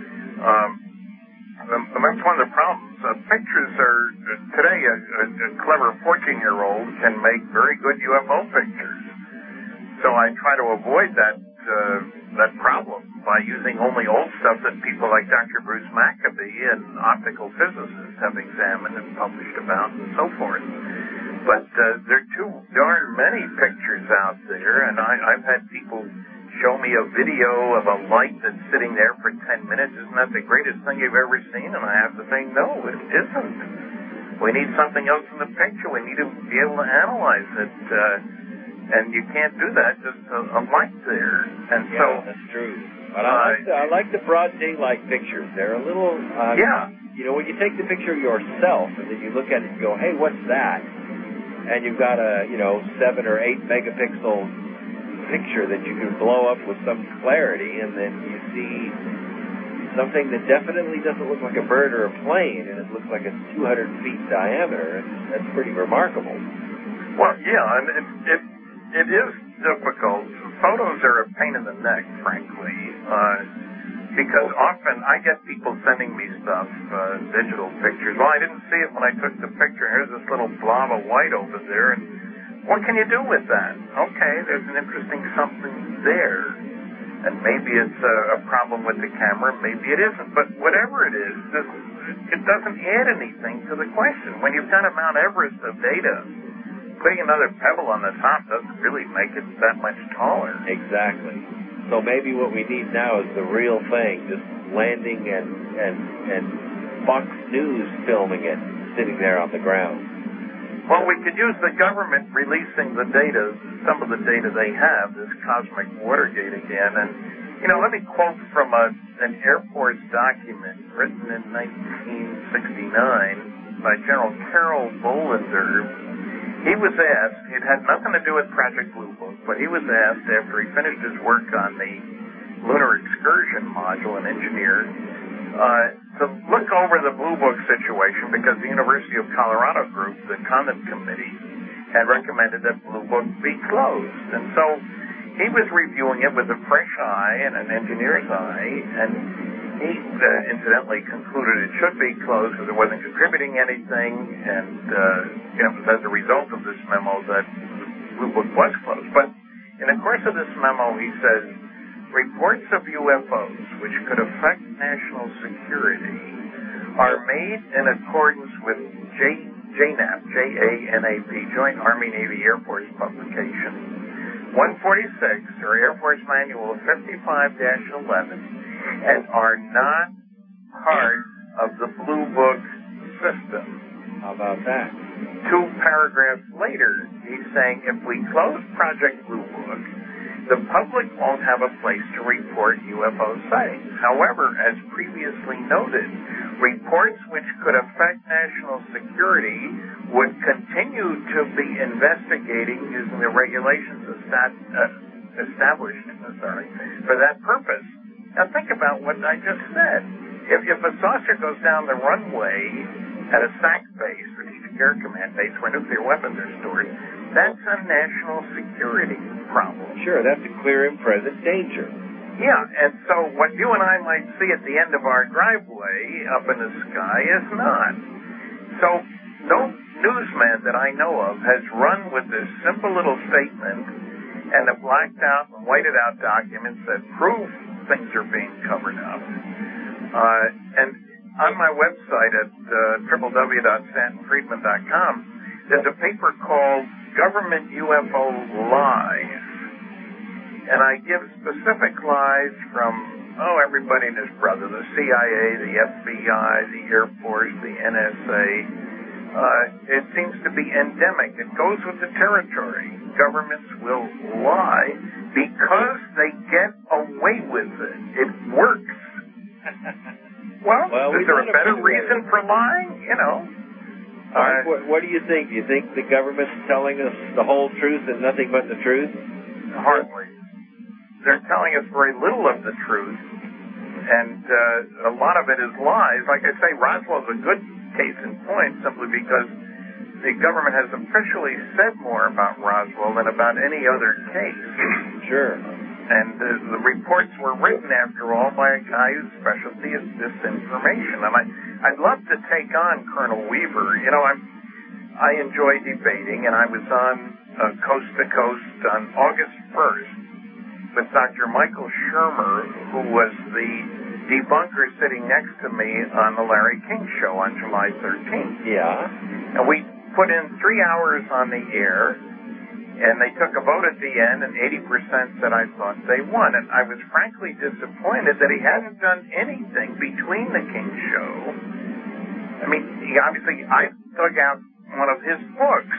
That's one of the problems. Pictures are, today, a clever 14-year-old can make very good UFO pictures. So I try to avoid that problem by using only old stuff that people like Dr. Bruce Maccabee and optical physicists have examined and published about and so forth. But there are too darn many pictures out there, and I've had people show me a video of a light that's sitting there for 10 minutes. Isn't that the greatest thing you've ever seen? And I have to say, no, it isn't. We need something else in the picture. We need to be able to analyze it. And you can't do that, just a light there. And yeah, so that's true. But I like the broad daylight pictures. They're a little, you know, when you take the picture of yourself and then you look at it and go, hey, what's that? And you've got a, 7 or 8 megapixel picture that you can blow up with some clarity, and then you see something that definitely doesn't look like a bird or a plane, and it looks like it's 200 feet diameter. That's pretty remarkable. Well, yeah, and it is difficult. Photos are a pain in the neck, frankly, because often I get people sending me stuff, digital pictures. Well, I didn't see it when I took the picture. Here's this little blob of white over there, and what can you do with that? Okay, there's an interesting something there, and maybe it's a problem with the camera, maybe it isn't, but whatever it is, it doesn't add anything to the question. When you've got a Mount Everest of data, putting another pebble on the top doesn't really make it that much taller. Exactly. So maybe what we need now is the real thing, just landing and Fox News filming it, sitting there on the ground. Well, we could use the government releasing the data, some of the data they have, this cosmic Watergate again. And, let me quote from an Air Force document written in 1969 by General Carol Bolender. He was asked, it had nothing to do with Project Blue Book, but he was asked after he finished his work on the lunar excursion module, an engineer, to look over the Blue Book situation because the University of Colorado group, the Condon Committee, had recommended that Blue Book be closed. And so he was reviewing it with a fresh eye and an engineer's eye, and he incidentally concluded it should be closed because it wasn't contributing anything, and it was as a result of this memo that Blue Book was closed. But in the course of this memo, he says, reports of UFOs which could affect national security are made in accordance with JANAP, J-A-N-A-P, Joint Army-Navy Air Force Publication 146, or Air Force Manual 55-11, and are not part of the Blue Book system. How about that? 2 paragraphs later, he's saying if we close Project Blue Book, the public won't have a place to report UFO sightings. However, as previously noted, reports which could affect national security would continue to be investigating using the regulations established for that purpose. Now think about what I just said. If a saucer goes down the runway at a SAC base, Strategic Air Command base, where nuclear weapons are stored, that's a national security problem. Sure, that's a clear and present danger. Yeah, and so what you and I might see at the end of our driveway up in the sky is not. So no newsman that I know of has run with this simple little statement and the blacked out and whited out documents that prove things are being covered up. And on my website at www.stantonfriedman.com, there's a paper called Government UFO Lies. And I give specific lies from, everybody and his brother, the CIA, the FBI, the Air Force, the NSA. It seems to be endemic. It goes with the territory. Governments will lie because they get away with it. It works. Well, is there a better reason for lying? What do you think? Do you think the government's telling us the whole truth and nothing but the truth? Hardly. They're telling us very little of the truth, and a lot of it is lies. Like I say, Roswell's a good case in point simply because the government has officially said more about Roswell than about any other case. Sure. And the reports were written, after all, by a guy whose specialty is disinformation. And I'd love to take on Colonel Weaver. I enjoy debating, and I was on Coast to Coast on August 1st with Dr. Michael Shermer, who was the debunker sitting next to me on the Larry King Show on July 13th. Yeah. And we put in 3 hours on the air, and they took a vote at the end, and 80% said I thought they won. And I was frankly disappointed that he hadn't done anything between the King Show. I mean, I dug out one of his books.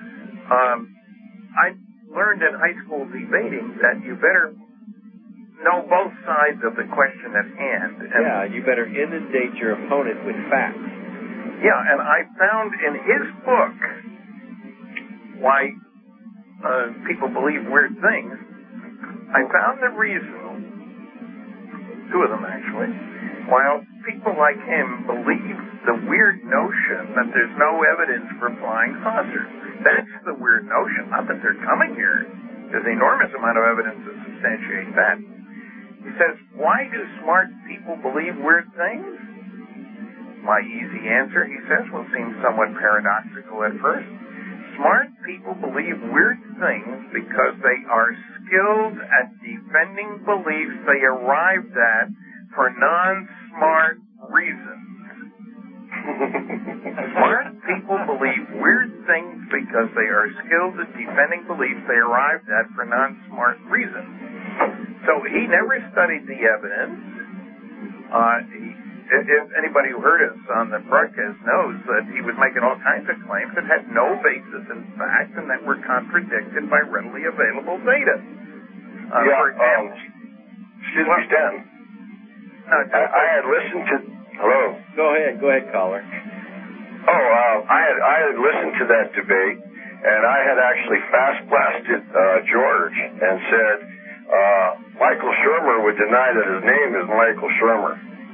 I learned in high school debating that you better know both sides of the question at hand. And you better inundate your opponent with facts. Yeah, and I found in his book why people believe weird things. I found the reason, 2 of them actually, while people like him believe the weird notion that there's no evidence for flying saucers. That's the weird notion, not that they're coming here. There's an enormous amount of evidence to substantiate that. He says, why do smart people believe weird things? My easy answer, he says, will seem somewhat paradoxical at first. Smart people believe weird things because they are skilled at defending beliefs they arrived at for non-smart reasons. Smart people believe weird things because they are skilled at defending beliefs they arrived at for non-smart reasons. So he never studied the evidence. If anybody who heard us on the broadcast knows that he was making all kinds of claims that had no basis in fact and that were contradicted by readily available data. For example, excuse me, Stan. I had listened to... Hello? Go ahead, caller. I had listened to that debate, and I had actually fast-blasted George and said, Michael Shermer would deny that his name is Michael Shermer.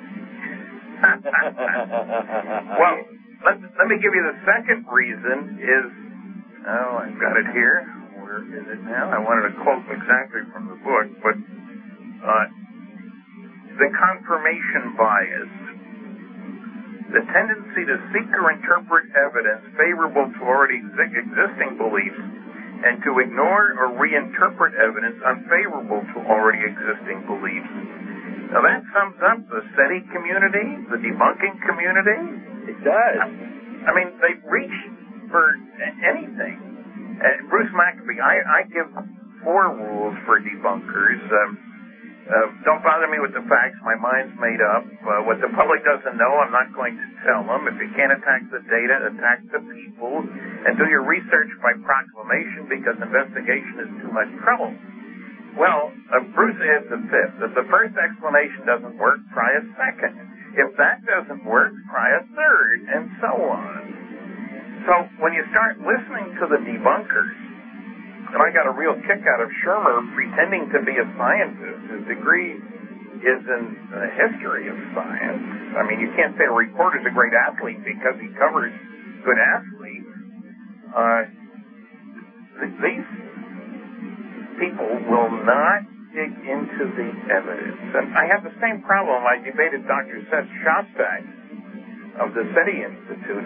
Well, let me give you the second reason is, I've got it here. Where is it now? I wanted to quote exactly from the book, but the confirmation bias, the tendency to seek or interpret evidence favorable to already existing beliefs and to ignore or reinterpret evidence unfavorable to already existing beliefs. Now that sums up the SETI community, the debunking community. It does. I mean, they reach for anything. Bruce Maccabee, I give 4 rules for debunkers. Don't bother me with the facts. My mind's made up. What the public doesn't know, I'm not going to tell them. If you can't attack the data, attack the people. And do your research by proclamation because investigation is too much trouble. Well, Bruce adds a 5th. If the first explanation doesn't work, try a second. If that doesn't work, try a third, and so on. So when you start listening to the debunkers, and I got a real kick out of Shermer pretending to be a scientist. His degree is in history of science. I mean, you can't say a reporter's a great athlete because he covers good athletes. These people will not dig into the evidence. And I have the same problem. I debated Dr. Seth Shostak of the SETI Institute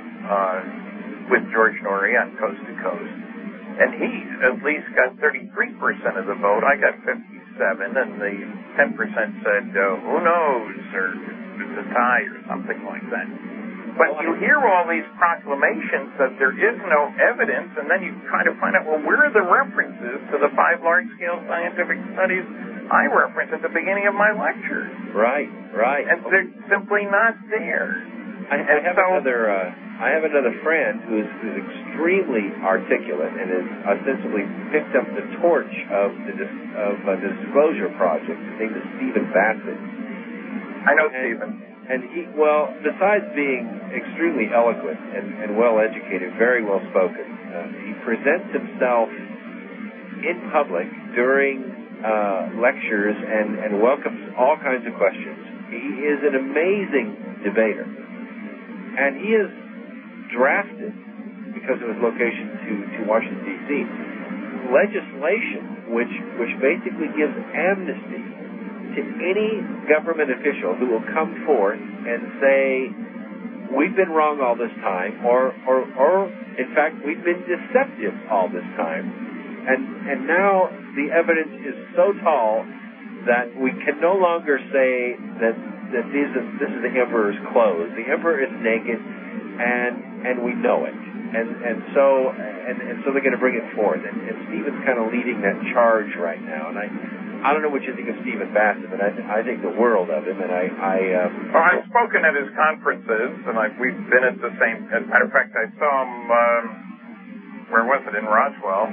with George Norrie on Coast to Coast. And he at least got 33% of the vote. I got 57, and the 10% said, who knows, or it's a tie or something like that. But you hear all these proclamations that there is no evidence, and then you try to find out, well, where are the references to the 5 large-scale scientific studies I referenced at the beginning of my lecture? Right. And they're simply not there. I have another friend who's extremely articulate and has ostensibly picked up the torch of the Disclosure Project. His name is Stephen Bassett. I know Stephen. And he, besides being extremely eloquent and well-educated, very well-spoken, he presents himself in public during lectures and welcomes all kinds of questions. He is an amazing debater. And he has drafted, because of his location to Washington, D.C., legislation which basically gives amnesty to any government official who will come forth and say, we've been wrong all this time, or in fact, we've been deceptive all this time. And now the evidence is so tall that we can no longer say that this is the emperor's clothes. The emperor is naked, and we know it. And so they're going to bring it forth. And Stephen's kind of leading that charge right now. And I don't know what you think of Stephen Bassett, but I think the world of him. And I've spoken at his conferences, and we've been at the same. As a matter of fact, I saw him. Where was it? In Roswell.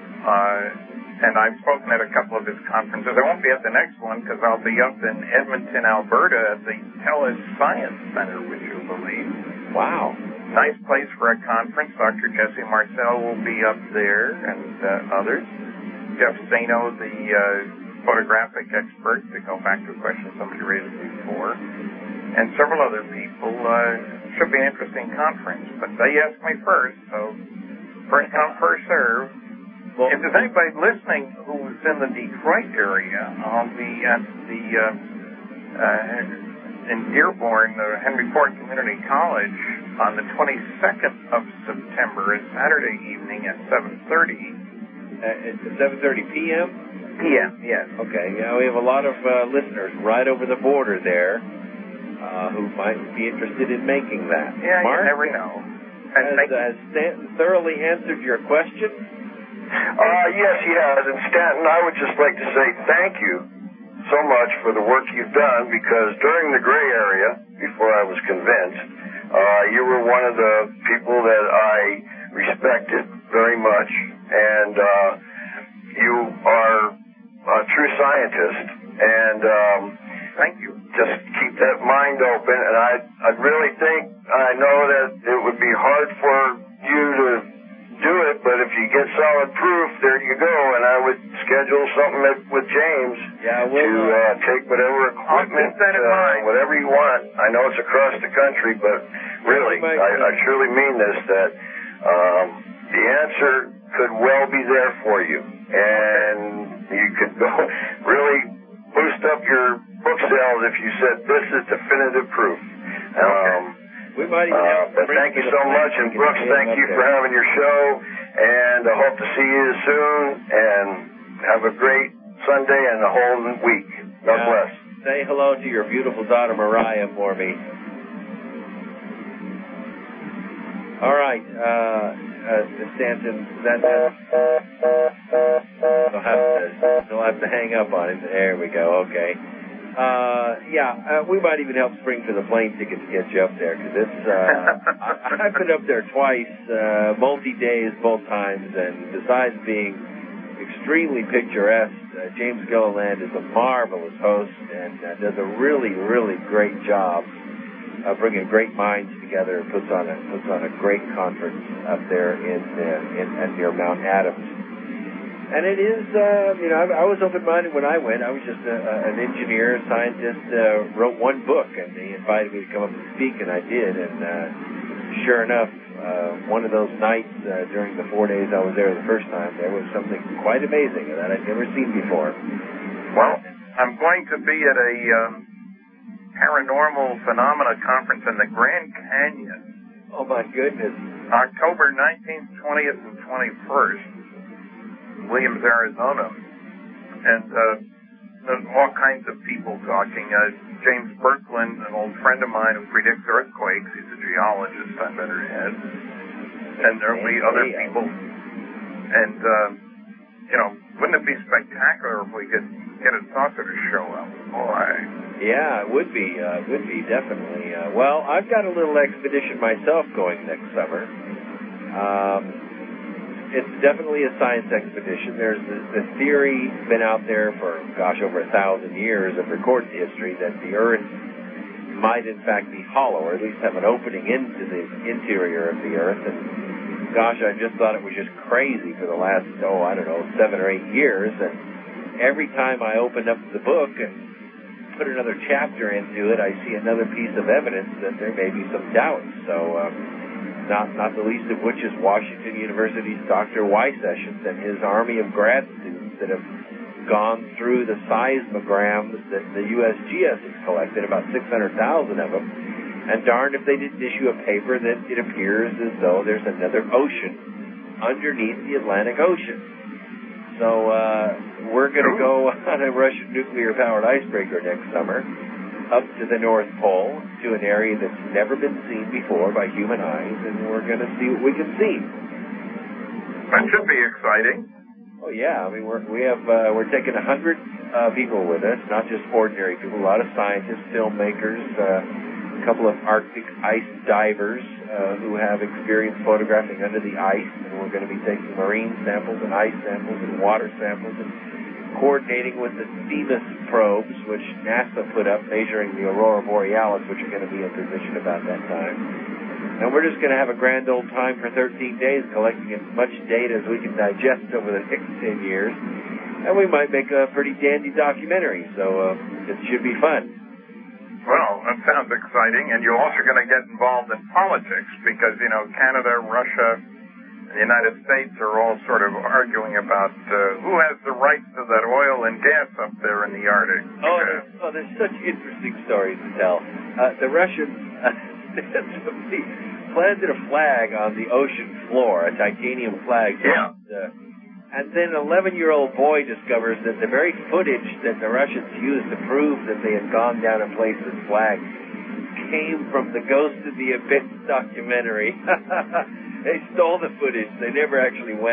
And I've spoken at a couple of his conferences. I won't be at the next one because I'll be up in Edmonton, Alberta, at the TELUS Science Center, would you believe? Wow. Nice place for a conference. Dr. Jesse Marcel will be up there, and others. Jeff Sano, the photographic expert, to go back to a question somebody raised before, and several other people. Should be an interesting conference, but they asked me first, so first come, first serve. Well, if there's anybody listening who's in the Detroit area, I'll be at the in Dearborn, Henry Ford Community College on the 22nd of September, a Saturday evening at 7:30. At 7:30 p.m.? P.m., yes. Okay, yeah, we have a lot of listeners right over the border there who might be interested in making that. Yeah, Mark, you never know. Has Stanton thoroughly answered your question? Yes, he has. And Stanton, I would just like to say thank you so much for the work you've done, because during the gray area, before I was convinced, you were one of the people that I respected very much, and you are a true scientist, and thank you. Just keep that mind open, and I really think, I know that it would be hard for you to do it, but if you get solid proof, there you go, and I would schedule something with James to take whatever equipment, whatever you want. I know it's across the country, but really, I surely mean this, that the answer could well be there for you, and you could go really boost up your book sales if you said this is definitive proof. We might even but thank you so much, and Brooks, thank you for having your show, and I hope to see you soon, and have a great Sunday and the whole week. God bless. Say hello to your beautiful daughter Mariah for me. All right, Stanton, he'll have to hang up on it. There we go. Okay. We might even help spring for the plane ticket to get you up there, because it's. I've been up there twice, multi-days both times, and besides being extremely picturesque, James Gilliland is a marvelous host and does a really, really great job bringing great minds together, and puts on a great conference up there in near Mount Adams. And it is, I was open-minded when I went. I was just an engineer, scientist, wrote one book, and they invited me to come up and speak, and I did. And sure enough, one of those nights during the 4 days I was there the first time, there was something quite amazing that I'd never seen before. Well, I'm going to be at a paranormal phenomena conference in the Grand Canyon. Oh, my goodness. October 19th, 20th, and 21st. Williams, Arizona, and there's all kinds of people talking. James Birkeland, an old friend of mine who predicts earthquakes, he's a geologist I've ever had, and there'll be other people. And wouldn't it be spectacular if we could get a saucer to show up? Boy. Yeah, it would be. Definitely. Well, I've got a little expedition myself going next summer. It's definitely a science expedition. There's the theory been out there for, over 1,000 years of recorded history that the Earth might in fact be hollow, or at least have an opening into the interior of the Earth. And I just thought it was just crazy for the last, 7 or 8 years. And every time I opened up the book and put another chapter into it, I see another piece of evidence that there may be some doubt. So, not the least of which is Washington University's Dr. Weiss Sessions and his army of grad students that have gone through the seismograms that the USGS has collected, about 600,000 of them, and darned if they didn't issue a paper that it appears as though there's another ocean underneath the Atlantic Ocean. So we're going to go on a Russian nuclear-powered icebreaker next summer, up to the North Pole, to an area that's never been seen before by human eyes, and we're going to see what we can see. That should be exciting. Oh yeah, we're taking 100 people with us, not just ordinary people. A lot of scientists, filmmakers, a couple of Arctic ice divers who have experience photographing under the ice, and we're going to be taking marine samples and ice samples and water samples and coordinating with the Themis probes, which NASA put up measuring the aurora borealis, which are going to be in position about that time. And we're just going to have a grand old time for 13 days, collecting as much data as we can digest over the next 10 years. And we might make a pretty dandy documentary, so it should be fun. Well, that sounds exciting, and you're also going to get involved in politics, because, Canada, Russia, the United States are all sort of arguing about who has the rights to that oil and gas up there in the Arctic. There's such interesting stories to tell. The Russians planted a flag on the ocean floor, a titanium flag. Yeah. And then an 11-year-old boy discovers that the very footage that the Russians used to prove that they had gone down and placed this flag came from the Ghost of the Abyss documentary. They stole the footage. They never actually went.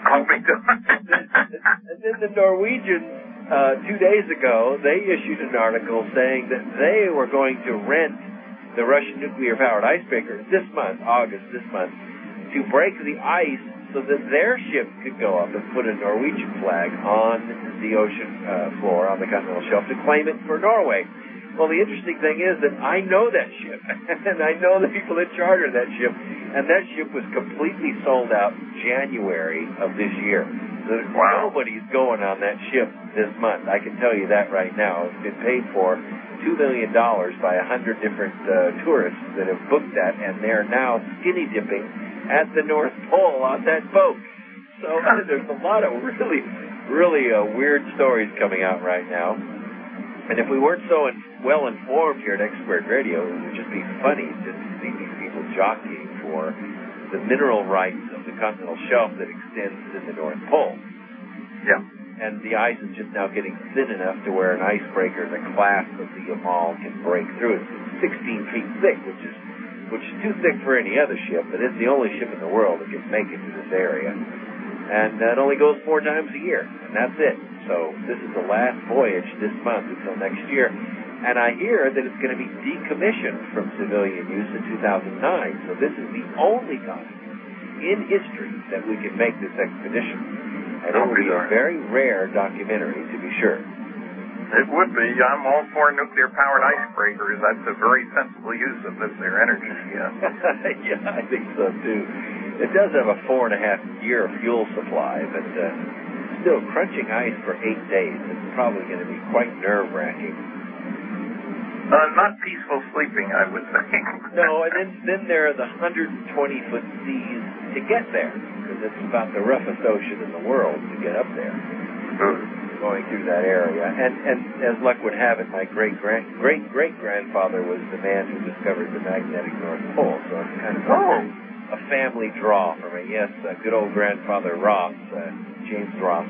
Call me Don. And then the Norwegians, 2 days ago, they issued an article saying that they were going to rent the Russian nuclear-powered icebreaker this month, August this month, to break the ice so that their ship could go up and put a Norwegian flag on the ocean floor, on the continental shelf, to claim it for Norway. Well, the interesting thing is that I know that ship, and I know the people that chartered that ship, and that ship was completely sold out January of this year. So nobody's going on that ship this month. I can tell you that right now. It's been paid for $2 million by 100 different tourists that have booked that, and they're now skinny dipping at the North Pole on that boat. So there's a lot of really weird stories coming out right now. And if we weren't so well informed here at X Squared Radio, it would just be funny just to see these people jockeying for the mineral rights of the continental shelf that extends to the North Pole. Yeah. And the ice is just now getting thin enough to where an icebreaker, the class of the Yamal, can break through it. It's 16 feet thick, which is too thick for any other ship, but it's the only ship in the world that can make it to this area. And it only goes 4 times a year, and that's it. So this is the last voyage this month until next year. And I hear that it's going to be decommissioned from civilian use in 2009. So this is the only time in history that we can make this expedition. And it will be a very rare documentary, to be sure. It would be. I'm all for nuclear-powered icebreakers. That's a very sensible use of nuclear energy. Yeah, I think so, too. It does have a 4.5-year fuel supply, but still, crunching ice for 8 days is probably going to be quite nerve-wracking. Not peaceful sleeping, I would think. No, and then there are the 120-foot seas to get there, because it's about the roughest ocean in the world to get up there, going through that area. And as luck would have it, my great-great-grandfather was the man who discovered the magnetic North Pole, so it's kind of a family draw for me. Yes, good old grandfather Ross, James Ross.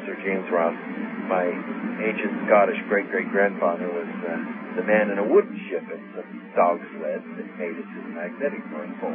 My ancient Scottish great-great-grandfather was the man in a wooden ship and some dog sleds that made it to the magnetic North Pole.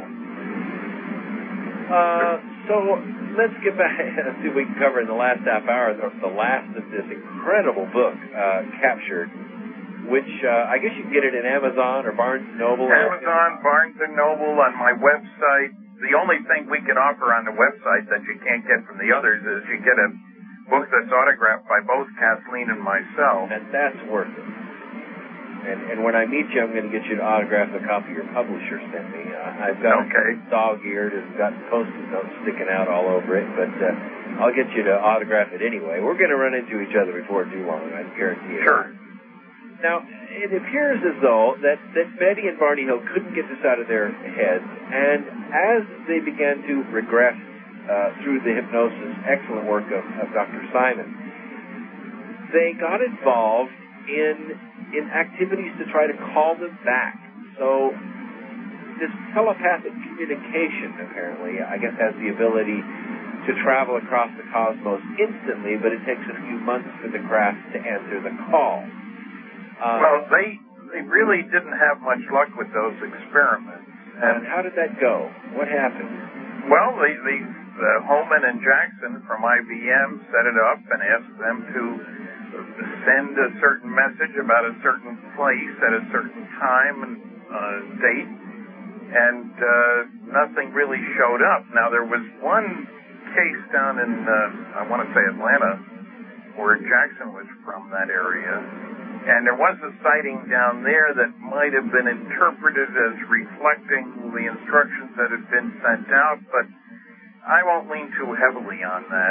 So let's get back and see if we can cover in the last half hour the last of this incredible book, Captured, which I guess you can get it in Amazon or Barnes & Noble. Amazon, Barnes & Noble, on my website. The only thing we can offer on the website that you can't get from the others is you get a book that's autographed by both Kathleen and myself. And that's worth it. And when I meet you, I'm going to get you to autograph a copy your publisher sent me. I've got it dog-eared and got Post-it notes sticking out all over it, but I'll get you to autograph it anyway. We're going to run into each other before too long, I guarantee it. Sure. Now, it appears as though that Betty and Barney Hill couldn't get this out of their heads, and as they began to regress through the hypnosis, excellent work of Dr. Simon, they got involved in activities to try to call them back. So this telepathic communication, apparently, I guess, has the ability to travel across the cosmos instantly, but it takes a few months for the craft to answer the call. Well, they really didn't have much luck with those experiments. And how did that go? What happened? Well, Holman and Jackson from IBM set it up and asked them to send a certain message about a certain place at a certain time and date, and nothing really showed up. Now, there was one case down in, I want to say Atlanta, where Jackson was from, that area, and there was a sighting down there that might have been interpreted as reflecting the instructions that had been sent out, but I won't lean too heavily on that.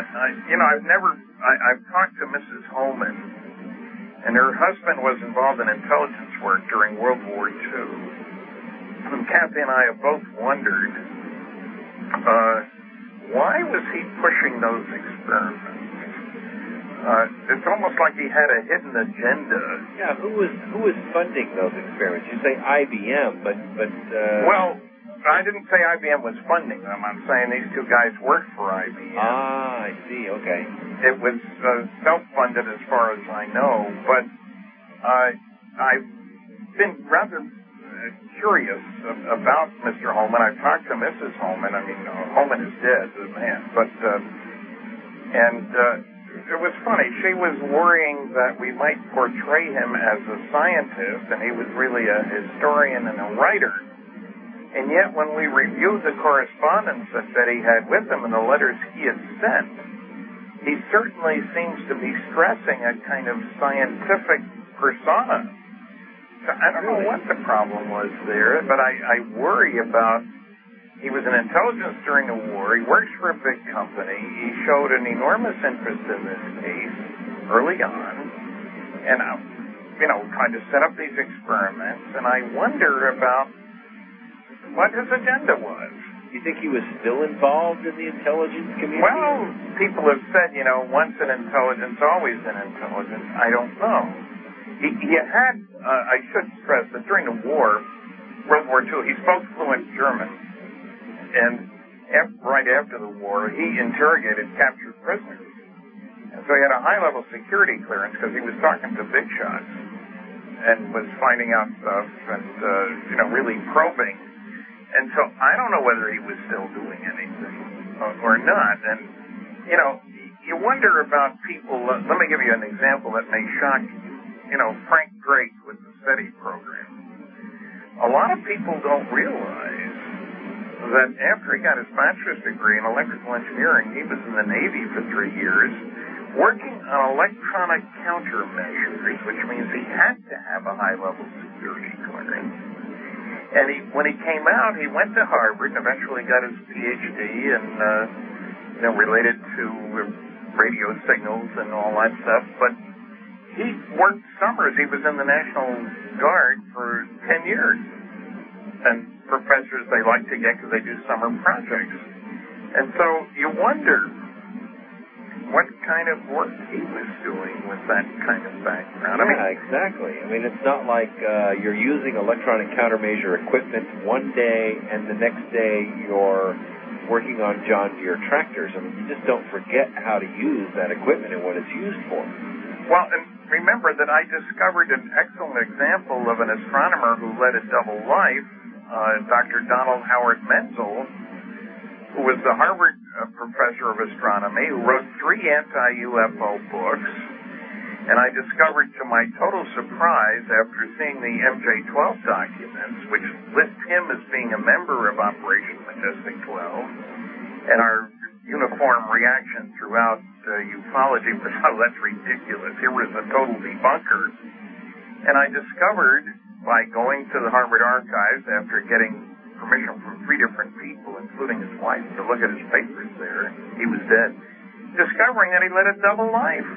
I've talked to Mrs. Holman, and her husband was involved in intelligence work during World War II. And Kathy and I have both wondered, why was he pushing those experiments? It's almost like he had a hidden agenda. Yeah, who was funding those experiments? You say IBM, but well, I didn't say IBM was funding them. I'm saying these two guys worked for IBM. Ah, I see. Okay. It was self-funded as far as I know, but I've been rather curious about Mr. Holman. I've talked to Mrs. Holman. I mean, Holman is dead, the man, but And it was funny. She was worrying that we might portray him as a scientist, and he was really a historian and a writer. And yet, when we reviewed the correspondence that he had with him and the letters he had sent, he certainly seems to be stressing a kind of scientific persona. So I don't know what the problem was there, but I worry about. He was in intelligence during the war. He works for a big company. He showed an enormous interest in this case early on, and tried to set up these experiments. And I wonder about what his agenda was. You think he was still involved in the intelligence community? Well, people have said, once in intelligence, always in intelligence. I don't know. He had, I should stress that during the war, World War II, he spoke fluent German. And right after the war, he interrogated captured prisoners. And so he had a high-level security clearance because he was talking to big shots and was finding out stuff and, really probing. And so I don't know whether he was still doing anything or not. And, you wonder about people. Let me give you an example that may shock you. Frank Drake with the SETI program. A lot of people don't realize that after he got his bachelor's degree in electrical engineering, he was in the Navy for 3 years, working on electronic countermeasures, which means he had to have a high-level security clearance. And when he came out, he went to Harvard and eventually got his PhD in, related to radio signals and all that stuff. But he worked summers. He was in the National Guard for 10 years. And professors they like to get because they do summer projects. And so you wonder what kind of work he was doing with that kind of background. Exactly. It's not like you're using electronic countermeasure equipment one day and the next day you're working on John Deere tractors. You just don't forget how to use that equipment and what it's used for. Well, and remember that I discovered an excellent example of an astronomer who led a double life, Dr. Donald Howard Menzel, who was the Harvard professor of astronomy, who wrote 3 anti-UFO books. And I discovered, to my total surprise, after seeing the MJ-12 documents, which list him as being a member of Operation Majestic 12, and our uniform reaction throughout ufology was, that's ridiculous. Here was a total debunker. And I discovered, by going to the Harvard archives after getting permission from 3 different people, including his wife, to look at his papers there, he was dead, discovering that he led a double life.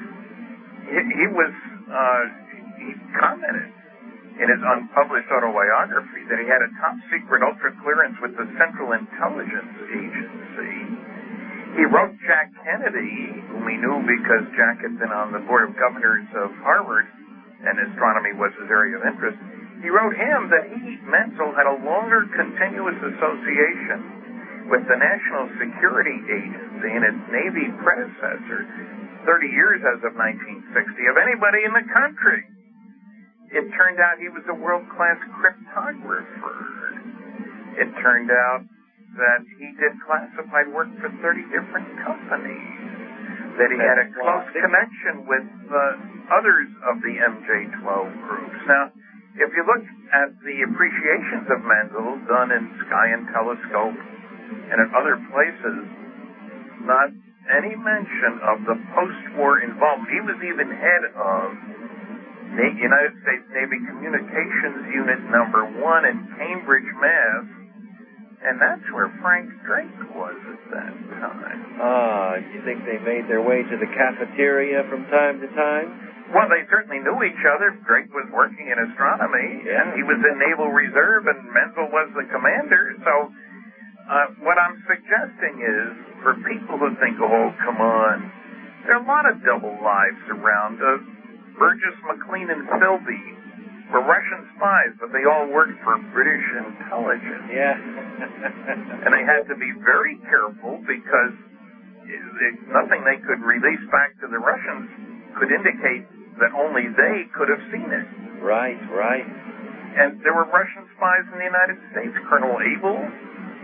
He commented in his unpublished autobiography that he had a top-secret ultra clearance with the Central Intelligence Agency. He wrote Jack Kennedy, whom he knew because Jack had been on the Board of Governors of Harvard, and astronomy was his area of interest. He wrote him that he, Menzel, had a longer continuous association with the National Security Agency and its Navy predecessor, 30 years as of 1960, of anybody in the country. It turned out he was a world-class cryptographer. It turned out that he did classified work for 30 different companies, that he had a close connection with others of the MJ-12 groups. Now, if you look at the appreciations of Menzel done in Sky and Telescope and at other places, not any mention of the post-war involvement. He was even head of United States Navy Communications Unit Number 1 in Cambridge, Mass., and that's where Frank Drake was at that time. You think they made their way to the cafeteria from time to time? Well, they certainly knew each other. Drake was working in astronomy, and he was in Naval Reserve, and Menzel was the commander. So what I'm suggesting is, for people who think, oh, come on, there are a lot of double lives around. Burgess, McLean, and Philby were Russian spies, but they all worked for British intelligence. Yeah. And they had to be very careful because nothing they could release back to the Russians could indicate that only they could have seen it. Right. And there were Russian spies in the United States. Colonel Abel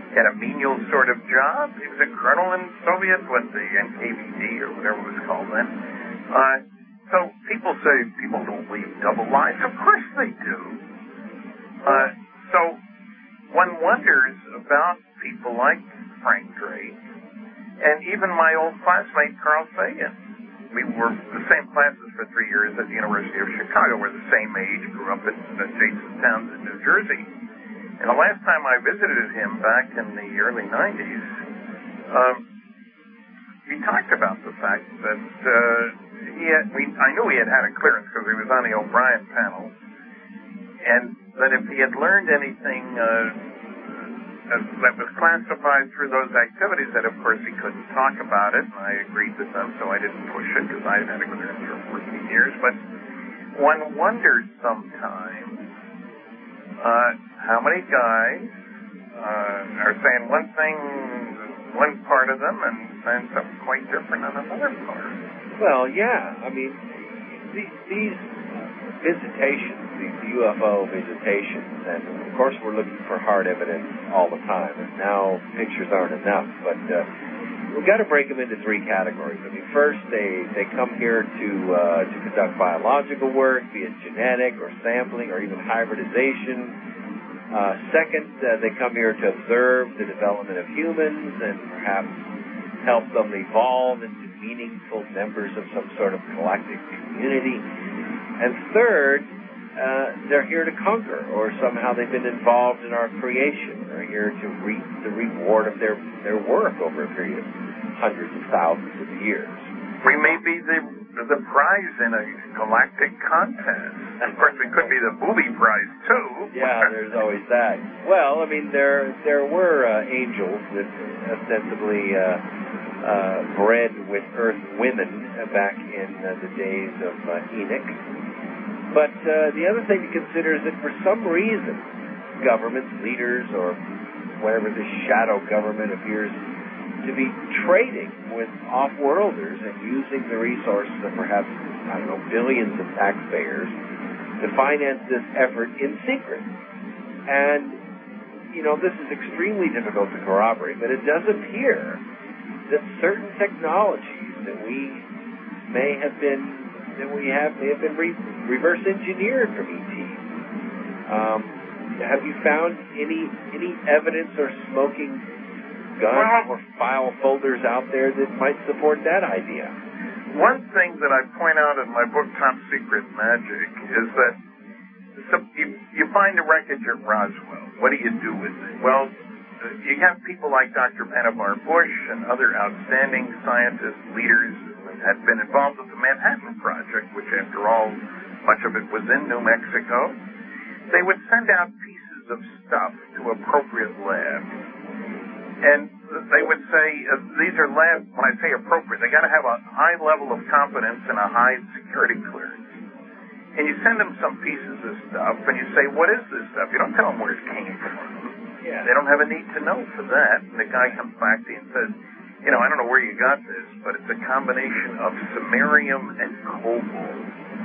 Had a menial sort of job. He was a colonel in Soviet, the NKVD or whatever it was called then. So people say people don't lead double lives. Of course they do. So one wonders about people like Frank Drake and even my old classmate Carl Sagan. We were the same classes for 3 years at the University of Chicago. We're the same age, grew up in adjacent towns in New Jersey. And the last time I visited him back in the early 90s, we talked about the fact that I knew he had a clearance because he was on the O'Brien panel, and that if he had learned anything that was classified through those activities, that of course he couldn't talk about it, and I agreed with them, so I didn't push it because I had a clearance for 14 years. But one wonders sometimes how many guys are saying one thing, one part of them, and saying something quite different on another part. Well, yeah. I mean, these visitations, these UFO visitations, and of course we're looking for hard evidence all the time, and now pictures aren't enough, but we've got to break them into 3 categories. I mean, first, they come here to conduct biological work, be it genetic or sampling or even hybridization. Second, they come here to observe the development of humans and perhaps help them evolve into meaningful members of some sort of galactic community. And third, they're here to conquer, or somehow they've been involved in our creation. They're here to reap the reward of their work over a period of hundreds of thousands of years. We may be the prize in a galactic contest. Of course, we could be the booby prize, too. Yeah, there's always that. Well, I mean, there were angels that ostensibly bred with Earth women back in the days of Enoch. But the other thing to consider is that for some reason, governments, leaders, or whatever this shadow government appears to be trading with off-worlders and using the resources of perhaps, billions of taxpayers to finance this effort in secret. And, this is extremely difficult to corroborate, but it does appear that certain technologies that may have been reverse engineered from ETs. Have you found any evidence or smoking guns or file folders out there that might support that idea? One thing that I point out in my book, Top Secret Magic, is that you find the wreckage at Roswell. What do you do with it? Well, you have people like Dr. Vannevar Bush and other outstanding scientists, leaders who had been involved with the Manhattan Project, which, after all, much of it was in New Mexico. They would send out pieces of stuff to appropriate labs. And they would say, these are labs, when I say appropriate, they got to have a high level of competence and a high security clearance. And you send them some pieces of stuff, and you say, what is this stuff? You don't tell them where it came from. Yeah. They don't have a need to know for that. And the guy comes back to you and says, I don't know where you got this, but it's a combination of samarium and cobalt.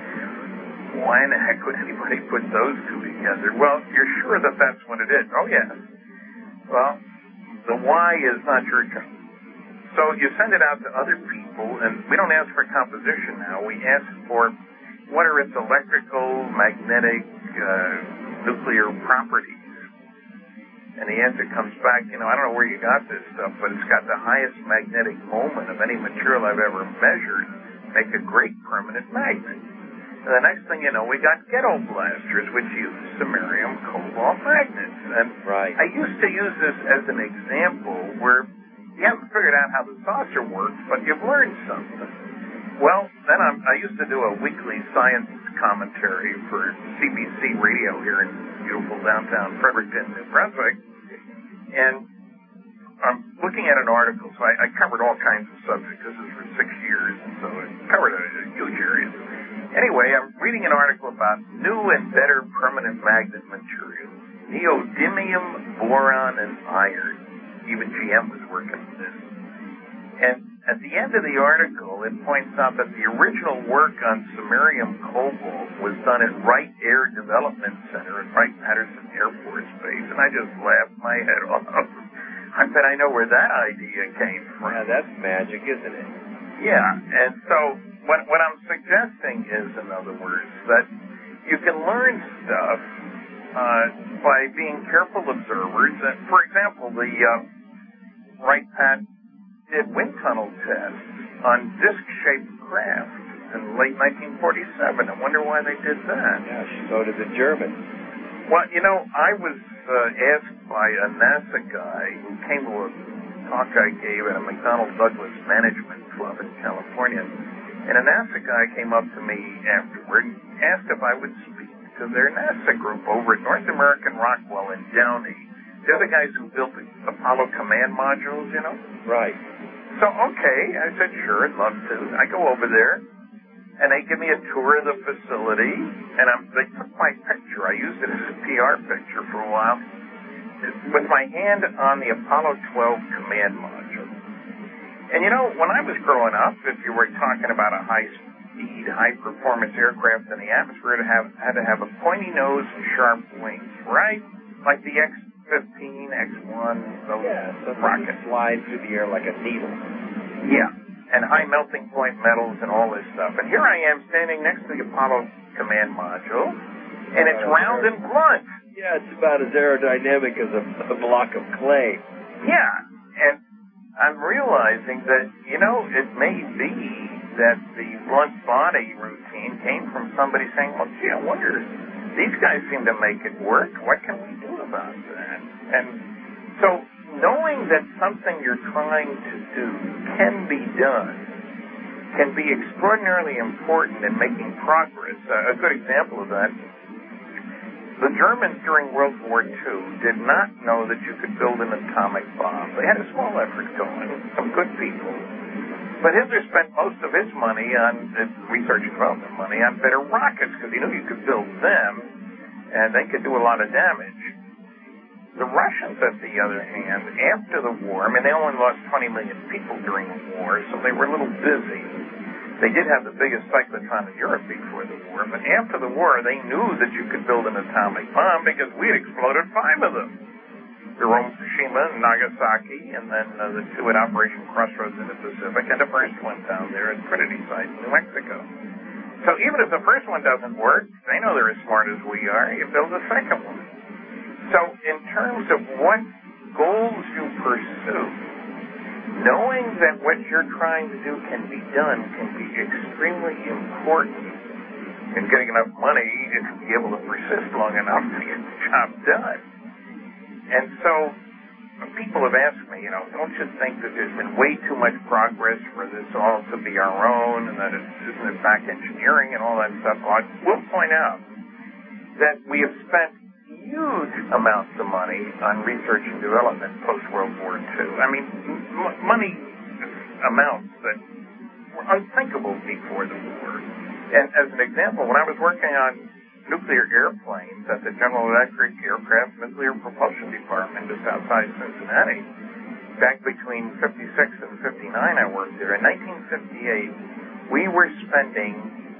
Why in the heck would anybody put those two together? Well, you're sure that that's what it is. Oh, yeah. Well, the why is not your job. So you send it out to other people, and we don't ask for composition now. We ask for what are its electrical, magnetic, nuclear properties. And the answer comes back, I don't know where you got this stuff, but it's got the highest magnetic moment of any material I've ever measured. Make a great permanent magnet. And the next thing you know, we got ghetto blasters, which use samarium cobalt magnets. And right. I used to use this as an example where you haven't figured out how the saucer works, but you've learned something. Well, then I used to do a weekly science commentary for CBC radio here in beautiful downtown Fredericton, New Brunswick. And I'm looking at an article, so I covered all kinds of subjects. This is for 6 years, so it covered a huge area. Anyway, I'm reading an article about new and better permanent magnet materials, neodymium, boron, and iron. Even GM was working on this. And at the end of the article, it points out that the original work on samarium cobalt was done at Wright Air Development Center at Wright-Patterson Air Force Base, and I just laughed my head off. I said, I know where that idea came from. Yeah, that's magic, isn't it? Yeah, and so what I'm suggesting is, in other words, that you can learn stuff by being careful observers. For example, the Wright Pat did wind tunnel tests on disc-shaped craft in late 1947. I wonder why they did that. Yeah, so did the Germans. Well, I was asked by a NASA guy who came to a talk I gave at a McDonnell Douglas Management Club in California. And a NASA guy came up to me afterward and asked if I would speak to their NASA group over at North American Rockwell in Downey. They're the guys who built the Apollo command modules, Right. So, okay, I said, sure, I'd love to. I go over there, and they give me a tour of the facility, and they took my picture. I used it as a PR picture for a while, with my hand on the Apollo 12 command module. And when I was growing up, if you were talking about a high-speed, high-performance aircraft in the atmosphere, it had to have a pointy nose and sharp wings, right? Like the X-15, X-1, those rockets. Slide through the air like a needle. Yeah, and high melting point metals and all this stuff. And here I am standing next to the Apollo command module, and it's round and blunt. Yeah, it's about as aerodynamic as a block of clay. Yeah, and I'm realizing that, it may be that the blunt body routine came from somebody saying, well, gee, I wonder, these guys seem to make it work. What can we do about that? And so knowing that something you're trying to do can be done can be extraordinarily important in making progress. A good example of that, the Germans during World War II did not know that you could build an atomic bomb. They had a small effort going, some good people. But Hitler spent most of his money on research and development money on better rockets because he knew you could build them and they could do a lot of damage. The Russians, at the other hand, after the war, they only lost 20 million people during the war, so they were a little busy. They did have the biggest cyclotron in Europe before the war, but after the war, they knew that you could build an atomic bomb because we had exploded 5 of them. Hiroshima and Nagasaki, and then the 2 at Operation Crossroads in the Pacific, and the first one down there at Trinity Site in New Mexico. So even if the first one doesn't work, they know they're as smart as we are, you build a second one. So in terms of what goals you pursue, knowing that what you're trying to do can be done can be extremely important in getting enough money to be able to persist long enough to get the job done. And so people have asked me, don't you think that there's been way too much progress for this all to be our own and that isn't it back engineering and all that stuff? Well, I will point out that we have spent huge amounts of money on research and development post-World War II. Money amounts that were unthinkable before the war. And as an example, when I was working on nuclear airplanes at the General Electric Aircraft Nuclear Propulsion Department just outside Cincinnati, back between 56 and 59 I worked there. In 1958, we were spending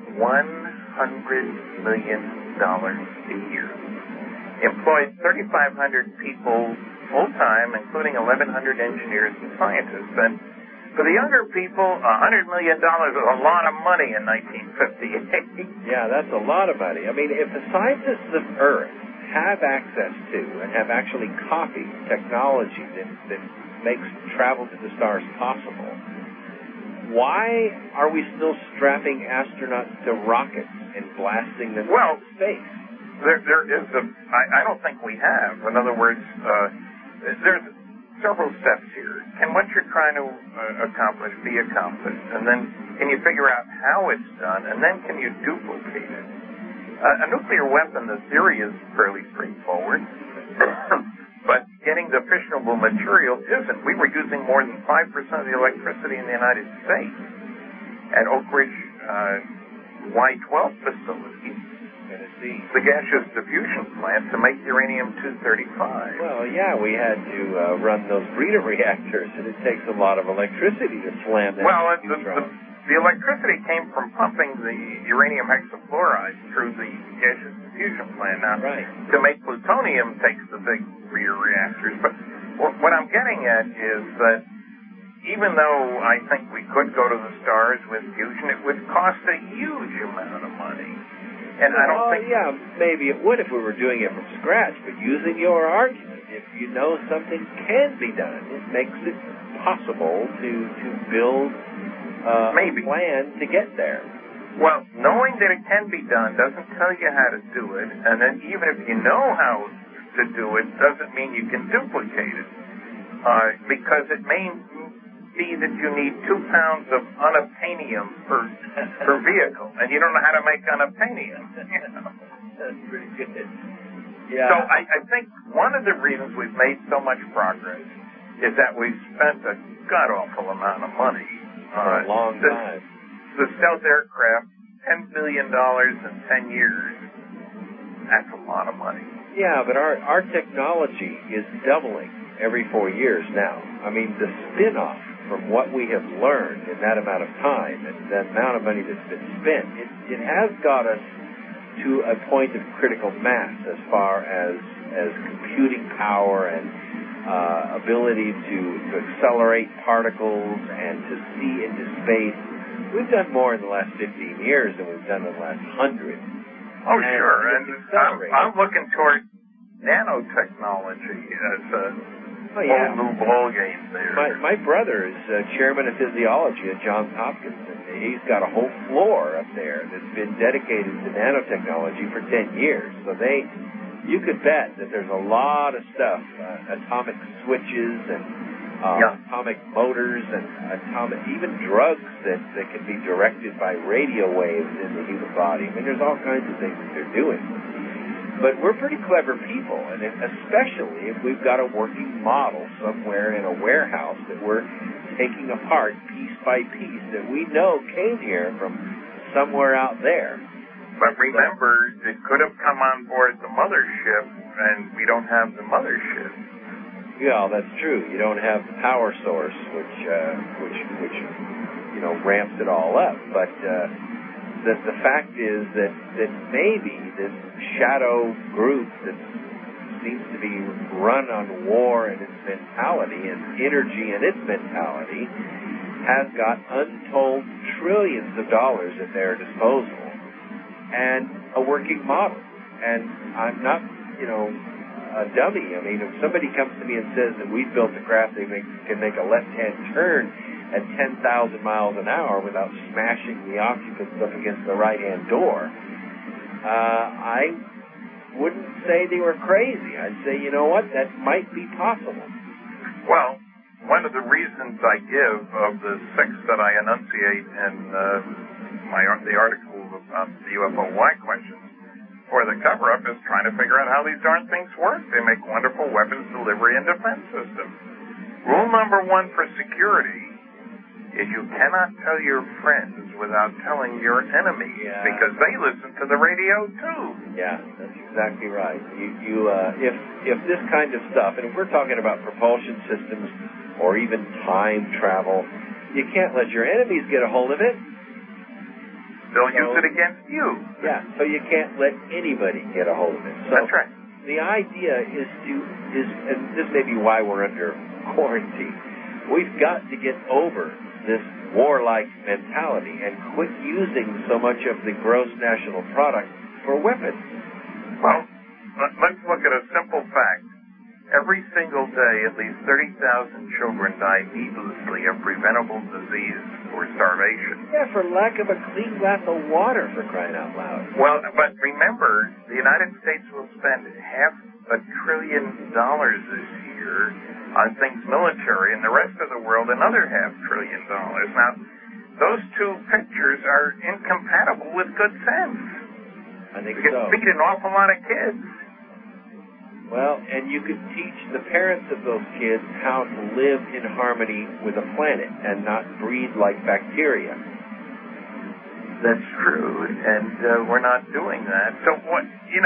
$100 million a year. Employed 3,500 people full-time, including 1,100 engineers and scientists. And for the younger people, $100 million was a lot of money in 1958. Yeah, that's a lot of money. If the scientists of Earth have access to and have actually copied technology that makes travel to the stars possible, why are we still strapping astronauts to rockets and blasting them into space? There is I don't think we have. In other words, there's several steps here. Can what you're trying to accomplish be accomplished? And then can you figure out how it's done? And then can you duplicate it? A nuclear weapon, the theory is fairly straightforward. But getting the fissionable material isn't. We were using more than 5% of the electricity in the United States at Oak Ridge Y-12 facility, the gaseous diffusion plant, to make uranium-235. Well, yeah, we had to run those breeder reactors, and it takes a lot of electricity to slam that. Well, the electricity came from pumping the uranium hexafluoride through the gaseous diffusion plant. Now, to make plutonium takes the big breeder reactors. But what I'm getting at is that even though I think we could go to the stars with fusion, it would cost a huge amount of money. And I don't think... yeah, maybe it would if we were doing it from scratch, but using your argument, if you know something can be done, it makes it possible to build a plan to get there. Well, knowing that it can be done doesn't tell you how to do it, and then even if you know how to do it, doesn't mean you can duplicate it. Because it may be that you need 2 pounds of unobtainium per vehicle, and you don't know how to make unobtainium. You know? That's pretty good. Yeah. So I think one of the reasons we've made so much progress is that we've spent a god-awful amount of money. For a long time. The stealth aircraft, $10 billion in 10 years. That's a lot of money. Yeah, but our technology is doubling every 4 years now. I mean, the spin-off from what we have learned in that amount of time and the amount of money that's been spent, it has got us to a point of critical mass as far as computing power and ability to accelerate particles and to see into space. We've done more in the last 15 years than we've done in the last 100. Oh, sure. And I'm looking toward nanotechnology as a whole new ballgame there. My brother is chairman of physiology at Johns Hopkins, and he's got a whole floor up there that's been dedicated to nanotechnology for 10 years. So you could bet that there's a lot of stuff, atomic switches and atomic motors and even drugs that can be directed by radio waves in the human body. I mean, there's all kinds of things that they're doing. But we're pretty clever people, and especially if we've got a working model somewhere in a warehouse that we're taking apart piece by piece that we know came here from somewhere out there. But remember, it could have come on board the mothership, and we don't have the mothership. Yeah, that's true. You don't have the power source, which ramps it all up. But the fact is that maybe this shadow group that seems to be run on war and its mentality and energy and its mentality has got untold trillions of dollars at their disposal and a working model. And I'm not, a dummy. I mean, if somebody comes to me and says that we've built a craft that can make a left-hand turn at 10,000 miles an hour without smashing the occupants up against the right-hand door, I wouldn't say they were crazy. I'd say, you know what, that might be possible. Well, one of the reasons I give of the 6 that I enunciate in the article about the UFO why questions for the cover-up is trying to figure out how these darn things work. They make wonderful weapons delivery and defense systems. Rule number 1 for security is you cannot tell your friends without telling your enemies, because they listen to the radio too. Yeah, that's exactly right. If this kind of stuff, and if we're talking about propulsion systems or even time travel, you can't let your enemies get a hold of it. They'll use it against you. Yeah, so you can't let anybody get a hold of it. So that's right. The idea is and this may be why we're under quarantine, we've got to get over this warlike mentality and quit using so much of the gross national product for weapons. Well, let's look at a simple fact. Every single day, at least 30,000 children die needlessly of preventable disease or starvation. Yeah, for lack of a clean glass of water, for crying out loud. Well, but remember, the United States will spend $500 billion this year on things military, and the rest of the world another $500 billion. Now, those two pictures are incompatible with good sense. I think so. You can feed an awful lot of kids. Well, and you could teach the parents of those kids how to live in harmony with the planet and not breed like bacteria. That's true, and we're not doing that. So what,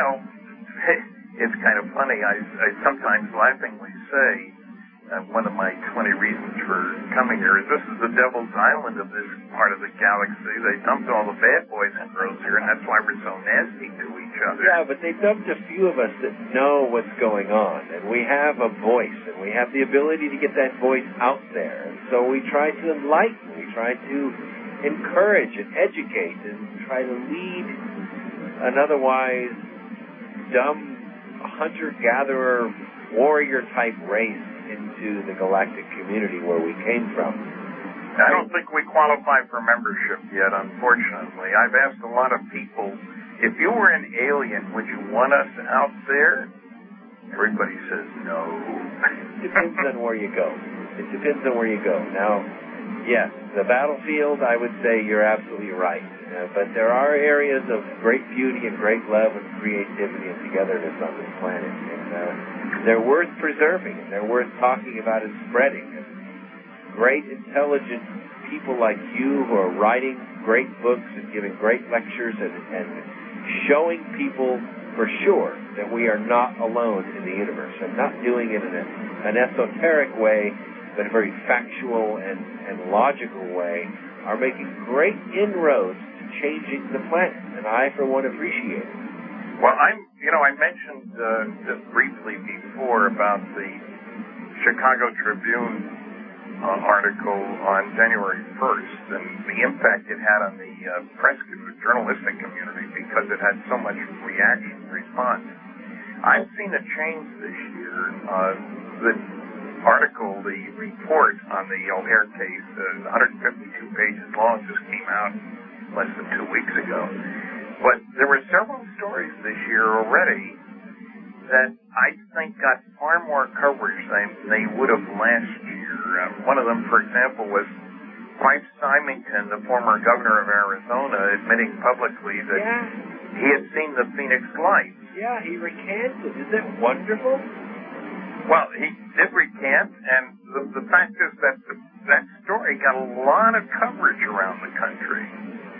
it's kind of funny. I sometimes laughingly say one of my 20 reasons for coming here is this is the devil's island of this part of the galaxy. They dumped all the bad boys and girls here, and that's why we're so nasty to each each other. Yeah, but they dumped a few of us that know what's going on, and we have a voice, and we have the ability to get that voice out there. And so we try to enlighten, we try to encourage and educate, and try to lead an otherwise dumb hunter-gatherer, warrior-type race into the galactic community where we came from. I don't think we qualify for membership yet, unfortunately. I've asked a lot of people, if you were an alien, would you want us out there? Everybody says no. It depends on where you go. It depends on where you go. Now, yes, the battlefield, I would say you're absolutely right. But there are areas of great beauty and great love and creativity and togetherness on this planet. And they're worth preserving. And they're worth talking about and spreading. And great, intelligent people like you who are writing great books and giving great lectures and showing people for sure that we are not alone in the universe. And not doing it in an esoteric way, but a very factual and logical way, are making great inroads to changing the planet, and I, for one, appreciate it. Well, I mentioned just briefly before about the Chicago Tribune article on January 1st and the impact it had on the press journalistic community because it had so much response. I've seen a change this year. The article, the report on the O'Hare case, 152 pages long, just came out less than 2 weeks ago. But there were several stories this year already that I think got far more coverage than they would have last year. One of them, for example, was Mike Symington, the former governor of Arizona, admitting publicly that he had seen the Phoenix Lights. Yeah, he recanted. Isn't that wonderful? Well, he did recant, and the fact is that that story got a lot of coverage around the country.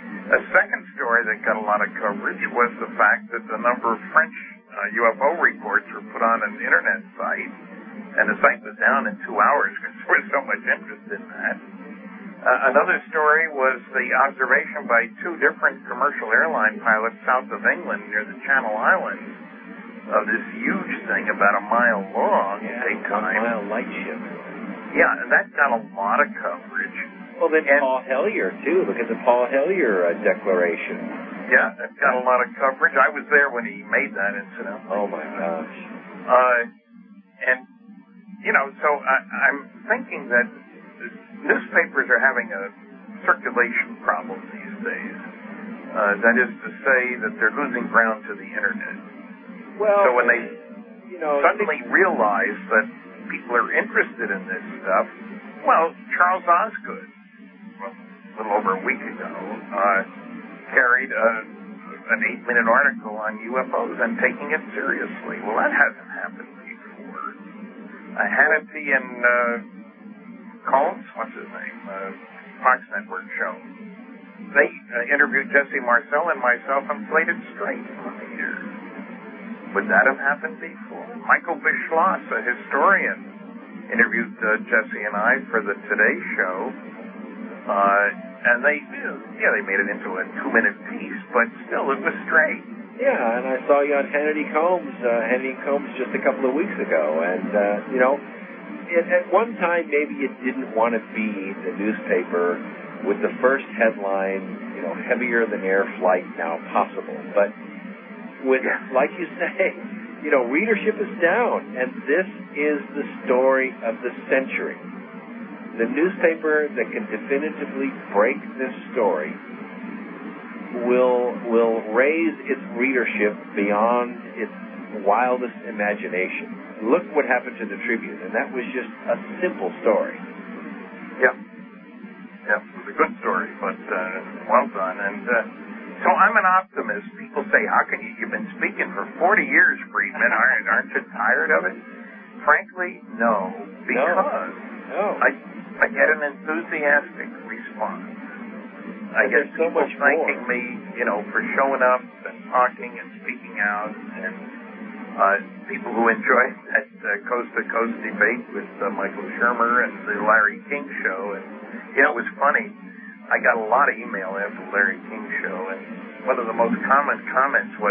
A second story that got a lot of coverage was the fact that the number of French UFO reports were put on an internet site, and the site was down in 2 hours because there was so much interest in that. Another story was the observation by 2 different commercial airline pilots south of England near the Channel Islands of this huge thing about a mile long at daytime. 1 mile light ship. Yeah, and that got a lot of coverage. Well, then Paul Hellyer, too. Look at the Paul Hellyer declaration. Yeah, it got a lot of coverage. I was there when he made that incident. Oh, my gosh. So I'm thinking that newspapers are having a circulation problem these days. That is to say that they're losing ground to the Internet. Well, so when they suddenly realize that people are interested in this stuff, well, Charles Osgood, a little over a week ago, carried an 8-minute article on UFOs and taking it seriously. Well, that hasn't happened before. Hannity and Combs, what's his name, Fox Network show, they interviewed Jesse Marcel and myself and played it straight for the year. Would that have happened before? Michael Beschloss, a historian, interviewed Jesse and I for the Today Show, and they made it into a 2-minute piece, but still, it was straight. Yeah, and I saw you on Hannity Combs just a couple of weeks ago, and at one time maybe you didn't want to be the newspaper with the first headline, heavier than air flight now possible, but with, like you say, readership is down, and this is the story of the century. The newspaper that can definitively break this story will raise its readership beyond its wildest imagination. Look what happened to the Tribune, and that was just a simple story. Yeah, it was a good story, but well done. And so I'm an optimist. People say, how can you've been speaking for 40 years, Friedman, aren't you tired of it? Frankly, no, because I get an enthusiastic response. I get so people much thanking me, for showing up and talking and speaking out, and people who enjoy that coast-to-coast debate with Michael Shermer and the Larry King show. And, it was funny. I got a lot of email after the Larry King show, and one of the most common comments was,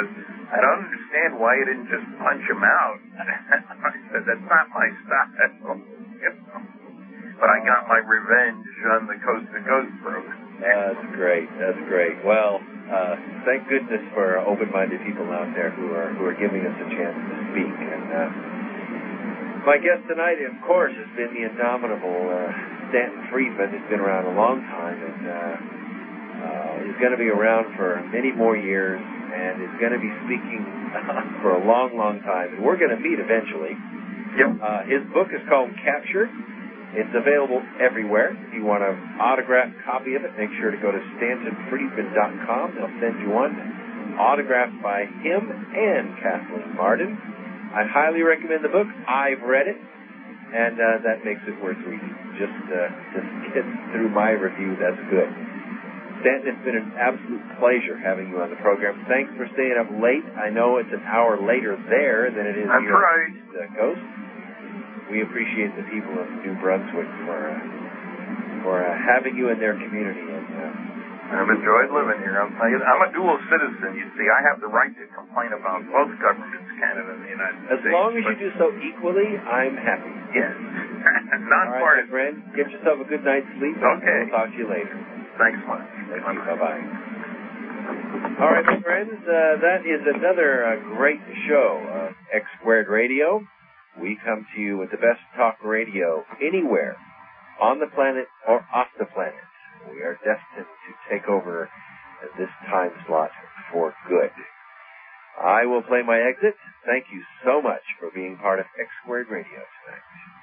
I don't understand why you didn't just punch him out. I said, that's not my style. But I got my revenge on the Coast to Coast program. That's great. That's great. Well, thank goodness for open-minded people out there who are giving us a chance to speak. And my guest tonight, of course, has been the indomitable Stanton Friedman. He's been around a long time, and he's going to be around for many more years, and is going to be speaking for a long, long time. And we're going to meet eventually. Yep. His book is called Captured. It's available everywhere. If you want an autographed copy of it, make sure to go to StantonFriedman.com. They'll send you one autographed by him and Kathleen Marden. I highly recommend the book. I've read it, and that makes it worth reading. Just get through my review. That's good. Stanton, it's been an absolute pleasure having you on the program. Thanks for staying up late. I know it's an hour later there than it is here on the East Coast. We appreciate the people of New Brunswick for having you in their community. And, I've enjoyed living here. I'm a dual citizen. You see, I have the right to complain about both governments, Canada and the United States. As long as you do so equally, I'm happy. Yes. All right, my friend. Get yourself a good night's sleep. Okay. We'll talk to you later. Thanks much. Thank you. Bye-bye. All right, my friends. That is another great show of X Squared Radio. We come to you with the best talk radio anywhere on the planet or off the planet. We are destined to take over this time slot for good. I will play my exit. Thank you so much for being part of X Squared Radio tonight.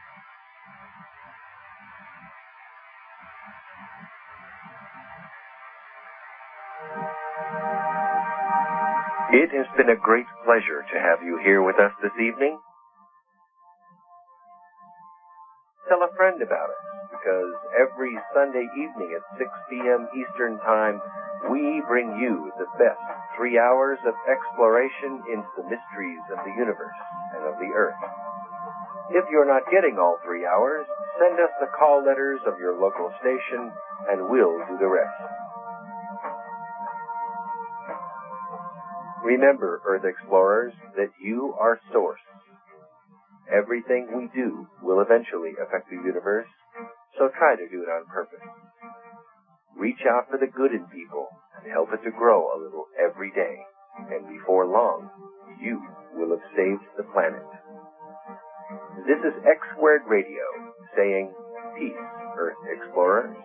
It has been a great pleasure to have you here with us this evening. Tell a friend about it, because every Sunday evening at 6 p.m. Eastern Time, we bring you the best 3 hours of exploration into the mysteries of the universe and of the Earth. If you're not getting all 3 hours, send us the call letters of your local station, and we'll do the rest. Remember, Earth Explorers, that you are source. Everything we do will eventually affect the universe, so try to do it on purpose. Reach out for the good in people and help it to grow a little every day, and before long, you will have saved the planet. This is X Squared Radio, saying, peace, Earth Explorers.